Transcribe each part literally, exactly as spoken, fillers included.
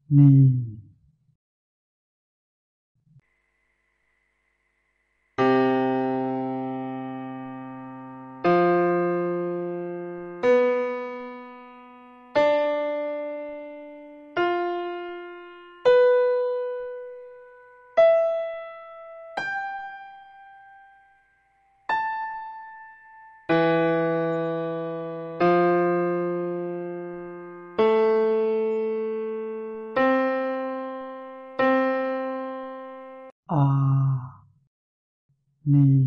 ni. A ni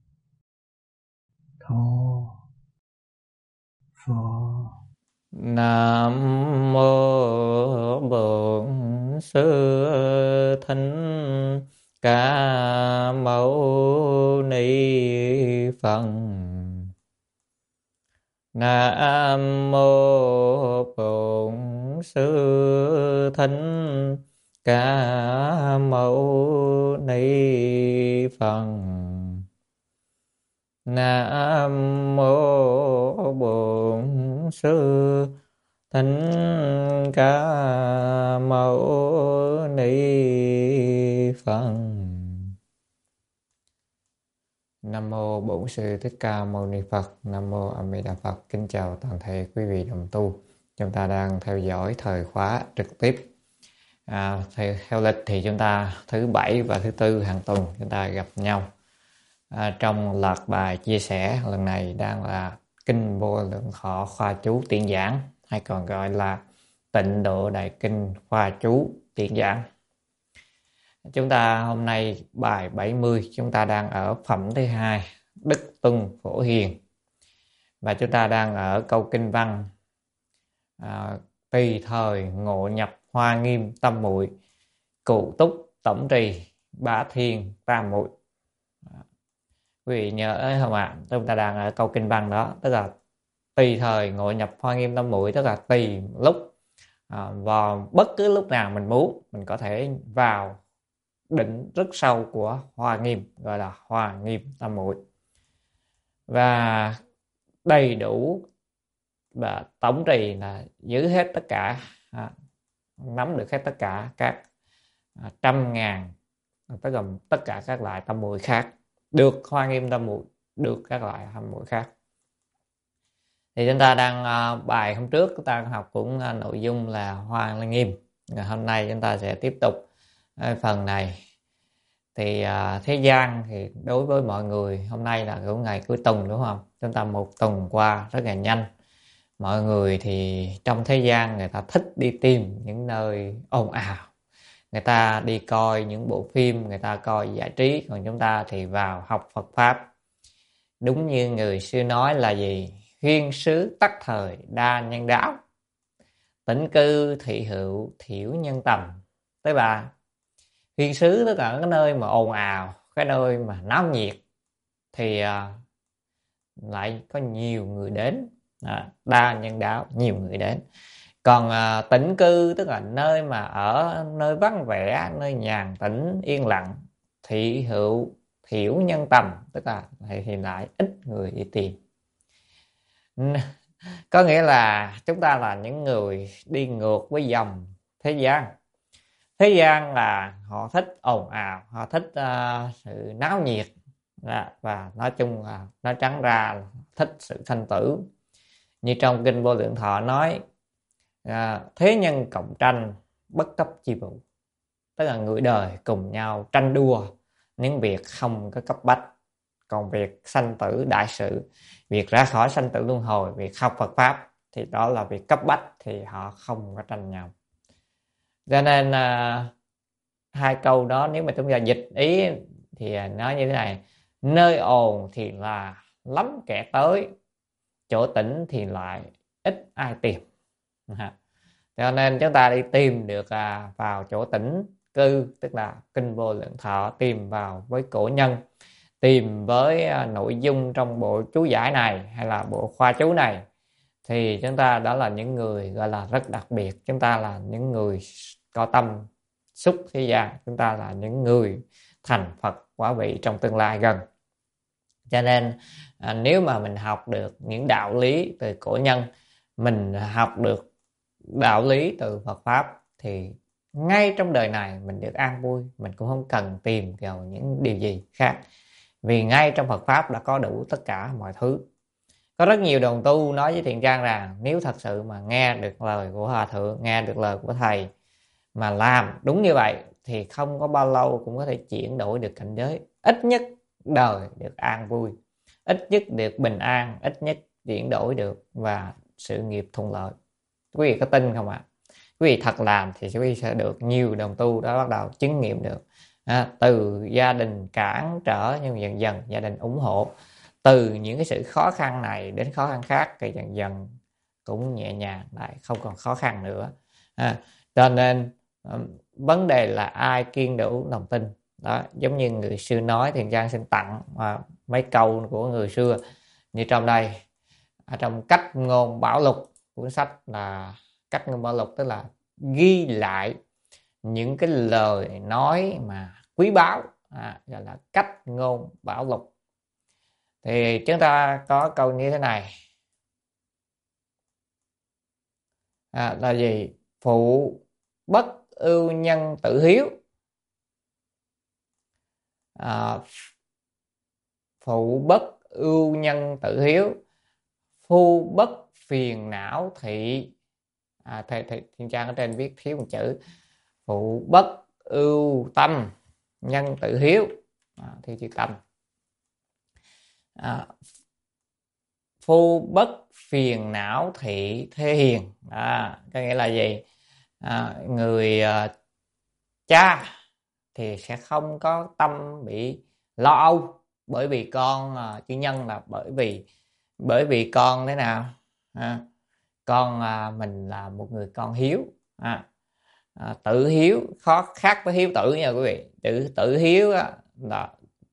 tho Phật. Nam mô Bổn Sư Thích Ca Mâu Ni Phật. Nam mô Bổn Sư Thích Ca Mâu Ni Phật. Nam mô Bổn Sư Thích Ca Mâu Ni Phật. Nam mô Bổn Sư Thích Ca Mâu Ni Phật. Nam mô A Di Đà Phật. Kính chào toàn thể quý vị đồng tu. Chúng ta đang theo dõi thời khóa trực tiếp. À, theo, theo lịch thì chúng ta thứ bảy và thứ tư hàng tuần chúng ta gặp nhau. À, trong loạt bài chia sẻ lần này đang là Kinh Vô Lượng Thọ Khoa Chú Tiện Giảng, hay còn gọi là Tịnh Độ Đại Kinh Khoa Chú Tiện Giảng. Chúng ta hôm nay bài bảy mươi, chúng ta đang ở phẩm thứ hai, Đức Tuân Phổ Hiền, và chúng ta đang ở câu kinh văn à, tùy thời ngộ nhập hoa nghiêm tâm muội, cụ túc tổng trì bá thiên tam muội. Quý vị nhớ không ạ? À? Chúng ta đang ở câu kinh văn đó, tức là tùy thời ngộ nhập hoa nghiêm tâm muội, tức là tùy lúc à, vào bất cứ lúc nào mình muốn, mình có thể vào định rất sâu của hoa nghiêm, gọi là hoa nghiêm tâm muội, và đầy đủ và tổng trì là giữ hết tất cả, à, nắm được hết tất cả các à, trăm ngàn, tức là tất cả các loại tâm muội khác, được hoa nghiêm tâm muội, được các loại tâm muội khác. Thì chúng ta đang uh, bài hôm trước chúng ta học cũng uh, nội dung là hoa nghiêm. Và hôm nay chúng ta sẽ tiếp tục uh, phần này. Thì uh, thế gian thì đối với mọi người hôm nay là cũng ngày cuối tuần, đúng không? Chúng ta một tuần qua rất là nhanh. Mọi người thì trong thế gian người ta thích đi tìm những nơi ồn ào, người ta đi coi những bộ phim, người ta coi giải trí, còn chúng ta thì vào học Phật Pháp. Đúng như người xưa nói là gì? Huyên sứ tắc thời đa nhân đáo, tĩnh cư thị hữu thiểu nhân tầm. Tức là huyên sứ tức là cái nơi mà ồn ào, cái nơi mà náo nhiệt thì uh, lại có nhiều người đến, à, đa nhân đáo, nhiều người đến. Còn à, tĩnh cư tức là nơi mà ở nơi vắng vẻ, nơi nhàn tĩnh yên lặng, thị hữu thiểu nhân tầm, tức là thì lại ít người đi tìm. Có nghĩa là chúng ta là những người đi ngược với dòng thế gian. Thế gian là họ thích ồn ào, họ thích uh, sự náo nhiệt, và nói chung là nói trắng ra là thích sự sanh tử. Như trong Kinh Vô Lượng Thọ nói, à, thế nhân cộng tranh bất cấp chi vụ, tức là người đời cùng nhau tranh đua những việc không có cấp bách, còn việc sanh tử đại sự, việc ra khỏi sanh tử luân hồi, việc học Phật Pháp thì đó là việc cấp bách, thì họ không có tranh nhau. Cho nên à, hai câu đó nếu mà chúng ta dịch ý thì nói như thế này: nơi ồn thì là lắm kẻ tới, chỗ tĩnh thì lại ít ai tìm. Cho nên chúng ta đi tìm được à, vào chỗ tĩnh cư, tức là Kinh Vô Lượng Thọ, tìm vào với cổ nhân, tìm với à, nội dung trong bộ chú giải này hay là bộ khoa chú này, thì chúng ta đó là những người gọi là rất đặc biệt. Chúng ta là những người có tâm xúc thế gian, chúng ta là những người thành Phật quả vị trong tương lai gần. Cho nên à, nếu mà mình học được những đạo lý từ cổ nhân, mình học được đạo lý từ Phật Pháp, thì ngay trong đời này mình được an vui, mình cũng không cần tìm vào những điều gì khác, vì ngay trong Phật Pháp đã có đủ tất cả mọi thứ. Có rất nhiều đồng tu nói với Thiện Trang rằng nếu thật sự mà nghe được lời của Hòa Thượng, nghe được lời của Thầy mà làm đúng như vậy thì không có bao lâu cũng có thể chuyển đổi được cảnh giới. Ít nhất đời được an vui, ít nhất được bình an, ít nhất chuyển đổi được và sự nghiệp thuận lợi. Quý vị có tin không ạ? À? Quý vị thật làm thì quý vị sẽ được nhiều đồng tu đó bắt đầu chứng nghiệm được. À, từ gia đình cản trở nhưng dần dần gia đình ủng hộ. Từ những cái sự khó khăn này đến khó khăn khác thì dần dần cũng nhẹ nhàng lại, không còn khó khăn nữa. À, cho nên vấn đề là ai kiên đủ lòng tin. Đó, giống như người xưa nói, Thiện Trang xin tặng à, mấy câu của người xưa như trong đây. Ở trong Cách Ngôn Bảo Lục, cuốn sách là Cách Ngôn Bảo Lục, tức là ghi lại những cái lời nói mà quý báu, à, gọi là Cách Ngôn Bảo Lục. Thì chúng ta có câu như thế này, à, là gì? Phụ bất ưu nhân tự hiếu, à, phụ bất ưu nhân tự hiếu, phu bất phiền não thị. À, thầy, thầy Thiên Trang ở trên viết thiếu một chữ, phụ bất ưu tâm nhân tự hiếu, à, thiếu chữ tâm. À, phu bất phiền não thị thế hiền, à, có nghĩa là gì? À, người uh, cha thì sẽ không có tâm bị lo âu, bởi vì con uh, chữ nhân là bởi vì bởi vì con thế nào? À, con uh, mình là một người con hiếu. À, à, tự hiếu khó khác với hiếu tử nha quý vị. Tự tự hiếu á, là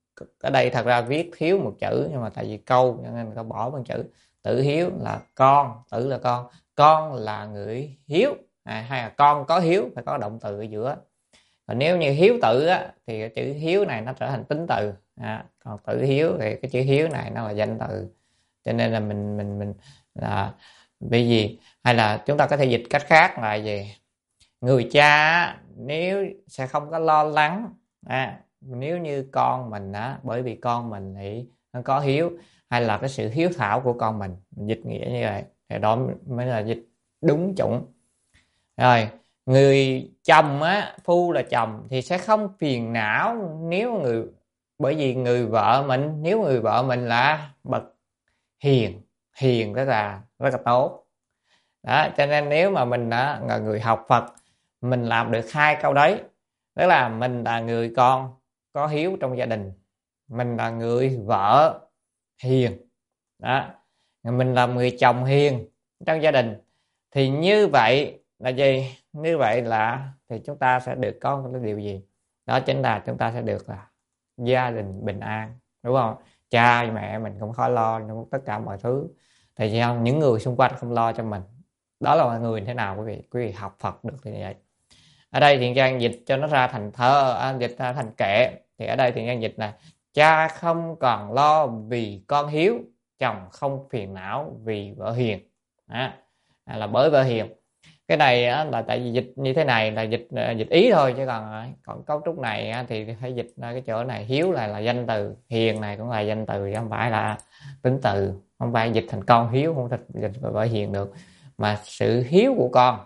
ở đây thật ra viết thiếu một chữ, nhưng mà tại vì câu cho nên người ta bỏ một chữ. Tự hiếu là con, tử là con, con là người hiếu, à, hay là con có hiếu, phải có động từ ở giữa. Còn nếu như hiếu tử á, thì cái chữ hiếu này nó trở thành tính từ, à, còn tự hiếu thì cái chữ hiếu này nó là danh từ. Cho nên là mình mình mình là vì gì? Hay là chúng ta có thể dịch cách khác là gì? Người cha nếu sẽ không có lo lắng, à, nếu như con mình á, bởi vì con mình thì nó có hiếu, hay là cái sự hiếu thảo của con mình, mình dịch nghĩa như vậy thì đó mới là dịch đúng chủng. Rồi người chồng á, phu là chồng thì sẽ không phiền não nếu người, bởi vì người vợ mình, nếu người vợ mình là bậc hiền, hiền rất là rất là tốt. Đó, cho nên nếu mà mình đã là người học Phật, mình làm được hai câu đấy, tức là mình là người con có hiếu trong gia đình, mình là người vợ hiền, đó, mình là người chồng hiền trong gia đình, thì như vậy là gì? Như vậy là thì chúng ta sẽ được có cái điều gì? Đó chính là chúng ta sẽ được là gia đình bình an, đúng không? Cha mẹ mình không khó lo trong tất cả mọi thứ, thì sao những người xung quanh không lo cho mình. Đó là mọi người thế nào quý vị? Quý vị học Phật được thì như vậy. Ở đây Thiện Trang dịch cho nó ra thành thơ, à, dịch ra thành kệ. Thì ở đây Thiện Trang dịch là cha không còn lo vì con hiếu, chồng không phiền não vì vợ hiền. Đó, là bởi vợ hiền. Cái này á, là tại vì dịch như thế này là dịch dịch ý thôi, chứ còn còn cấu trúc này á, thì phải dịch cái chỗ này hiếu là là danh từ, hiền này cũng là danh từ, chứ không phải là tính từ. Không phải dịch thành con hiếu, không thể dịch vợ hiền được, mà sự hiếu của con,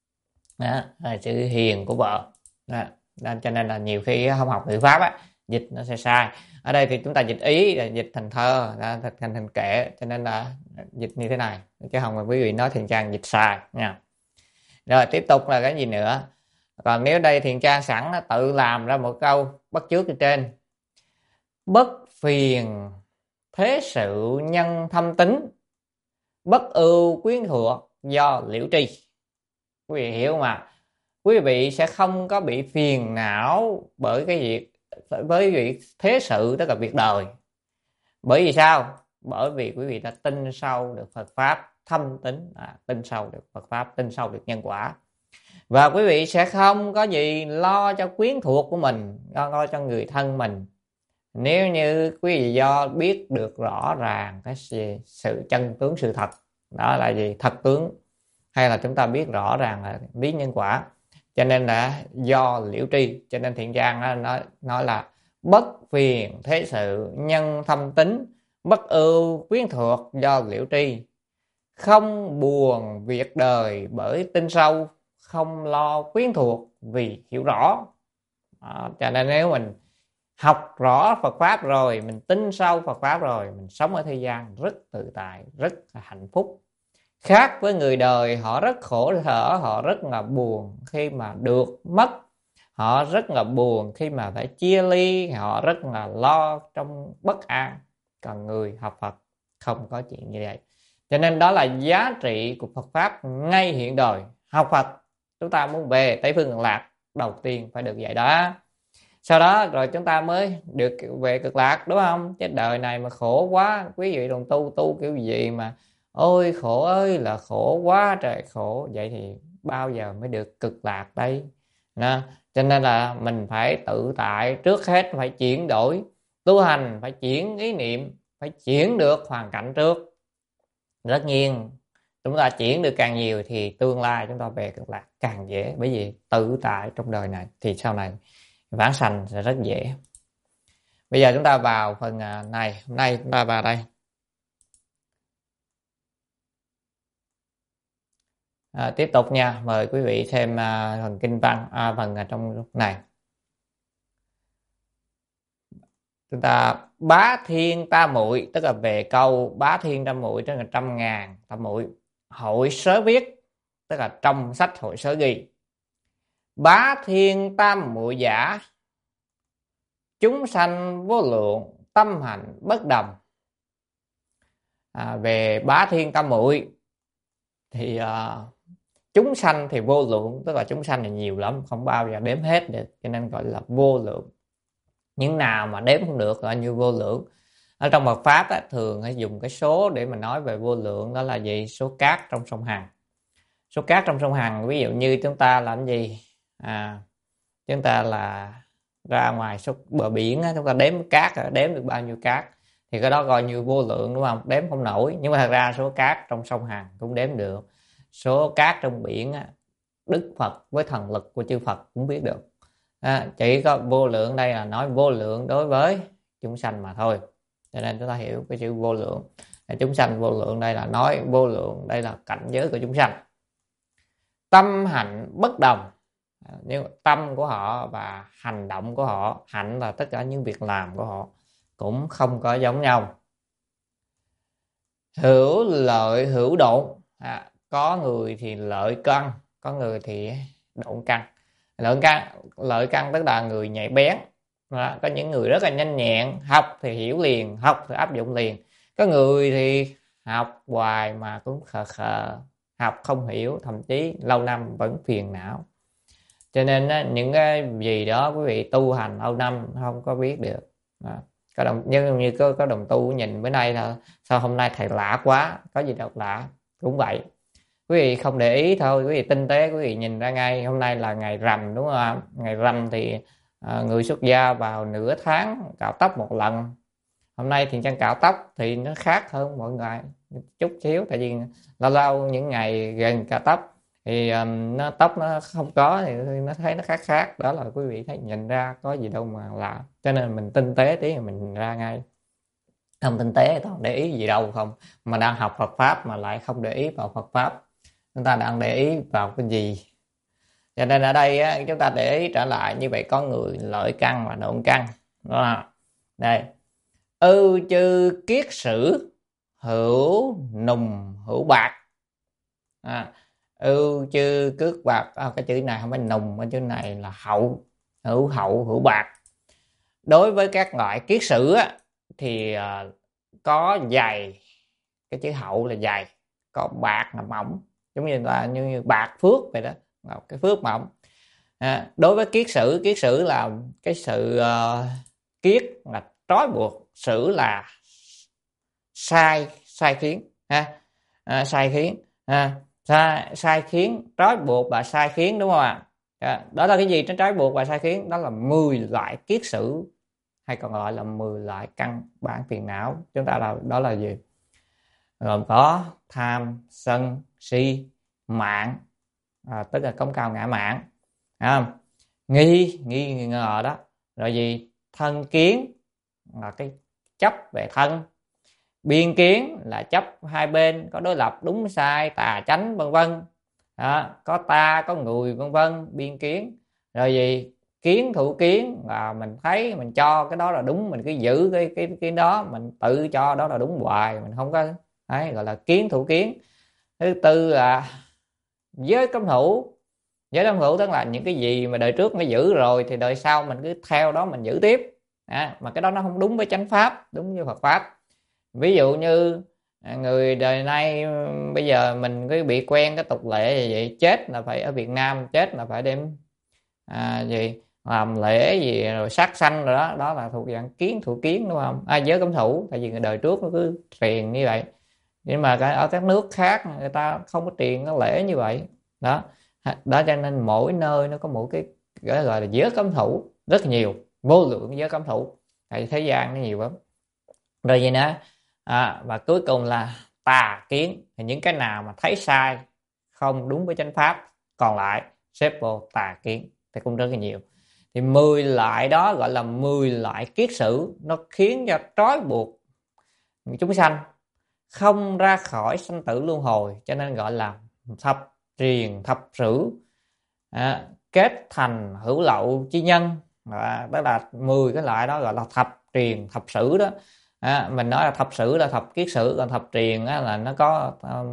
đó, là sự hiền của vợ. Đó, đó, cho nên là nhiều khi không học ngữ pháp á, dịch nó sẽ sai. Ở đây thì chúng ta dịch ý là dịch thành thơ, đó, thành thành kệ, cho nên là dịch như thế này, chứ không là quý vị nói Thiện Trang dịch sai nha. Rồi tiếp tục là cái gì nữa? Còn nếu đây Thiện Trang sẵn nó tự làm ra một câu bắt chước ở trên: bất phiền thế sự nhân thâm tính, bất ưu quyến thuộc do liễu tri. Quý vị hiểu mà, quý vị sẽ không có bị phiền não bởi cái việc, với việc thế sự, tức là việc đời. Bởi vì sao? Bởi vì quý vị đã tin sâu được Phật Pháp thâm tính, à, tin sâu được Phật Pháp, tin sâu được nhân quả. Và quý vị sẽ không có gì lo cho quyến thuộc của mình, lo cho người thân mình. Nếu như quý vị do biết được rõ ràng cái gì, sự chân tướng sự thật, đó là gì? Thật tướng, hay là chúng ta biết rõ ràng là lý nhân quả, cho nên là do liễu tri. Cho nên Thiện Giang nó nói, nói là bất phiền thế sự nhân thâm tính, bất ưu quyến thuộc do liễu tri, không buồn việc đời bởi tinh sâu, không lo quyến thuộc vì hiểu rõ. Đó, cho nên nếu mình học rõ Phật Pháp rồi, mình tin sâu Phật Pháp rồi, mình sống ở thế gian rất tự tại, rất là hạnh phúc. Khác với người đời, họ rất khổ sở, họ rất là buồn khi mà được mất, họ rất là buồn khi mà phải chia ly, họ rất là lo trong bất an. Còn người học Phật không có chuyện như vậy. Cho nên đó là giá trị của Phật Pháp ngay hiện đời. Học Phật, chúng ta muốn về Tây Phương Cực Lạc, đầu tiên phải được vậy đó. Sau đó rồi chúng ta mới được về Cực Lạc, đúng không? Chứ đời này mà khổ quá, quý vị đồng tu tu kiểu gì mà ôi khổ ơi là khổ quá trời khổ, vậy thì bao giờ mới được Cực Lạc đây? Nè, cho nên là mình phải tự tại, trước hết phải chuyển đổi tu hành, phải chuyển ý niệm, phải chuyển được hoàn cảnh trước. Tất nhiên chúng ta chuyển được càng nhiều thì tương lai chúng ta về Cực Lạc càng dễ, bởi vì tự tại trong đời này thì sau này vãng sanh sẽ rất dễ. Bây giờ chúng ta vào phần này, hôm nay chúng ta vào đây. À, tiếp tục nha, mời quý vị xem à, phần kinh văn, à, phần à, trong lúc này. Chúng ta bá thiên tam muội, tức là về câu bá thiên tam muội, tức là trăm ngàn tam muội. Hội sớ viết, tức là trong sách hội sớ ghi. Bá thiên tam muội giả, chúng sanh vô lượng, tâm hành bất đồng. À, về bá thiên tam muội thì à, chúng sanh thì vô lượng, tức là chúng sanh thì nhiều lắm, không bao giờ đếm hết được, cho nên gọi là vô lượng. Những nào mà đếm không được gọi như vô lượng. Ở trong Phật Pháp á, thường hay dùng cái số để mà nói về vô lượng, đó là gì? Số cát trong sông Hằng. Số cát trong sông Hằng, ví dụ như chúng ta làm gì? À, chúng ta là ra ngoài số bờ biển á, chúng ta đếm cát, đếm được bao nhiêu cát thì cái đó coi như vô lượng, đúng không? Đếm không nổi. Nhưng mà thật ra số cát trong sông Hằng cũng đếm được. Số cát trong biển á, Đức Phật với thần lực của chư Phật cũng biết được. À, chỉ có vô lượng đây là nói vô lượng đối với chúng sanh mà thôi. Cho nên chúng ta hiểu cái chữ vô lượng. Chúng sanh vô lượng đây là nói vô lượng, đây là cảnh giới của chúng sanh. Tâm hạnh bất đồng. Nhưng tâm của họ và hành động của họ, hạnh là tất cả những việc làm của họ, cũng không có giống nhau. Hữu lợi hữu độn. À, có người thì lợi căn, có người thì độn căn. Lợi căn, lợi căn tức là người nhạy bén. Đó, có những người rất là nhanh nhẹn, học thì hiểu liền, học thì áp dụng liền. Có người thì học hoài mà cũng khờ khờ, học không hiểu, thậm chí lâu năm vẫn phiền não. Cho nên á, những cái gì đó quý vị tu hành lâu năm không có biết được. Đó. Có đồng, như, như có, có đồng tu nhìn bữa nay là sao hôm nay thầy lạ quá, có gì đâu lạ, cũng vậy. Quý vị không để ý thôi, quý vị tinh tế quý vị nhìn ra ngay. Hôm nay là ngày rằm, đúng không? Ngày rằm thì à, người xuất gia vào nửa tháng cạo tóc một lần. Hôm nay thì trang cạo tóc thì nó khác hơn mọi ngày chút xíu, tại vì lâu lâu những ngày gần cạo tóc thì um, nó tóc nó không có thì nó thấy nó khác khác. Đó là quý vị thấy nhìn ra có gì đâu mà lạ. Cho nên mình tinh tế tí mình nhìn ra ngay. Không tinh tế thì để ý gì đâu không. Mà đang học Phật Pháp mà lại không để ý vào Phật Pháp, chúng ta đang để ý vào cái gì? Cho nên ở đây á, chúng ta để ý trở lại như vậy, có người lợi căn và độn căn. Đó là đây. Ư chư kiết sử, hữu nùng hữu bạc. À, ưu chư cước bạc. À, cái chữ này không phải nùng, cái chữ này là hậu, hữu hậu hữu bạc. Đối với các loại kiết sử á, thì uh, có dày, cái chữ hậu là dày, có bạc là mỏng, giống như là như, như bạc phước vậy đó, cái phước mỏng. À, đối với kiết sử, kiết sử là cái sự uh, kiết là trói buộc, sử là sai sai khiến ha, à, sai khiến ha. Sai, sai khiến, trói buộc và sai khiến, đúng không ạ? À, đó là cái gì? Nó trói buộc và sai khiến, đó là mười loại kiết sử, hay còn gọi là mười loại căn bản phiền não. Chúng ta là đó là gì? Gồm có tham, sân, si, mạn, à, tức là cống cao ngã mạn, à, nghi nghi ngờ đó. Rồi gì? Thân kiến là cái chấp về thân, biên kiến là chấp hai bên có đối lập đúng sai tà chánh vân vân. Đó, có ta có người vân vân, biên kiến. Rồi gì? Kiến thủ kiến là mình thấy mình cho cái đó là đúng, mình cứ giữ cái cái cái đó, mình tự cho đó là đúng hoài, mình không có đấy, gọi là kiến thủ kiến. Thứ tư là giới cấm thủ. Giới cấm thủ tức là những cái gì mà đời trước nó giữ rồi thì đời sau mình cứ theo đó mình giữ tiếp. À, mà cái đó nó không đúng với chánh pháp, đúng với Phật pháp. Ví dụ như người đời nay bây giờ mình cứ bị quen cái tục lệ gì vậy, chết là phải ở Việt Nam chết là phải đem à, gì làm lễ gì rồi sát sanh rồi đó, đó là thuộc dạng kiến thủ kiến, đúng không? À, giới cấm thủ, tại vì người đời trước nó cứ truyền như vậy, nhưng mà ở các nước khác người ta không có truyền cái lễ như vậy đó. Đó cho nên mỗi nơi nó có một cái gọi là giới cấm thủ rất nhiều, vô lượng giới cấm thủ, tại thế gian nó nhiều lắm. Rồi gì nữa? À, và cuối cùng là tà kiến, thì những cái nào mà thấy sai không đúng với chánh pháp còn lại xếp vô tà kiến thì cũng rất là nhiều. Thì mười loại đó gọi là mười loại kiết sử, nó khiến cho trói buộc chúng sanh không ra khỏi sanh tử luân hồi, cho nên gọi là thập triền thập sử, à, kết thành hữu lậu chi nhân. À, đó là mười cái loại đó gọi là thập triền thập sử đó. À, mình nói là thập sử là thập kiết sử, còn thập triền á, là nó có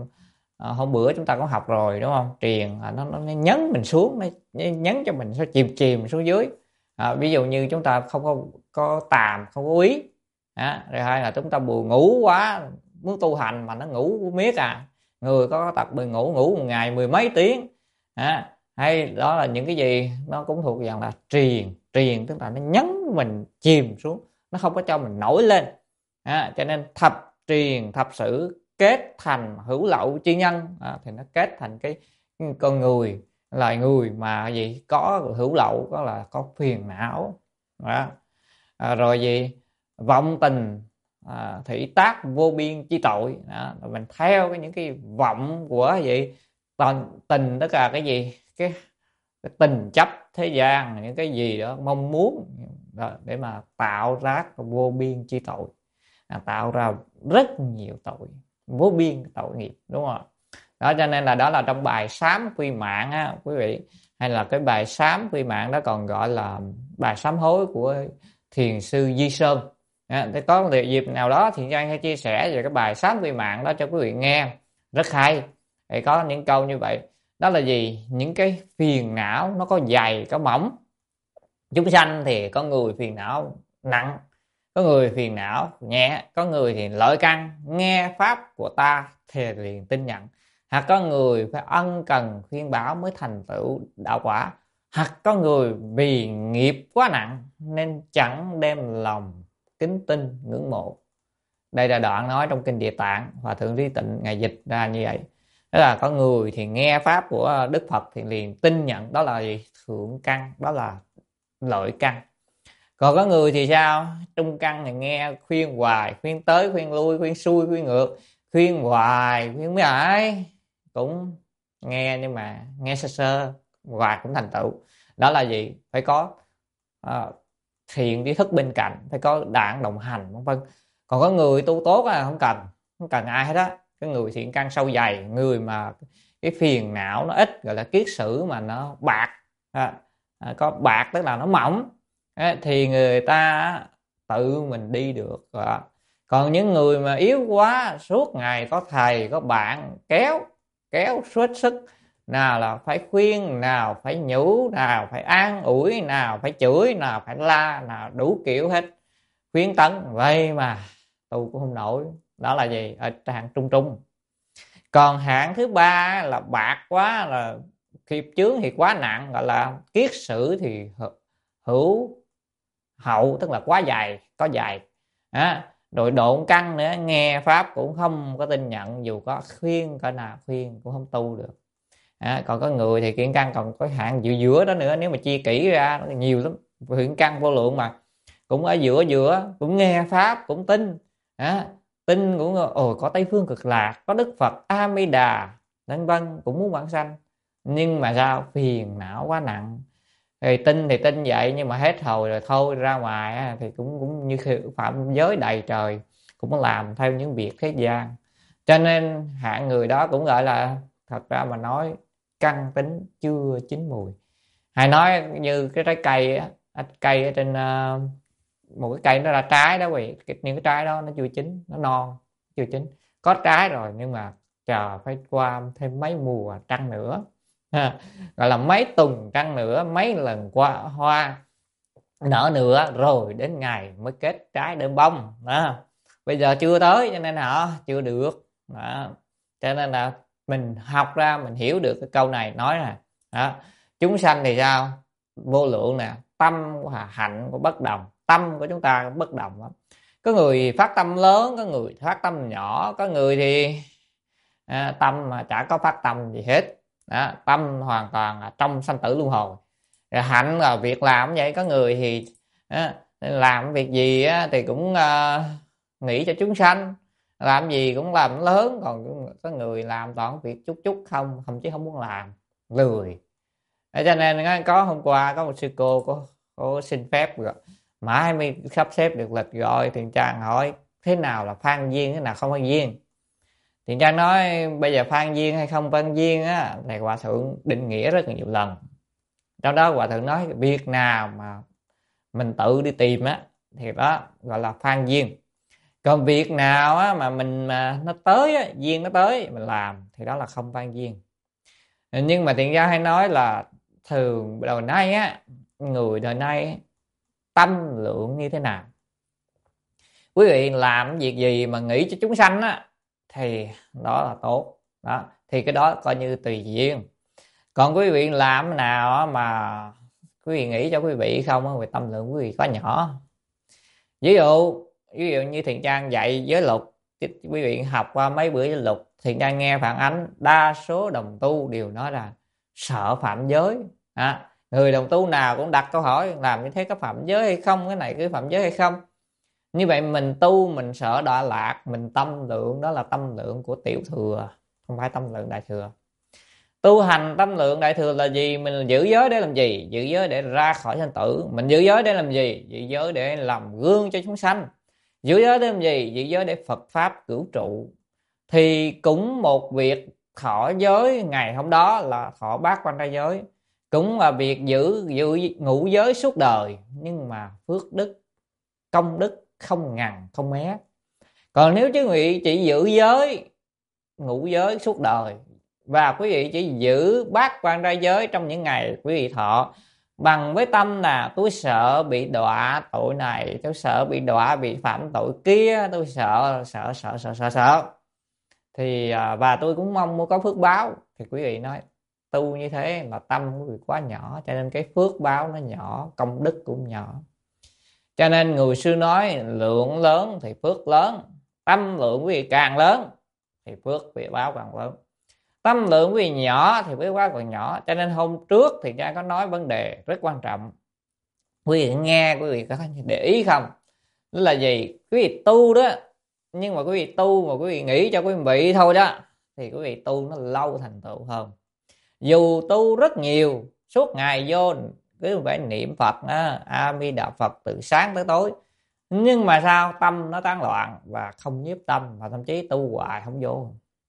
à, hôm bữa chúng ta có học rồi đúng không? Triền là nó, nó nhấn mình xuống, nó nhấn cho mình chìm chìm xuống dưới. À, ví dụ như chúng ta không có có tàm, không có úy, à, rồi hai là chúng ta buồn ngủ quá, muốn tu hành mà nó ngủ miết à, người có tật buồn ngủ, ngủ một ngày mười mấy tiếng, à, hay đó là những cái gì nó cũng thuộc dạng là triền. Triền tức là nó nhấn mình chìm xuống, nó không có cho mình nổi lên. À, cho nên thập triền thập sử kết thành hữu lậu chi nhân. À, thì nó kết thành cái con người, loài người mà gì có hữu lậu, có là có phiền não đó. À, rồi gì vọng tình, à, thủy tác vô biên chi tội đó. Mình theo cái những cái vọng của gì toàn tình, tất cả cái gì cái, cái tình chấp thế gian, những cái gì đó mong muốn đó, để mà tạo ra vô biên chi tội, à, tạo ra rất nhiều tội, vô biên tội nghiệp, đúng không? Đó cho nên là đó là trong bài sám quy mạng á quý vị, hay là cái bài sám quy mạng đó còn gọi là bài sám hối của thiền sư Di Sơn. À, thì có một dịp nào đó thì Giang sẽ chia sẻ về cái bài sám quy mạng đó cho quý vị nghe, rất hay. Thì có những câu như vậy, đó là gì? Những cái phiền não nó có dày có mỏng. Chúng sanh thì có người phiền não nặng, có người phiền não nhẹ, có người thì lợi căn nghe pháp của ta thì liền tin nhận, hoặc có người phải ân cần khuyên bảo mới thành tựu đạo quả, hoặc có người vì nghiệp quá nặng nên chẳng đem lòng kính tin ngưỡng mộ. Đây là đoạn nói trong kinh Địa Tạng, Hòa thượng Trí Tịnh ngài dịch ra như vậy. Đó là có người thì nghe pháp của Đức Phật thì liền tin nhận, đó là gì? Thượng căn, đó là lợi căn. Còn có người thì sao? Trung căn thì nghe khuyên hoài, khuyên tới khuyên lui, khuyên xuôi khuyên ngược, khuyên hoài khuyên mãi cũng nghe, nhưng mà nghe sơ sơ hoài cũng thành tựu. Đó là gì? Phải có uh, thiện trí thức bên cạnh, phải có đảng đồng hành vân vân. Còn có người tu tốt là không cần không cần ai hết á. Cái người thiện căn sâu dày, người mà cái phiền não nó ít, gọi là kiết sử mà nó bạc, à, à, có bạc tức là nó mỏng, à, thì người ta tự mình đi được. À, còn những người mà yếu quá, suốt ngày có thầy có bạn kéo kéo suốt sức, nào là phải khuyên, nào phải nhủ, nào phải an ủi, nào phải chửi, nào phải la, nào đủ kiểu hết, khuyến tấn, vậy mà tu cũng không nổi. Đó là gì? Ở hạng trung trung. Còn hạng thứ ba là bạc quá, là nghiệp chướng thì quá nặng, gọi là kiết sử thì hữu hậu, tức là quá dài, có dài, à, rồi độn căn nữa, nghe pháp cũng không có tin nhận, dù có khuyên cỡ nào khuyên cũng không tu được. À, còn có người thì kiện căn còn có hạng giữa giữa đó nữa, nếu mà chia kỹ ra nó nhiều lắm, hiện căn vô lượng mà cũng ở giữa giữa, cũng nghe pháp cũng tin, à, tin cũng ồ có Tây Phương Cực Lạc, có Đức Phật A Di Đà vân vân, cũng muốn vãng sanh, nhưng mà sao? Phiền não quá nặng, Thì tin thì tin vậy, nhưng mà hết hồi rồi thôi, ra ngoài á, thì cũng cũng như phạm giới đầy trời, cũng làm theo những việc thế gian. Cho nên hạng người đó cũng gọi là, thật ra mà nói, căn tính chưa chín mùi. Hay nói như cái trái cây á, cây ở trên uh, một cái cây nó ra trái đó quý vị, những cái trái đó nó chưa chín, nó non, chưa chín, có trái rồi nhưng mà chờ phải qua thêm mấy mùa trăng nữa, ha, gọi là mấy tuần trăng nữa, mấy lần qua hoa nở nữa rồi đến ngày mới kết trái đơm bông đó. Bây giờ chưa tới cho nên họ chưa được đó. Cho nên là mình học ra mình hiểu được cái câu này nói nè đó. Chúng sanh thì sao? Vô lượng nè, tâm và hạnh của bất đồng, tâm của chúng ta cũng bất đồng lắm. Có người phát tâm lớn, có người phát tâm nhỏ, có người thì à, tâm mà chả có phát tâm gì hết đó, tâm hoàn toàn là trong sanh tử luân hồi. Rồi hạnh là việc làm vậy, có người thì à, làm việc gì á, thì cũng à, nghĩ cho chúng sanh, làm gì cũng làm lớn, còn có người làm toàn việc chút chút không, thậm chí không muốn làm, lười. Để cho nên có hôm qua có một sư cô có, có xin phép rồi, mãi mới sắp xếp được lịch gọi. Thiện Trang hỏi thế nào là phan duyên, thế nào không phan duyên. Thiện Trang nói bây giờ phan duyên hay không phan duyên á, thầy Hòa Thượng định nghĩa rất là nhiều lần. Trong đó Hòa Thượng nói việc nào mà mình tự đi tìm á thì đó gọi là phan duyên. Còn việc nào á mà mình mà nó tới á, duyên nó tới mình làm thì đó là không phan duyên. Nhưng mà Thiện Trang hay nói là thường đời nay á, người đời nay tâm lượng như thế nào. Quý vị làm việc gì mà nghĩ cho chúng sanh á thì đó là tốt đó, thì cái đó coi như tùy duyên. Còn quý vị làm nào mà quý vị nghĩ cho quý vị không, về tâm lượng quý vị quá nhỏ. Ví dụ ví dụ như Thiện Trang dạy giới luật, quý vị học qua mấy bữa giới luật, Thiện Trang nghe phản ánh đa số đồng tu đều nói là sợ phạm giới à, người đồng tu nào cũng đặt câu hỏi làm như thế có phạm giới hay không, cái này cái phạm giới hay không. Như vậy mình tu mình sợ đọa lạc, mình tâm lượng đó là tâm lượng của tiểu thừa, không phải tâm lượng đại thừa. Tu hành tâm lượng đại thừa là gì? Mình giữ giới để làm gì? Giữ giới để ra khỏi sanh tử. Mình giữ giới để làm gì? Giữ giới để làm gương cho chúng sanh. Giữ giới để làm gì? Giữ giới để Phật Pháp cửu trụ. Thì cũng một việc thọ giới ngày hôm đó là thọ bát quan trai giới, cũng là việc giữ, giữ ngũ giới suốt đời, nhưng mà phước đức công đức không ngần không mé. Còn nếu chứ quý vị chỉ giữ giới ngũ giới suốt đời và quý vị chỉ giữ bát quan trai giới trong những ngày quý vị thọ, bằng với tâm là tôi sợ bị đọa tội này, tôi sợ bị đọa bị phạm tội kia, tôi sợ sợ sợ sợ sợ sợ thì và tôi cũng mong muốn có phước báo, thì quý vị nói tu như thế là tâm quý vị quá nhỏ, cho nên cái phước báo nó nhỏ, công đức cũng nhỏ. Cho nên người xưa nói lượng lớn thì phước lớn, tâm lượng quý vị càng lớn thì phước vị báo càng lớn. Tâm lượng quý vị nhỏ thì phước báo còn nhỏ. Cho nên hôm trước thì Trang có nói vấn đề rất quan trọng, quý vị nghe quý vị có để ý không? Đó là gì? Quý vị tu đó, nhưng mà quý vị tu mà quý vị nghĩ cho quý vị thôi đó, thì quý vị tu nó lâu thành tựu hơn. Dù tu rất nhiều, suốt ngày vô cứ phải niệm Phật A Di Đà Phật từ sáng tới tối, nhưng mà sao? Tâm nó tán loạn và không nhiếp tâm, và thậm chí tu hoài không vô.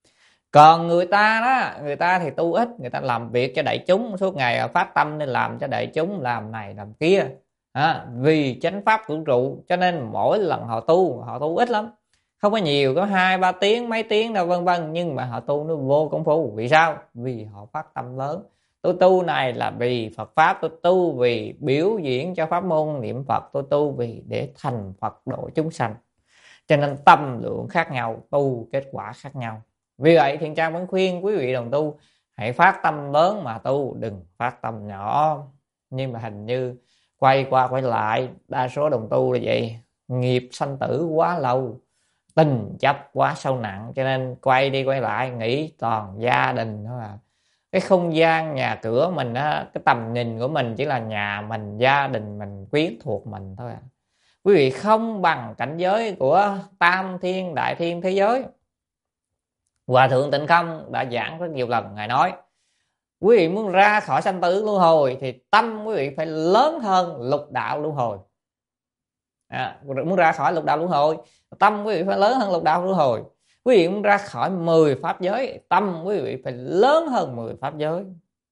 Còn người ta đó, người ta thì tu ít, người ta làm việc cho đại chúng, suốt ngày phát tâm nên làm cho đại chúng, làm này làm kia à, vì chánh pháp cửu trụ. Cho nên mỗi lần họ tu, họ tu ít lắm, không có nhiều, có hai ba tiếng mấy tiếng đâu vân vân, nhưng mà họ tu nó vô công phu. Vì sao? Vì họ phát tâm lớn. Tôi tu này là vì Phật Pháp, tôi tu vì biểu diễn cho pháp môn niệm Phật, tôi tu vì để thành Phật độ chúng sanh. Cho nên tâm lượng khác nhau, tu kết quả khác nhau. Vì vậy Thiện Trang vẫn khuyên quý vị đồng tu hãy phát tâm lớn mà tu, đừng phát tâm nhỏ. Nhưng mà hình như quay qua quay lại đa số đồng tu là vậy, nghiệp sanh tử quá lâu, tình chấp quá sâu nặng, cho nên quay đi quay lại nghĩ toàn gia đình thôi à. Cái không gian nhà cửa mình á, cái tầm nhìn của mình chỉ là nhà mình, gia đình mình, quyến thuộc mình thôi à. Quý vị không bằng cảnh giới của tam thiên đại thiên thế giới. Hòa Thượng Tịnh Không đã giảng rất nhiều lần, Ngài nói Quý vị muốn ra khỏi sanh tử luân hồi thì tâm quý vị phải lớn hơn lục đạo luân hồi. À, muốn ra khỏi lục đạo luân hồi, tâm quý vị phải lớn hơn lục đạo luân hồi. Quý vị muốn ra khỏi mười pháp giới, tâm quý vị phải lớn hơn mười pháp giới.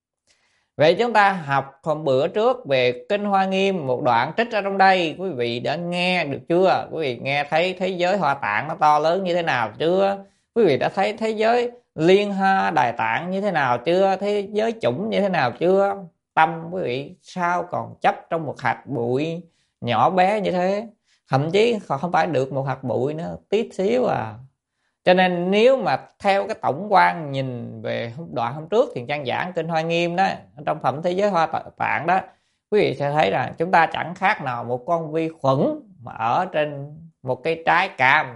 Vậy chúng ta học hôm bữa trước về Kinh Hoa Nghiêm, một đoạn trích ra trong đây, quý vị đã nghe được chưa? Quý vị nghe thấy thế giới Hoa Tạng nó to lớn như thế nào chưa? Quý vị đã thấy thế giới Liên Hoa Đài Tạng như thế nào chưa? Thế giới chủng như thế nào chưa? Tâm quý vị sao còn chấp trong một hạt bụi nhỏ bé như thế? Thậm chí không phải được một hạt bụi nữa, tí xíu à. Cho nên nếu mà theo cái tổng quan nhìn về đoạn hôm trước Thiện Trang giảng Kinh Hoa Nghiêm đó, trong phẩm Thế Giới Hoa Tạng đó, quý vị sẽ thấy là chúng ta chẳng khác nào một con vi khuẩn mà ở trên một cái trái cam.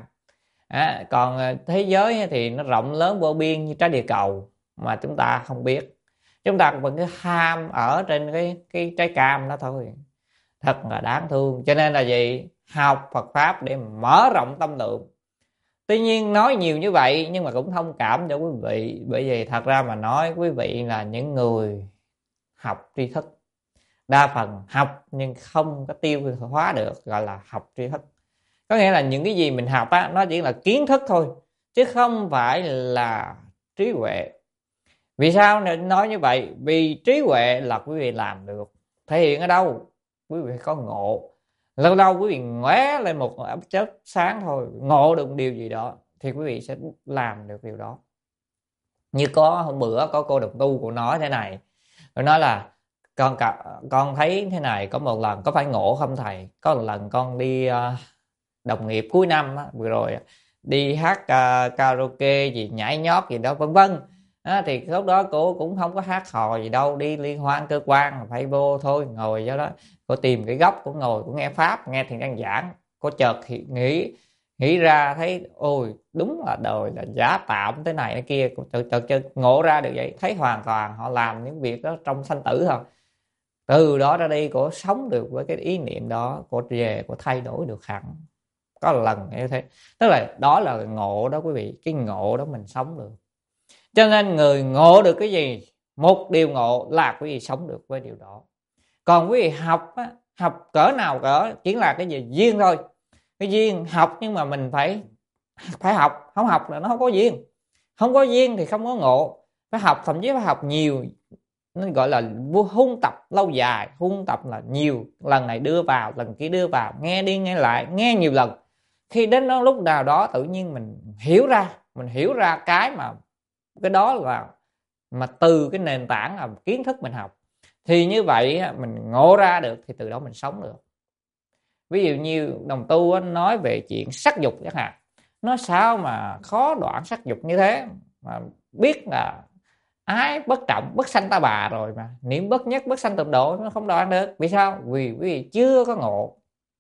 À, còn thế giới thì nó rộng lớn vô biên như trái địa cầu mà chúng ta không biết. Chúng ta vẫn cứ ham ở trên cái, cái trái cam đó thôi. Thật là đáng thương. Cho nên là gì? Học Phật Pháp để mở rộng tâm lượng. Tuy nhiên nói nhiều như vậy nhưng mà cũng thông cảm cho quý vị. Bởi vì thật ra mà nói, quý vị là những người học tri thức. Đa phần học nhưng không có tiêu hóa được, gọi là học tri thức. Có nghĩa là những cái gì mình học á, nó chỉ là kiến thức thôi, chứ không phải là trí huệ. Vì sao nói như vậy? Vì trí huệ là quý vị làm được. Thể hiện ở đâu? Quý vị có ngộ. Lâu lâu quý vị ngoé lên một chớp sáng thôi, ngộ được một điều gì đó thì quý vị sẽ làm được điều đó. Như có hôm bữa có cô đồng tu, cô nói thế này, cô nói là con con thấy thế này, có một lần, có phải ngộ không thầy? Có một lần con đi uh, đồng nghiệp cuối năm á, vừa rồi đi hát uh, karaoke gì nhảy nhót gì đó vân vân. À, thì lúc đó cô cũng không có hát hò gì đâu, đi liên hoan cơ quan phải vô thôi, ngồi cho đó. Cô tìm cái góc, cô ngồi, cô nghe pháp, nghe Thiện Trang giảng. Cô chợt nghĩ nghĩ ra thấy ôi đúng là đời là giả tạm thế này thế kia. Cô chợt, chợt, chợt ngộ ra được vậy, thấy hoàn toàn họ làm những việc đó trong sanh tử thôi. Từ đó ra đi cô sống được với cái ý niệm đó, cô về cô thay đổi được hẳn. Có lần như thế, tức là đó là ngộ đó quý vị, cái ngộ đó mình sống được. Cho nên người ngộ được cái gì, một điều ngộ là quý vị sống được với điều đó. Còn quý vị học á, học cỡ nào cỡ, chỉ là cái gì duyên thôi. Cái duyên học nhưng mà mình phải phải học, không học là nó không có duyên. Không có duyên thì không có ngộ. Phải học, thậm chí phải học nhiều, nó gọi là huân tập lâu dài. Huân tập là nhiều, lần này đưa vào, lần kia đưa vào, nghe đi nghe lại, nghe nhiều lần. Khi đến đó lúc nào đó tự nhiên mình hiểu ra, mình hiểu ra cái mà cái đó là mà từ cái nền tảng là kiến thức mình học, thì như vậy mình ngộ ra được thì từ đó mình sống được. Ví dụ như đồng tu nói về chuyện sắc dục chẳng hạn, nó sao mà khó đoạn sắc dục như thế, mà biết là ái bất trọng bất sanh ta bà rồi mà niệm bất nhất bất sanh tịnh độ nó không đoạn được. Vì sao? Vì quý vị chưa có ngộ.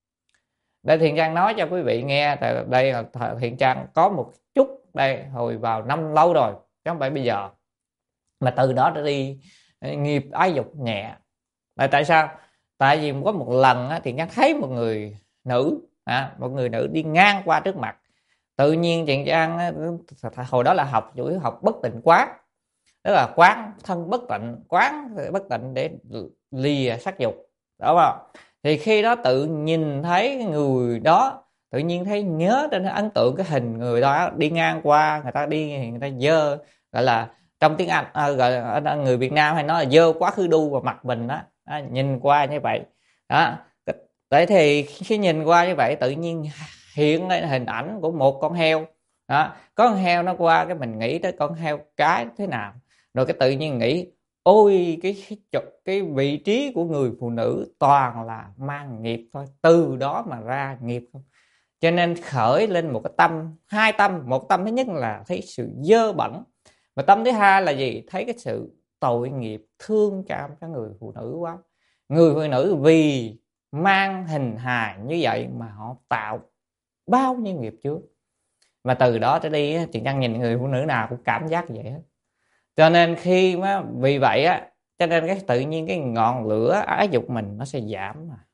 Đây Thiện Trang nói cho quý vị nghe, tại đây là Thiện Trang có một chút đây hồi vào năm lâu rồi chứ không phải bây giờ, mà từ đó đã đi nghiệp ái dục nhẹ. Là tại sao? Tại vì có một lần á, Thiện Trang thấy một người nữ à, một người nữ đi ngang qua trước mặt. Tự nhiên Thiện Trang hồi đó là học chủ yếu học bất tịnh quán, tức là quán thân bất tịnh, quán bất tịnh để lìa sắc dục, đúng không? Thì khi đó tự nhìn thấy người đó, tự nhiên thấy nhớ trên ấn tượng cái hình người đó đi ngang qua, người ta đi người ta dơ, gọi là trong tiếng Anh à, gọi là, người Việt Nam hay nói là dơ quá khứ đu vào mặt mình đó, à, nhìn qua như vậy đó. Vậy thì khi nhìn qua như vậy tự nhiên hiện lên hình ảnh của một con heo đó, có con heo nó qua, cái mình nghĩ tới con heo cái thế nào, rồi cái tự nhiên nghĩ ôi cái cái, cái vị trí của người phụ nữ toàn là mang nghiệp thôi, từ đó mà ra nghiệp không. Cho nên khởi lên một cái tâm, hai tâm. Một tâm thứ nhất là thấy sự dơ bẩn, và tâm thứ hai là gì? Thấy cái sự tội nghiệp, thương cảm cho người phụ nữ quá. Người phụ nữ vì mang hình hài như vậy mà họ tạo bao nhiêu nghiệp trước. Và từ đó trở đi chị đang nhìn người phụ nữ nào cũng cảm giác vậy hết. Cho nên khi mà vì vậy á, cho nên cái tự nhiên cái ngọn lửa ái dục mình nó sẽ giảm mà.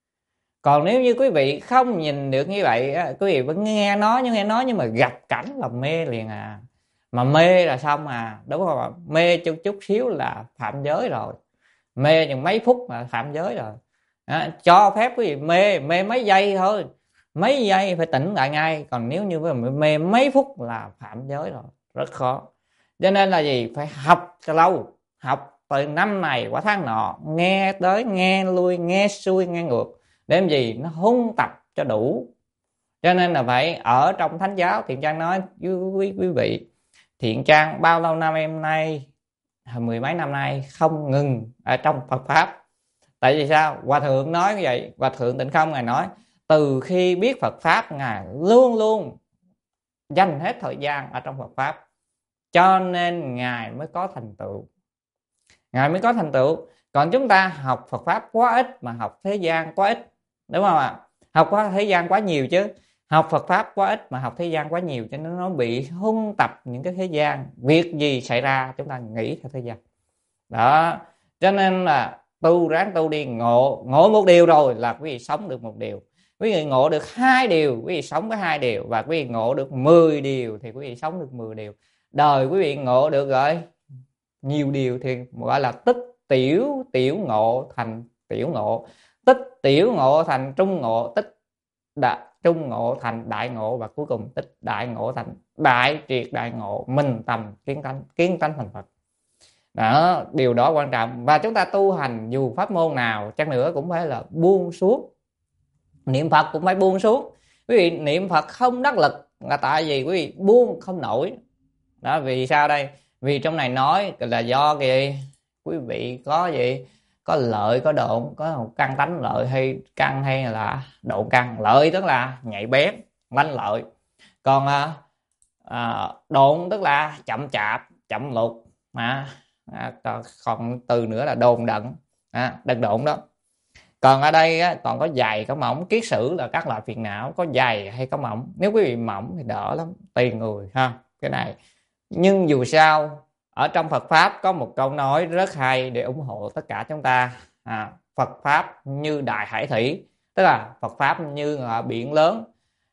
Còn nếu như quý vị không nhìn được như vậy á, quý vị vẫn nghe nói nhưng nghe nói nhưng mà gặp cảnh là mê liền à. Mà mê là xong à, đúng không ạ? Mê chút chút xíu là phạm giới rồi, mê chừng mấy phút là phạm giới rồi. Đó, cho phép quý vị mê mê mấy giây thôi, mấy giây phải tỉnh lại ngay, còn nếu như mê mấy phút là phạm giới rồi, rất khó. Cho nên là gì, phải học cho lâu, học từ năm này qua tháng nọ, nghe tới nghe lui, nghe xuôi nghe ngược, để làm gì, nó huân tập cho đủ. Cho nên là phải ở trong thánh giáo. Thiện Trang nói với quý, quý vị, Thiện Trang bao lâu năm em nay, mười mấy năm nay không ngừng ở trong Phật pháp. Tại vì sao? Hòa thượng nói như vậy, Hòa thượng Tịnh Không ngài nói từ khi biết Phật pháp, ngài luôn luôn dành hết thời gian ở trong Phật pháp, cho nên ngài mới có thành tựu, ngài mới có thành tựu. Còn chúng ta học Phật pháp quá ít mà học thế gian quá ít, đúng không ạ? Học quá thế gian quá nhiều chứ, học Phật pháp quá ít mà học thế gian quá nhiều, cho nên nó bị huân tập những cái thế gian. Việc gì xảy ra chúng ta nghĩ theo thế gian đó. Cho nên là tu, ráng tu đi, ngộ ngộ một điều rồi là quý vị sống được một điều, quý vị ngộ được hai điều quý vị sống có hai điều, và quý vị ngộ được mười điều thì quý vị sống được mười điều. Đời quý vị ngộ được rồi nhiều điều thì gọi là tích tiểu tiểu ngộ thành tiểu ngộ, tích tiểu ngộ thành trung ngộ, tích đại trung ngộ thành đại ngộ, và cuối cùng tích đại ngộ thành đại triệt đại ngộ, minh tâm kiến tánh, kiến tánh thành Phật. Đó, điều đó quan trọng. Và chúng ta tu hành dù pháp môn nào chăng nữa cũng phải là buông xuống. Niệm Phật cũng phải buông xuống. Quý vị niệm Phật không đắc lực là tại vì quý vị buông không nổi. Đó, vì sao đây? Vì trong này nói là do cái quý vị có gì, có lợi có độn, có một căn tánh lợi hay căn hay là độn căn. Lợi tức là nhạy bén, lanh lợi. Còn à, độn tức là chậm chạp, chậm lục. À, à, còn từ nữa là đồn đận, à, đần độn đó. Còn ở đây á, còn có dày có mỏng. Kiết sử là các loại phiền não, có dày hay có mỏng. Nếu quý vị mỏng thì đỡ lắm, tùy người ha cái này. Nhưng dù sao ở trong Phật pháp có một câu nói rất hay để ủng hộ tất cả chúng ta. à, Phật pháp như đại hải thủy, tức là Phật pháp như ở biển lớn,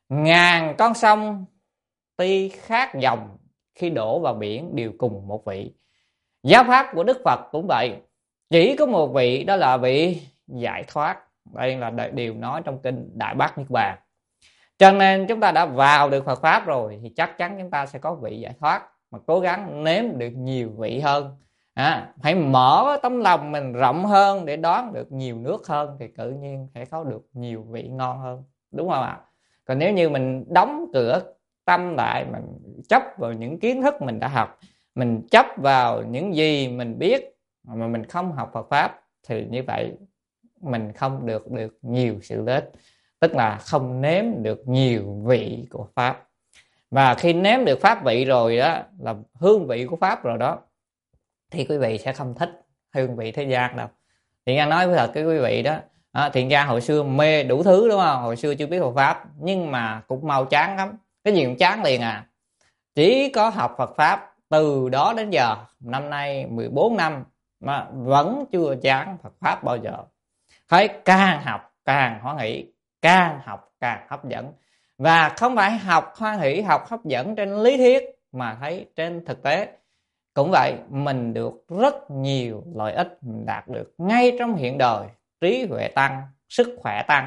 ngàn con sông tuy khác dòng, khi đổ vào biển đều cùng một vị. Giáo pháp của Đức Phật cũng vậy, chỉ có một vị, đó là vị giải thoát. Đây là điều nói trong kinh Đại Bát Niết Bàn. Cho nên chúng ta đã vào được Phật pháp rồi thì chắc chắn chúng ta sẽ có vị giải thoát, mà cố gắng nếm được nhiều vị hơn. à, Hãy mở tấm lòng mình rộng hơn để đón được nhiều nước hơn, thì tự nhiên sẽ có được nhiều vị ngon hơn, đúng không ạ? Còn nếu như mình đóng cửa tâm lại, mình chấp vào những kiến thức mình đã học, mình chấp vào những gì mình biết mà mình không học Phật pháp, thì như vậy mình không được được nhiều sự lợi ích, tức là không nếm được nhiều vị của pháp. Và khi nếm được pháp vị rồi đó, là hương vị của pháp rồi đó, thì quý vị sẽ không thích hương vị thế gian đâu. Thiện Trang nói với thật cái quý vị đó, à, Thiện Trang hồi xưa mê đủ thứ, đúng không? Hồi xưa chưa biết Phật pháp, nhưng mà cũng mau chán lắm, cái gì cũng chán liền à. Chỉ có học Phật pháp từ đó đến giờ, năm nay mười bốn năm mà vẫn chưa chán Phật pháp bao giờ. Thấy càng học càng hoan hỷ, càng học càng hấp dẫn. Và không phải học hoan hỷ, học hấp dẫn trên lý thuyết, mà thấy trên thực tế cũng vậy. Mình được rất nhiều lợi ích, mình đạt được ngay trong hiện đời. Trí huệ tăng, sức khỏe tăng,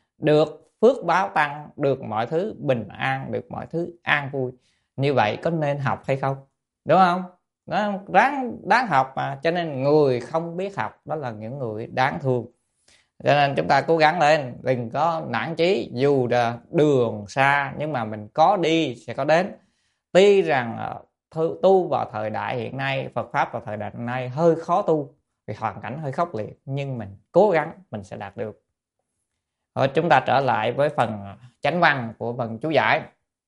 được phước báo tăng, được mọi thứ bình an, được mọi thứ an vui. Như vậy có nên học hay không? Đúng không? Đó, đáng, đáng học mà. Cho nên người không biết học đó là những người đáng thương. Cho nên chúng ta cố gắng lên, đừng có nản chí. Dù là đường xa nhưng mà mình có đi sẽ có đến. Tuy rằng tu vào thời đại hiện nay, Phật pháp vào thời đại hiện nay hơi khó tu vì hoàn cảnh hơi khốc liệt, nhưng mình cố gắng mình sẽ đạt được. Rồi chúng ta trở lại với phần chánh văn của phần chú giải.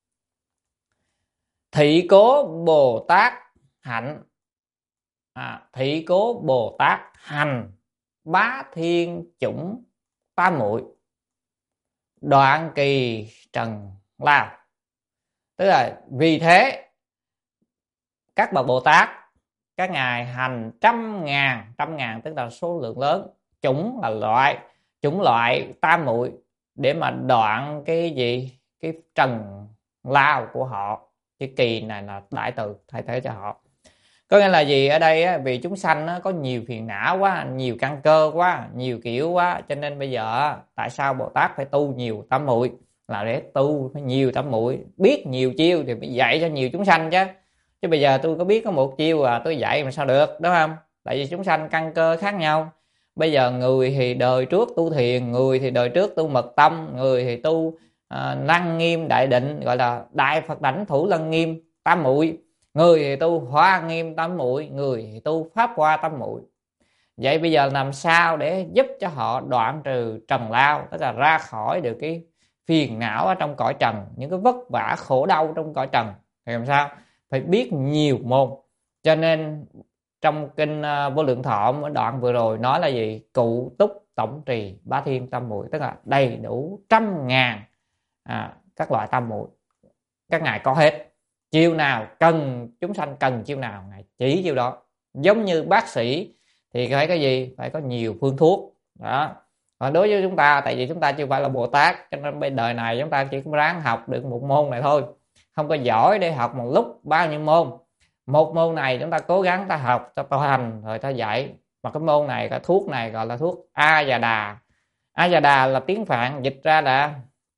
Thị cố Bồ Tát hạnh, à, thị cố Bồ Tát hành bá thiên chủng tam muội, đoạn kỳ trần lao. Tức là vì thế các bậc Bồ Tát, các ngài hành trăm ngàn, trăm ngàn tức là số lượng lớn, chủng là loại, chủng loại tam muội, để mà đoạn cái gì, cái trần lao của họ, Chữ kỳ này là đại từ thay thế cho họ. Có nghĩa là gì ở đây á, vì chúng sanh á, có nhiều phiền não quá, nhiều căn cơ quá, nhiều kiểu quá, cho nên bây giờ tại sao Bồ Tát phải tu nhiều tam muội, là để tu phải nhiều tam muội, biết nhiều chiêu thì phải dạy cho nhiều chúng sanh chứ. Chứ bây giờ tôi có biết có một chiêu à tôi dạy mà sao được, đúng không? Tại vì chúng sanh căn cơ khác nhau. Bây giờ người thì đời trước tu thiền, người thì đời trước tu mật tâm, người thì tu à, Lăng Nghiêm Đại Định, gọi là Đại Phật Đảnh Thủ Lăng Nghiêm tam muội. Người thì tu Hoa Nghiêm tam muội, người thì tu Pháp Hoa tam muội. Vậy bây giờ làm sao để giúp cho họ đoạn trừ trần lao, tức là ra khỏi được cái phiền não ở trong cõi trần, những cái vất vả khổ đau trong cõi trần thì làm sao? Phải biết nhiều môn. Cho nên trong kinh Vô Lượng Thọ ở đoạn vừa rồi nói là gì? Cụ túc tổng trì bá thiên tam muội, tức là đầy đủ trăm ngàn à, các loại tam muội các ngài có hết. Chiêu nào cần chúng sanh cần chiêu nào ngài chỉ chiêu đó. Giống như bác sĩ thì phải cái gì? Phải có nhiều phương thuốc đó. Còn đối với chúng ta, tại vì chúng ta chưa phải là Bồ Tát, cho nên bên đời này chúng ta chỉ ráng học được một môn này thôi, không có giỏi để học một lúc bao nhiêu môn. Một môn này chúng ta cố gắng ta học, ta tu hành rồi ta dạy. Mà cái môn này, cái thuốc này gọi là thuốc A Già Đà. A Già Đà là tiếng Phạn, dịch ra là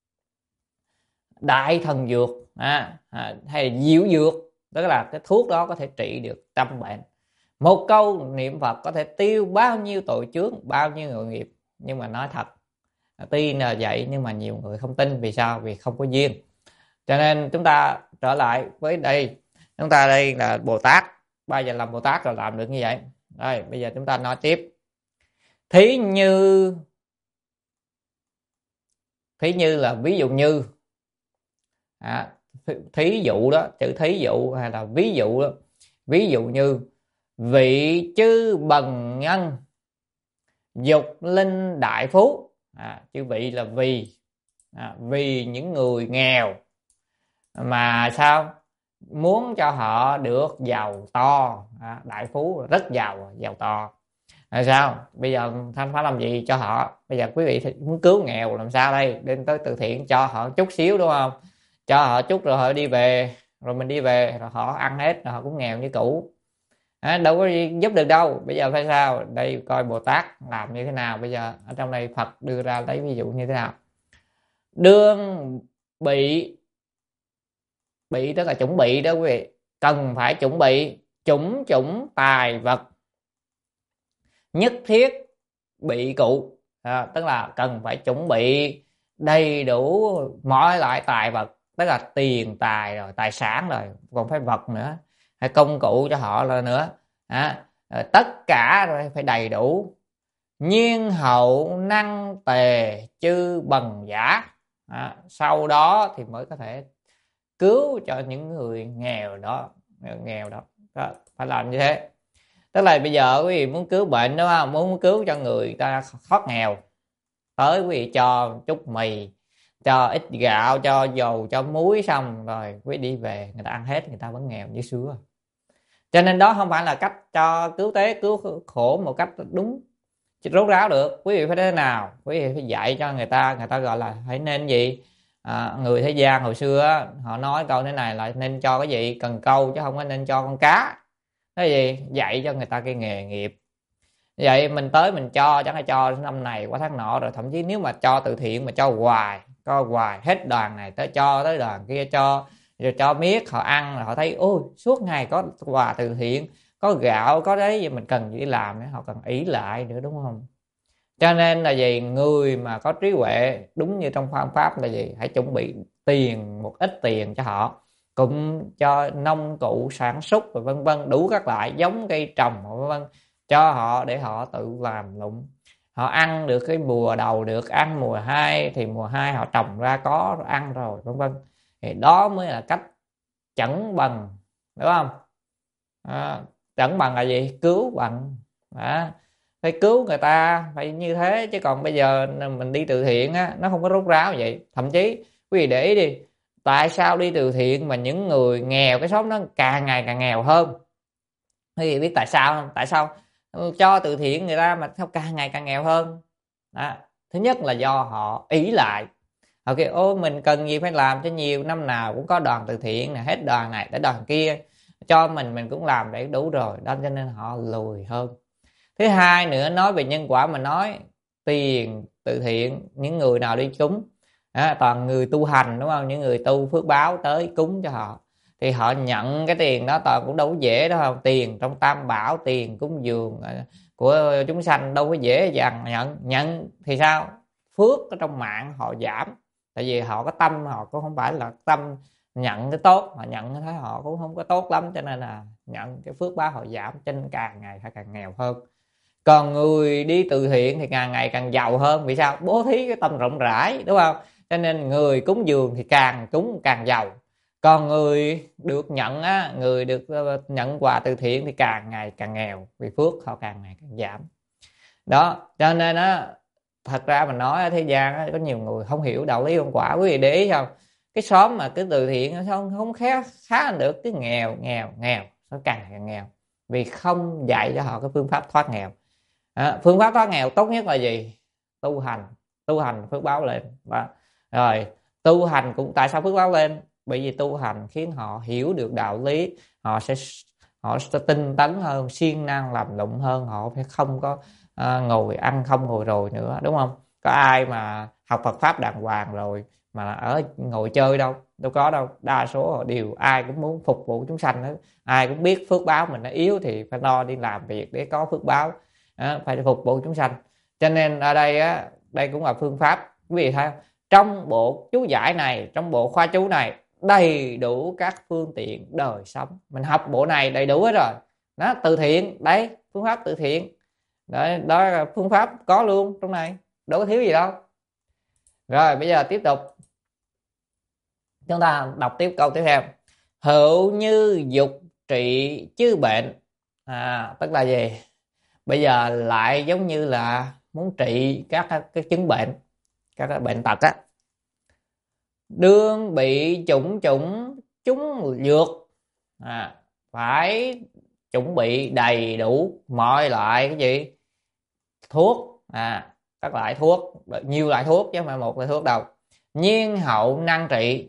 đại thần dược à, à, hay là diệu dược, tức là cái thuốc đó có thể trị được trăm bệnh. Một câu niệm Phật có thể tiêu bao nhiêu tội chướng, bao nhiêu người nghiệp. Nhưng mà nói thật, tuy là vậy nhưng mà nhiều người không tin. Vì sao? Vì không có duyên. Cho nên chúng ta trở lại với đây, chúng ta đây là Bồ Tát, bao giờ làm Bồ Tát rồi làm được như vậy. Đây bây giờ chúng ta nói tiếp. Thí như thí như là ví dụ như à, thí dụ đó, chữ thí dụ hay là ví dụ đó. Ví dụ như vị chư bần nhân dục linh đại phú à, chữ vị là vì à, vì những người nghèo mà sao muốn cho họ được giàu to à, đại phú rất giàu giàu to là sao? Bây giờ thanh phải làm gì cho họ? Bây giờ quý vị muốn cứu nghèo làm sao đây? Đến tới từ thiện cho họ chút xíu, đúng không? Cho họ chút rồi họ đi về, rồi mình đi về rồi họ ăn hết rồi họ cũng nghèo như cũ à, đâu có giúp được đâu. Bây giờ phải sao? Đây coi Bồ Tát làm như thế nào. Bây giờ ở trong đây Phật đưa ra lấy ví dụ như thế nào. Đương bị bị tức là chuẩn bị đó quý vị, cần phải chuẩn bị chủng chủng tài vật nhất thiết bị cụ à, tức là cần phải chuẩn bị đầy đủ mọi loại tài vật, tức là tiền tài rồi tài sản rồi còn phải vật nữa, hay công cụ cho họ là nữa à, tất cả rồi phải đầy đủ. Nhiên hậu năng tề chư bần giả à, sau đó thì mới có thể cứu cho những người nghèo đó nghèo đó, đó phải làm như thế. Tức là bây giờ quý vị muốn cứu bệnh, đúng không? Muốn cứu cho người ta thoát nghèo, tới quý vị cho chút mì, cho ít gạo, cho dầu, cho muối, xong rồi quý vị đi về, người ta ăn hết, người ta vẫn nghèo như xưa. Cho nên đó không phải là cách cho cứu tế, cứu khổ một cách đúng rốt ráo được. Quý vị phải thế nào? Quý vị phải dạy cho người ta, người ta gọi là phải nên gì? À, người thế gian hồi xưa họ nói câu thế này là nên cho cái gì? Cần câu chứ không có nên cho con cá. Cái gì? Dạy cho người ta cái nghề nghiệp. Vậy mình tới mình cho, chẳng hay cho năm này qua tháng nọ, rồi thậm chí nếu mà cho từ thiện mà cho hoài, cho hoài hết đoàn này tới cho tới đoàn kia cho, rồi cho miết họ ăn, rồi họ thấy ôi suốt ngày có quà từ thiện, có gạo, có đấy, vậy mình cần gì đi làm nữa, họ cần ý lại nữa, đúng không? Cho nên là gì? Người mà có trí huệ đúng như trong phương pháp là gì? Hãy chuẩn bị tiền, một ít tiền cho họ, cũng cho nông cụ sản xuất và vân vân, đủ các loại giống cây trồng vân vân cho họ để họ tự làm lụng. Họ ăn được cái mùa đầu được ăn, mùa hai thì mùa hai họ trồng ra có ăn rồi vân vân. Thì đó mới là cách chẩn bằng, đúng không? À, chẩn bằng là gì? Cứu bằng à, phải cứu người ta phải như thế. Chứ còn bây giờ mình đi từ thiện á, nó không có rốt ráo vậy. Thậm chí quý vị để ý đi, tại sao đi từ thiện mà những người nghèo cái xóm nó càng ngày càng nghèo hơn? Quý vị biết tại sao không? Tại sao cho từ thiện người ta mà sao càng ngày càng nghèo hơn? Đó. Thứ nhất là do họ ỷ lại, họ kêu ôi mình cần gì phải làm cho nhiều, năm nào cũng có đoàn từ thiện nè, hết đoàn này tới đoàn kia cho mình mình cũng làm để đủ rồi đó, cho nên họ lùi hơn. Thứ hai nữa, nói về nhân quả mà nói, tiền từ thiện những người nào đi cúng à, toàn người tu hành đúng không, những người tu phước báo tới cúng cho họ thì họ nhận cái tiền đó toàn cũng đâu có dễ đâu không, tiền trong tam bảo, tiền cúng dường của chúng sanh đâu có dễ dàng nhận. Nhận thì sao, phước ở trong mạng họ giảm, tại vì họ có tâm, họ cũng không phải là tâm nhận cái tốt, họ nhận thấy họ cũng không có tốt lắm, cho nên là nhận cái phước báo họ giảm, cho nên càng ngày họ càng nghèo hơn. Còn người đi từ thiện thì càng ngày càng giàu hơn, vì sao, bố thí cái tâm rộng rãi đúng không, cho nên người cúng dường thì càng cúng càng giàu. Còn người được nhận á, người được nhận quà từ thiện thì càng ngày càng nghèo, vì phước họ càng ngày càng giảm. Đó cho nên á, thật ra mình nói ở thế gian á, có nhiều người không hiểu đạo lý nhân quả. Quý vị để ý không, cái xóm mà cứ từ thiện không không khá khá được, cứ nghèo nghèo nghèo, nó càng càng nghèo, vì không dạy cho họ cái phương pháp thoát nghèo. À, phương pháp thoát nghèo tốt nhất là gì, tu hành, tu hành phước báo lên. Đó. Rồi tu hành cũng tại sao phước báo lên, bởi vì tu hành khiến họ hiểu được đạo lý, họ sẽ họ sẽ tinh tấn hơn, siêng năng làm lụng hơn, họ phải không có à, ngồi ăn không ngồi rồi nữa, đúng không? Có ai mà học Phật pháp đàng hoàng rồi mà ở ngồi chơi đâu, đâu có đâu. Đa số họ đều ai cũng muốn phục vụ chúng sanh đó, ai cũng biết phước báo mình nó yếu thì phải lo đi làm việc để có phước báo, à, phải phục vụ chúng sanh. Cho nên ở đây á, đây cũng là phương pháp. Quý vị thấy không? Trong bộ chú giải này, trong bộ khoa chú này đầy đủ các phương tiện đời sống, mình học bộ này đầy đủ hết rồi. Đó, từ thiện đấy, phương pháp từ thiện đấy, đó là phương pháp có luôn trong này, đâu có thiếu gì đâu. Rồi bây giờ tiếp tục chúng ta đọc tiếp câu tiếp theo. Hữu như dục trị chư bệnh, à, tức là gì, bây giờ lại giống như là muốn trị các cái chứng bệnh, các cái bệnh tật á. Đương bị chủng chủng chúng dược, à, phải chuẩn bị đầy đủ mọi loại cái gì, thuốc, à, các loại thuốc, nhiều loại thuốc chứ không phải một loại thuốc đâu. Nhiên hậu năng trị,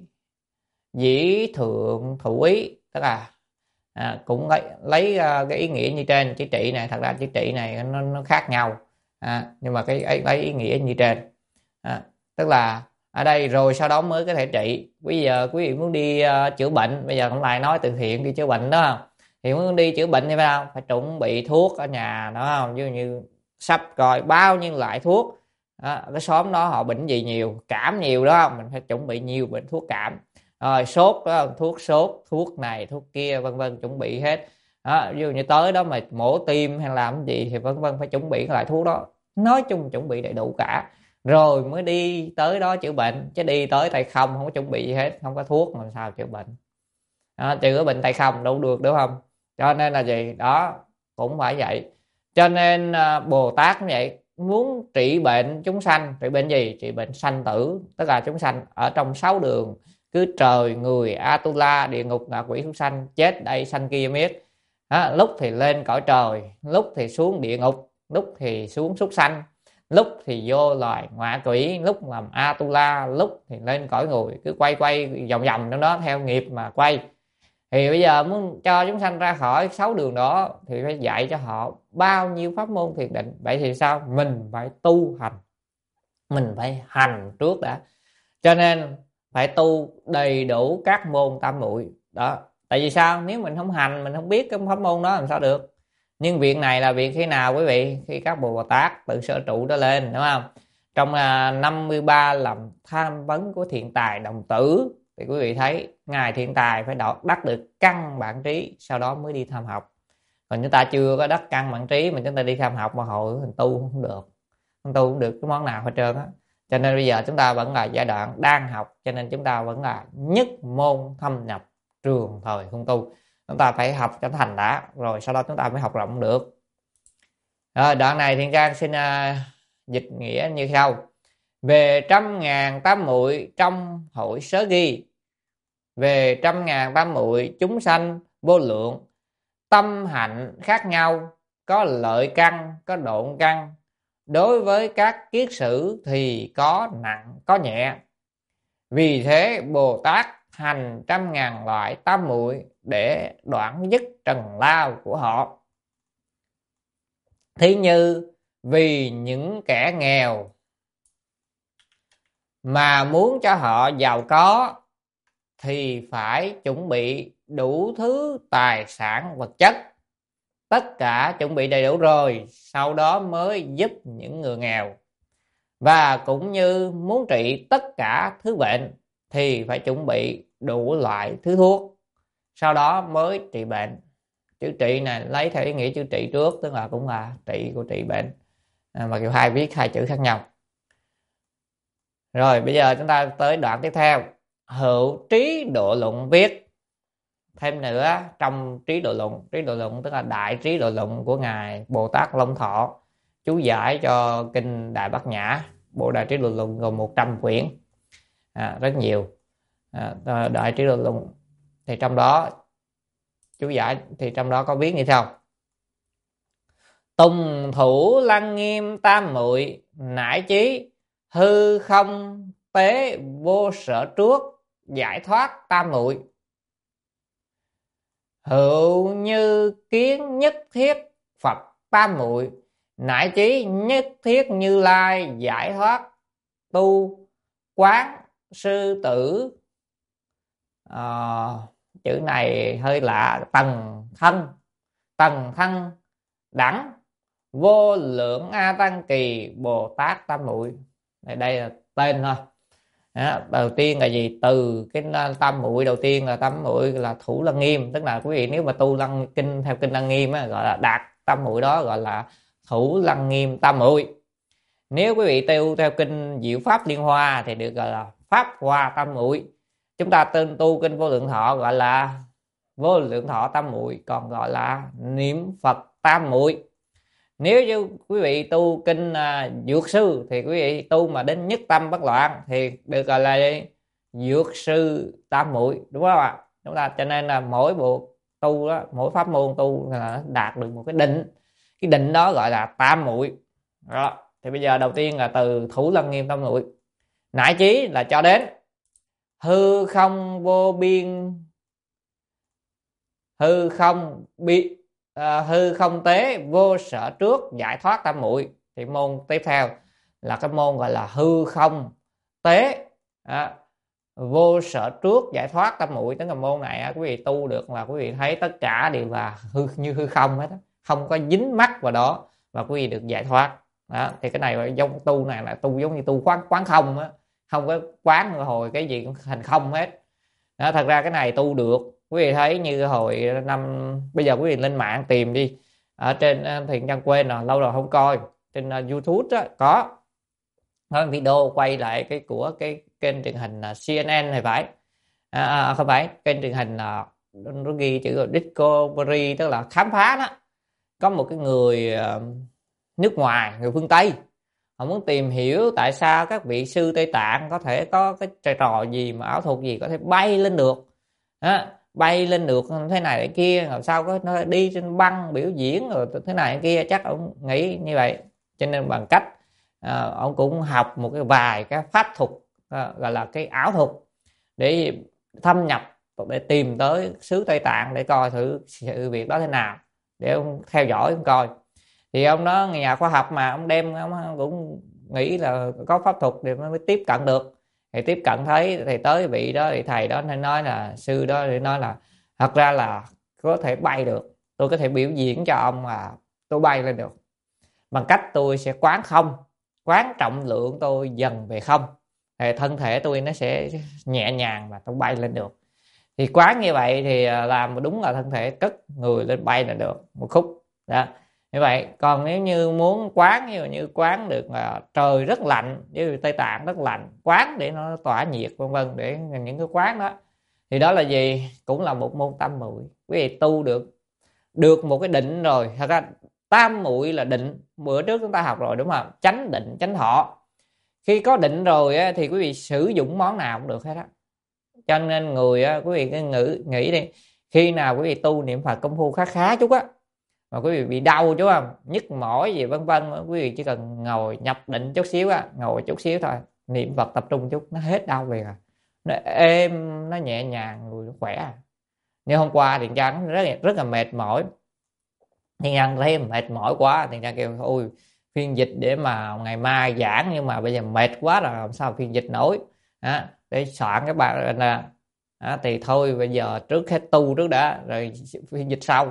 dĩ thượng thủ ý, tức là à, cũng lấy, lấy uh, cái ý nghĩa như trên. Chữ trị này thật ra chữ trị này nó, nó khác nhau, à, nhưng mà cái lấy ý nghĩa như trên, à, tức là ở đây rồi sau đó mới có thể trị. Bây giờ quý vị muốn đi uh, chữa bệnh, bây giờ không lại nói từ thiện đi chữa bệnh đó không, thì muốn đi chữa bệnh thì phải không, phải chuẩn bị thuốc ở nhà đó không, như như sắp coi bao nhiêu loại thuốc. Đó, cái xóm đó họ bệnh gì nhiều, cảm nhiều đó không, mình phải chuẩn bị nhiều bệnh thuốc cảm. Rồi sốt đó, thuốc sốt, thuốc này thuốc kia vân vân, chuẩn bị hết. Đó, ví dụ như tới đó mà mổ tim hay làm gì thì vân vân, phải chuẩn bị cái loại thuốc đó. Nói chung chuẩn bị đầy đủ cả rồi mới đi tới đó chữa bệnh, chứ đi tới tay không, không có chuẩn bị gì hết, không có thuốc làm sao chữa bệnh. Đó, chữa bệnh tay không đâu được, đúng không? Cho nên là gì đó cũng phải vậy. Cho nên Bồ Tát cũng vậy, muốn trị bệnh chúng sanh. Trị bệnh gì? Trị bệnh sanh tử, tức là chúng sanh ở trong sáu đường, cứ trời người Atula, địa ngục ngạ quỷ súc sanh, chết đây sanh kia miết. Đó, lúc thì lên cõi trời, lúc thì xuống địa ngục, lúc thì xuống súc sanh, lúc thì vô loài ngạ quỷ, lúc làm Atula, lúc thì lên cõi người, cứ quay quay vòng vòng trong đó theo nghiệp mà quay. Thì bây giờ muốn cho chúng sanh ra khỏi sáu đường đó thì phải dạy cho họ bao nhiêu pháp môn thiền định. Vậy thì sao? Mình phải tu hành, mình phải hành trước đã. Cho nên phải tu đầy đủ các môn tam muội đó. Tại vì sao? Nếu mình không hành, mình không biết cái pháp môn đó làm sao được. Nhưng việc này là việc khi nào quý vị? Khi các Bồ Tát tự sở trụ đó lên, đúng không? Trong uh, năm mươi ba làm tham vấn của thiện tài đồng tử thì quý vị thấy ngài thiện tài phải đắc được căn bản trí, sau đó mới đi tham học. Còn chúng ta chưa có đắc căn bản trí mà chúng ta đi tham học mà hồi mình tu không được, không tu không được cái món nào hết trơn á. Cho nên bây giờ chúng ta vẫn là giai đoạn đang học, cho nên chúng ta vẫn là nhất môn thâm nhập, trường thời không tu. Chúng ta phải học cho thành đã, rồi sau đó chúng ta mới học rộng được. Rồi, đoạn này Thiện Can xin uh, dịch nghĩa như sau. Về trăm ngàn tám muội trong hội sớ ghi, về trăm ngàn tám muội chúng sanh vô lượng, tâm hạnh khác nhau, có lợi căn, có độn căn. Đối với các kiết sử thì có nặng có nhẹ, Vì thế Bồ Tát hành trăm ngàn loại tam muội để đoạn dứt trần lao của họ. Thí như vì những kẻ nghèo mà muốn cho họ giàu có thì phải chuẩn bị đủ thứ tài sản vật chất, tất cả chuẩn bị đầy đủ rồi, sau đó mới giúp những người nghèo. Và cũng như muốn trị tất cả thứ bệnh thì phải chuẩn bị đủ loại thứ thuốc, sau đó mới trị bệnh. Chữ trị này lấy theo ý nghĩa chữ trị trước, tức là cũng là trị của trị bệnh, à, mặc dù hai viết hai chữ khác nhau. Rồi bây giờ chúng ta tới đoạn tiếp theo. Hữu trí độ luận viết thêm nữa trong trí độ luận. Trí độ luận tức là đại trí độ luận của ngài Bồ Tát Long Thọ, chú giải cho kinh Đại Bát Nhã. Bộ đại trí độ luận gồm một trăm quyển, à, rất nhiều. à, Đại trí độ luận thì trong đó chú giải thì trong đó có viết như sau: tùng thủ lăng nghiêm tam muội, nải chí hư không tế vô sở trước, giải thoát tam muội. Hữu như kiến nhất thiết Phật tam muội, nải chí nhất thiết Như Lai, giải thoát tu quán sư tử. à, Chữ này hơi lạ. Tầng thân, tầng thân đẳng vô lượng A Tăng Kỳ Bồ Tát tam muội. Đây, đây là tên thôi. Đó, đầu tiên là gì? Từ cái tam muội đầu tiên là tam muội là thủ lăng nghiêm, tức là quý vị nếu mà tu lăng kinh theo kinh lăng nghiêm á, gọi là đạt tam muội đó gọi là thủ lăng nghiêm tam muội. Nếu quý vị tu theo kinh Diệu Pháp Liên Hoa thì được gọi là pháp hoa tam muội. Chúng ta tên tu kinh Vô Lượng Thọ gọi là Vô Lượng Thọ tam muội, còn gọi là niệm Phật tam muội. Nếu như quý vị tu kinh uh, Dược Sư thì quý vị tu mà đến nhất tâm bất loạn thì được gọi là Dược Sư tam muội, đúng không ạ? Chúng ta cho nên là mỗi bộ tu đó, mỗi pháp môn tu là đạt được một cái định, cái định đó gọi là tam muội. Đó. Thì bây giờ đầu tiên là từ thủ lăng nghiêm tam muội, nải chí là cho đến hư không vô biên, hư không bi à, hư không tế vô sở trước, giải thoát tam muội. Thì môn tiếp theo là cái môn gọi là hư không tế à, vô sở trước, giải thoát tam muội. Tức là môn này quý vị tu được là quý vị thấy tất cả đều là hư, như hư không hết, không có dính mắc vào đó, và quý vị được giải thoát. Đó, thì cái này giống tu này là tu giống như tu quán quán không á, không có quán hồi cái gì cũng thành không hết. Đó, thật ra cái này tu được. Quý vị thấy như hồi năm bây giờ quý vị lên mạng tìm đi, ở trên Thiện Chân quên rồi, lâu rồi không coi, trên uh, YouTube đó, có có video quay lại cái của cái kênh truyền hình uh, C N N hay phải à, à, không phải kênh truyền hình uh, nó ghi chữ là Discovery, tức là khám phá đó. Có một cái người uh, nước ngoài, người phương Tây, họ muốn tìm hiểu tại sao các vị sư Tây Tạng có thể có cái trò trò gì mà ảo thuật gì có thể bay lên được đó, bay lên được thế này thế kia, làm sao có nó đi trên băng biểu diễn rồi thế này thế kia. Chắc ông nghĩ như vậy, cho nên bằng cách à, ông cũng học một cái vài cái pháp thuật à, gọi là cái ảo thuật để thâm nhập, để tìm tới xứ Tây Tạng để coi thử sự việc đó thế nào, để ông theo dõi ông coi. Thì ông đó nhà khoa học mà, ông đem ông cũng nghĩ là có pháp thuật thì mới tiếp cận được. Thì tiếp cận thấy thì tới vị đó thì thầy đó nên nói là sư đó thì nói là thật ra là có thể bay được, tôi có thể biểu diễn cho ông là tôi bay lên được bằng cách tôi sẽ quán không, quán trọng lượng tôi dần về không, thì thân thể tôi nó sẽ nhẹ nhàng và tôi bay lên được. Thì quán như vậy thì làm đúng là thân thể cất người lên bay là được một khúc đó. Như vậy còn nếu như muốn quán như như quán được là trời rất lạnh, với Tây Tạng rất lạnh, quán để nó tỏa nhiệt vân vân, để những cái quán đó thì đó là gì, cũng là một môn tam muội. Quý vị tu được được một cái định rồi. Thật ra tam muội là định, bữa trước chúng ta học rồi đúng không? Chánh định chánh thọ. Khi có định rồi á, thì quý vị sử dụng món nào cũng được hết á. Cho nên người á, quý vị cứ nghĩ, nghĩ đi, khi nào quý vị tu niệm Phật công phu khá khá chút á, mà quý vị bị đau chứ không, nhức mỏi gì vân vân, quý vị chỉ cần ngồi nhập định chút xíu á, ngồi chút xíu thôi, niệm Phật tập trung chút, nó hết đau liền à. nó êm, nó nhẹ nhàng, người nó khỏe. Như hôm qua Thiện Trang rất là, rất là mệt mỏi, Thiện Trang thấy mệt mỏi quá, Thiện Trang kêu ôi phiên dịch để mà ngày mai giảng, nhưng mà bây giờ mệt quá rồi làm sao phiên dịch nổi à, để soạn cái bài là à, thì thôi bây giờ trước hết tu trước đã rồi phiên dịch sau.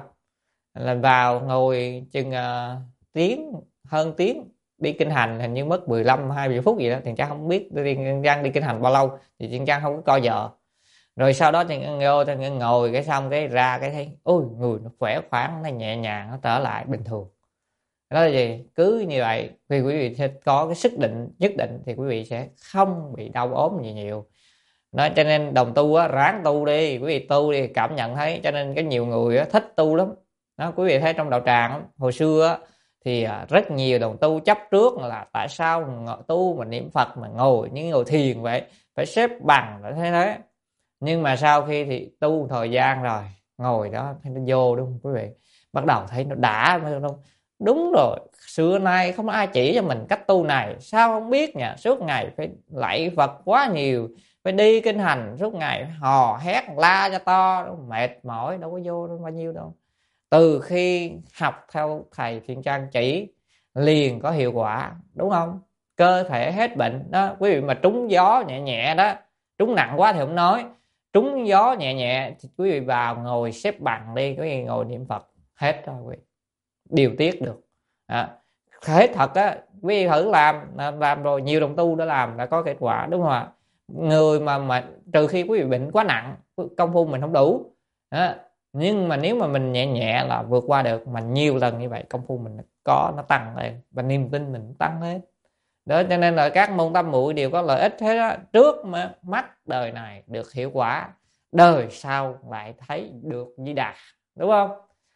Là vào ngồi chừng uh, tiếng hơn tiếng đi kinh hành, hình như mất mười lăm hai mươi phút gì đó, Thiện Trang không biết Thiện Trang đi kinh hành bao lâu thì Thiện Trang không có coi giờ. Rồi sau đó thì ngồi, thì ngồi cái xong cái ra cái thấy ôi người nó khỏe khoắn, nó nhẹ nhàng, nó trở lại bình thường. Đó là gì? Cứ như vậy khi quý vị sẽ có cái sức định nhất định thì quý vị sẽ không bị đau ốm gì nhiều. Đó, cho nên đồng tu á, ráng tu đi, quý vị tu đi cảm nhận thấy. Cho nên cái nhiều người á, thích tu lắm. Đó, quý vị thấy trong đạo tràng hồi xưa á, thì rất nhiều đồng tu chấp trước là tại sao tu mà niệm Phật mà ngồi như ngồi thiền vậy, phải xếp bằng phải thế thế. Nhưng mà sau khi thì tu thời gian rồi, ngồi đó thấy nó vô đúng không quý vị, bắt đầu thấy nó đã không? Đúng rồi, xưa nay không ai chỉ cho mình cách tu này, sao không biết nhỉ? Suốt ngày phải lạy Phật quá nhiều, phải đi kinh hành suốt ngày, hò hét la cho to, mệt mỏi, đâu có vô đâu bao nhiêu đâu. Từ khi học theo thầy Thiện Trang chỉ liền có hiệu quả, đúng không? Cơ thể hết bệnh đó. Quý vị mà trúng gió nhẹ nhẹ đó, trúng nặng quá thì không nói, trúng gió nhẹ nhẹ thì quý vị vào ngồi xếp bằng đi, quý vị ngồi niệm Phật hết rồi, quý vị điều tiết được à, hết thật á. Quý vị thử làm làm rồi, nhiều đồng tu đã làm đã có kết quả, đúng không ạ? Người mà mà trừ khi quý vị bệnh quá nặng, công phu mình không đủ à, nhưng mà nếu mà mình nhẹ nhẹ là vượt qua được. Mà nhiều lần như vậy công phu mình có nó tăng lên và niềm tin mình tăng lên đó. Cho nên là các môn tam muội đều có lợi ích hết á. Trước mắt đời này được hiệu quả, đời sau lại thấy được Di Đà, đúng không?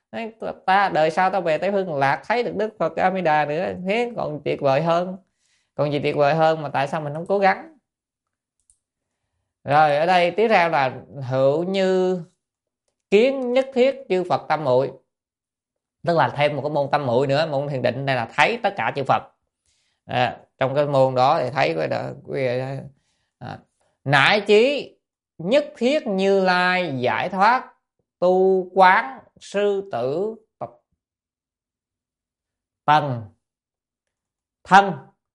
Ta đời sau ta về Tây Phương Lạc thấy được Đức Phật A Di Đà nữa, thế còn tuyệt vời hơn. Còn gì tuyệt vời hơn mà tại sao mình không cố gắng? Rồi ở đây tiếp theo là hữu như kiến nhất thiết chư Phật tam muội, tức là thêm một cái môn tam muội nữa. Môn thiền định này là thấy tất cả chư Phật à, trong cái môn đó thì thấy cái đó quý vị à, nải chí nhất thiết Như Lai giải thoát tu quán sư tử tầng thân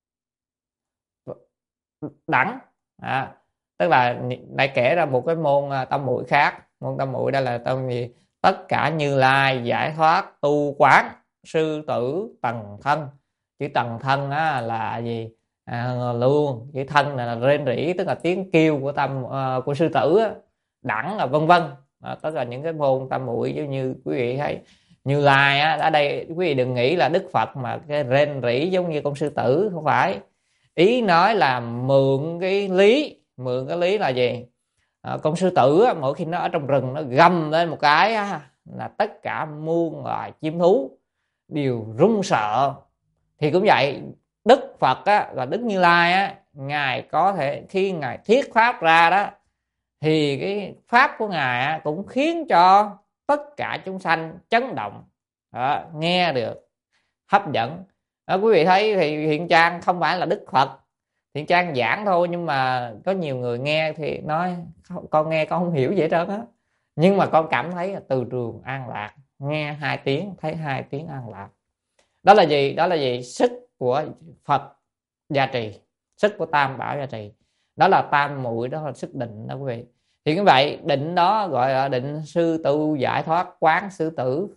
đẳng à, tức là lại kể ra một cái môn tâm muội khác. Môn tâm muội đây là tâm gì? Tất cả Như Lai giải thoát tu quán sư tử tầng thân. Chữ tầng thân á, là gì à, luôn chữ thân này là rên rỉ, tức là tiếng kêu của tâm uh, của sư tử á. Đẳng là vân vân à, tức là những cái môn tâm muội giống như quý vị thấy Như Lai á. Ở đây quý vị đừng nghĩ là Đức Phật mà cái rên rỉ giống như con sư tử, không phải. Ý nói là mượn cái lý, mượn cái lý là gì à, con sư tử á, mỗi khi nó ở trong rừng nó gầm lên một cái á, là tất cả muôn loài chim thú đều run sợ. Thì cũng vậy, Đức Phật á, và Đức Như Lai á, Ngài có thể khi Ngài thuyết pháp ra đó thì cái pháp của Ngài á, cũng khiến cho tất cả chúng sanh chấn động đó, nghe được hấp dẫn đó. Quý vị thấy thì Thiện Trang không phải là Đức Phật, Thiện Trang giảng thôi, nhưng mà có nhiều người nghe thì nói con nghe con không hiểu gì hết trơn á, nhưng mà con cảm thấy là từ trường an lạc, nghe hai tiếng thấy hai tiếng an lạc. Đó là gì? Đó là gì? Sức của Phật gia trì, sức của Tam Bảo gia trì, đó là tam muội, đó là sức định đó quý vị. Thì như vậy định đó gọi là định sư tu giải thoát quán sư tử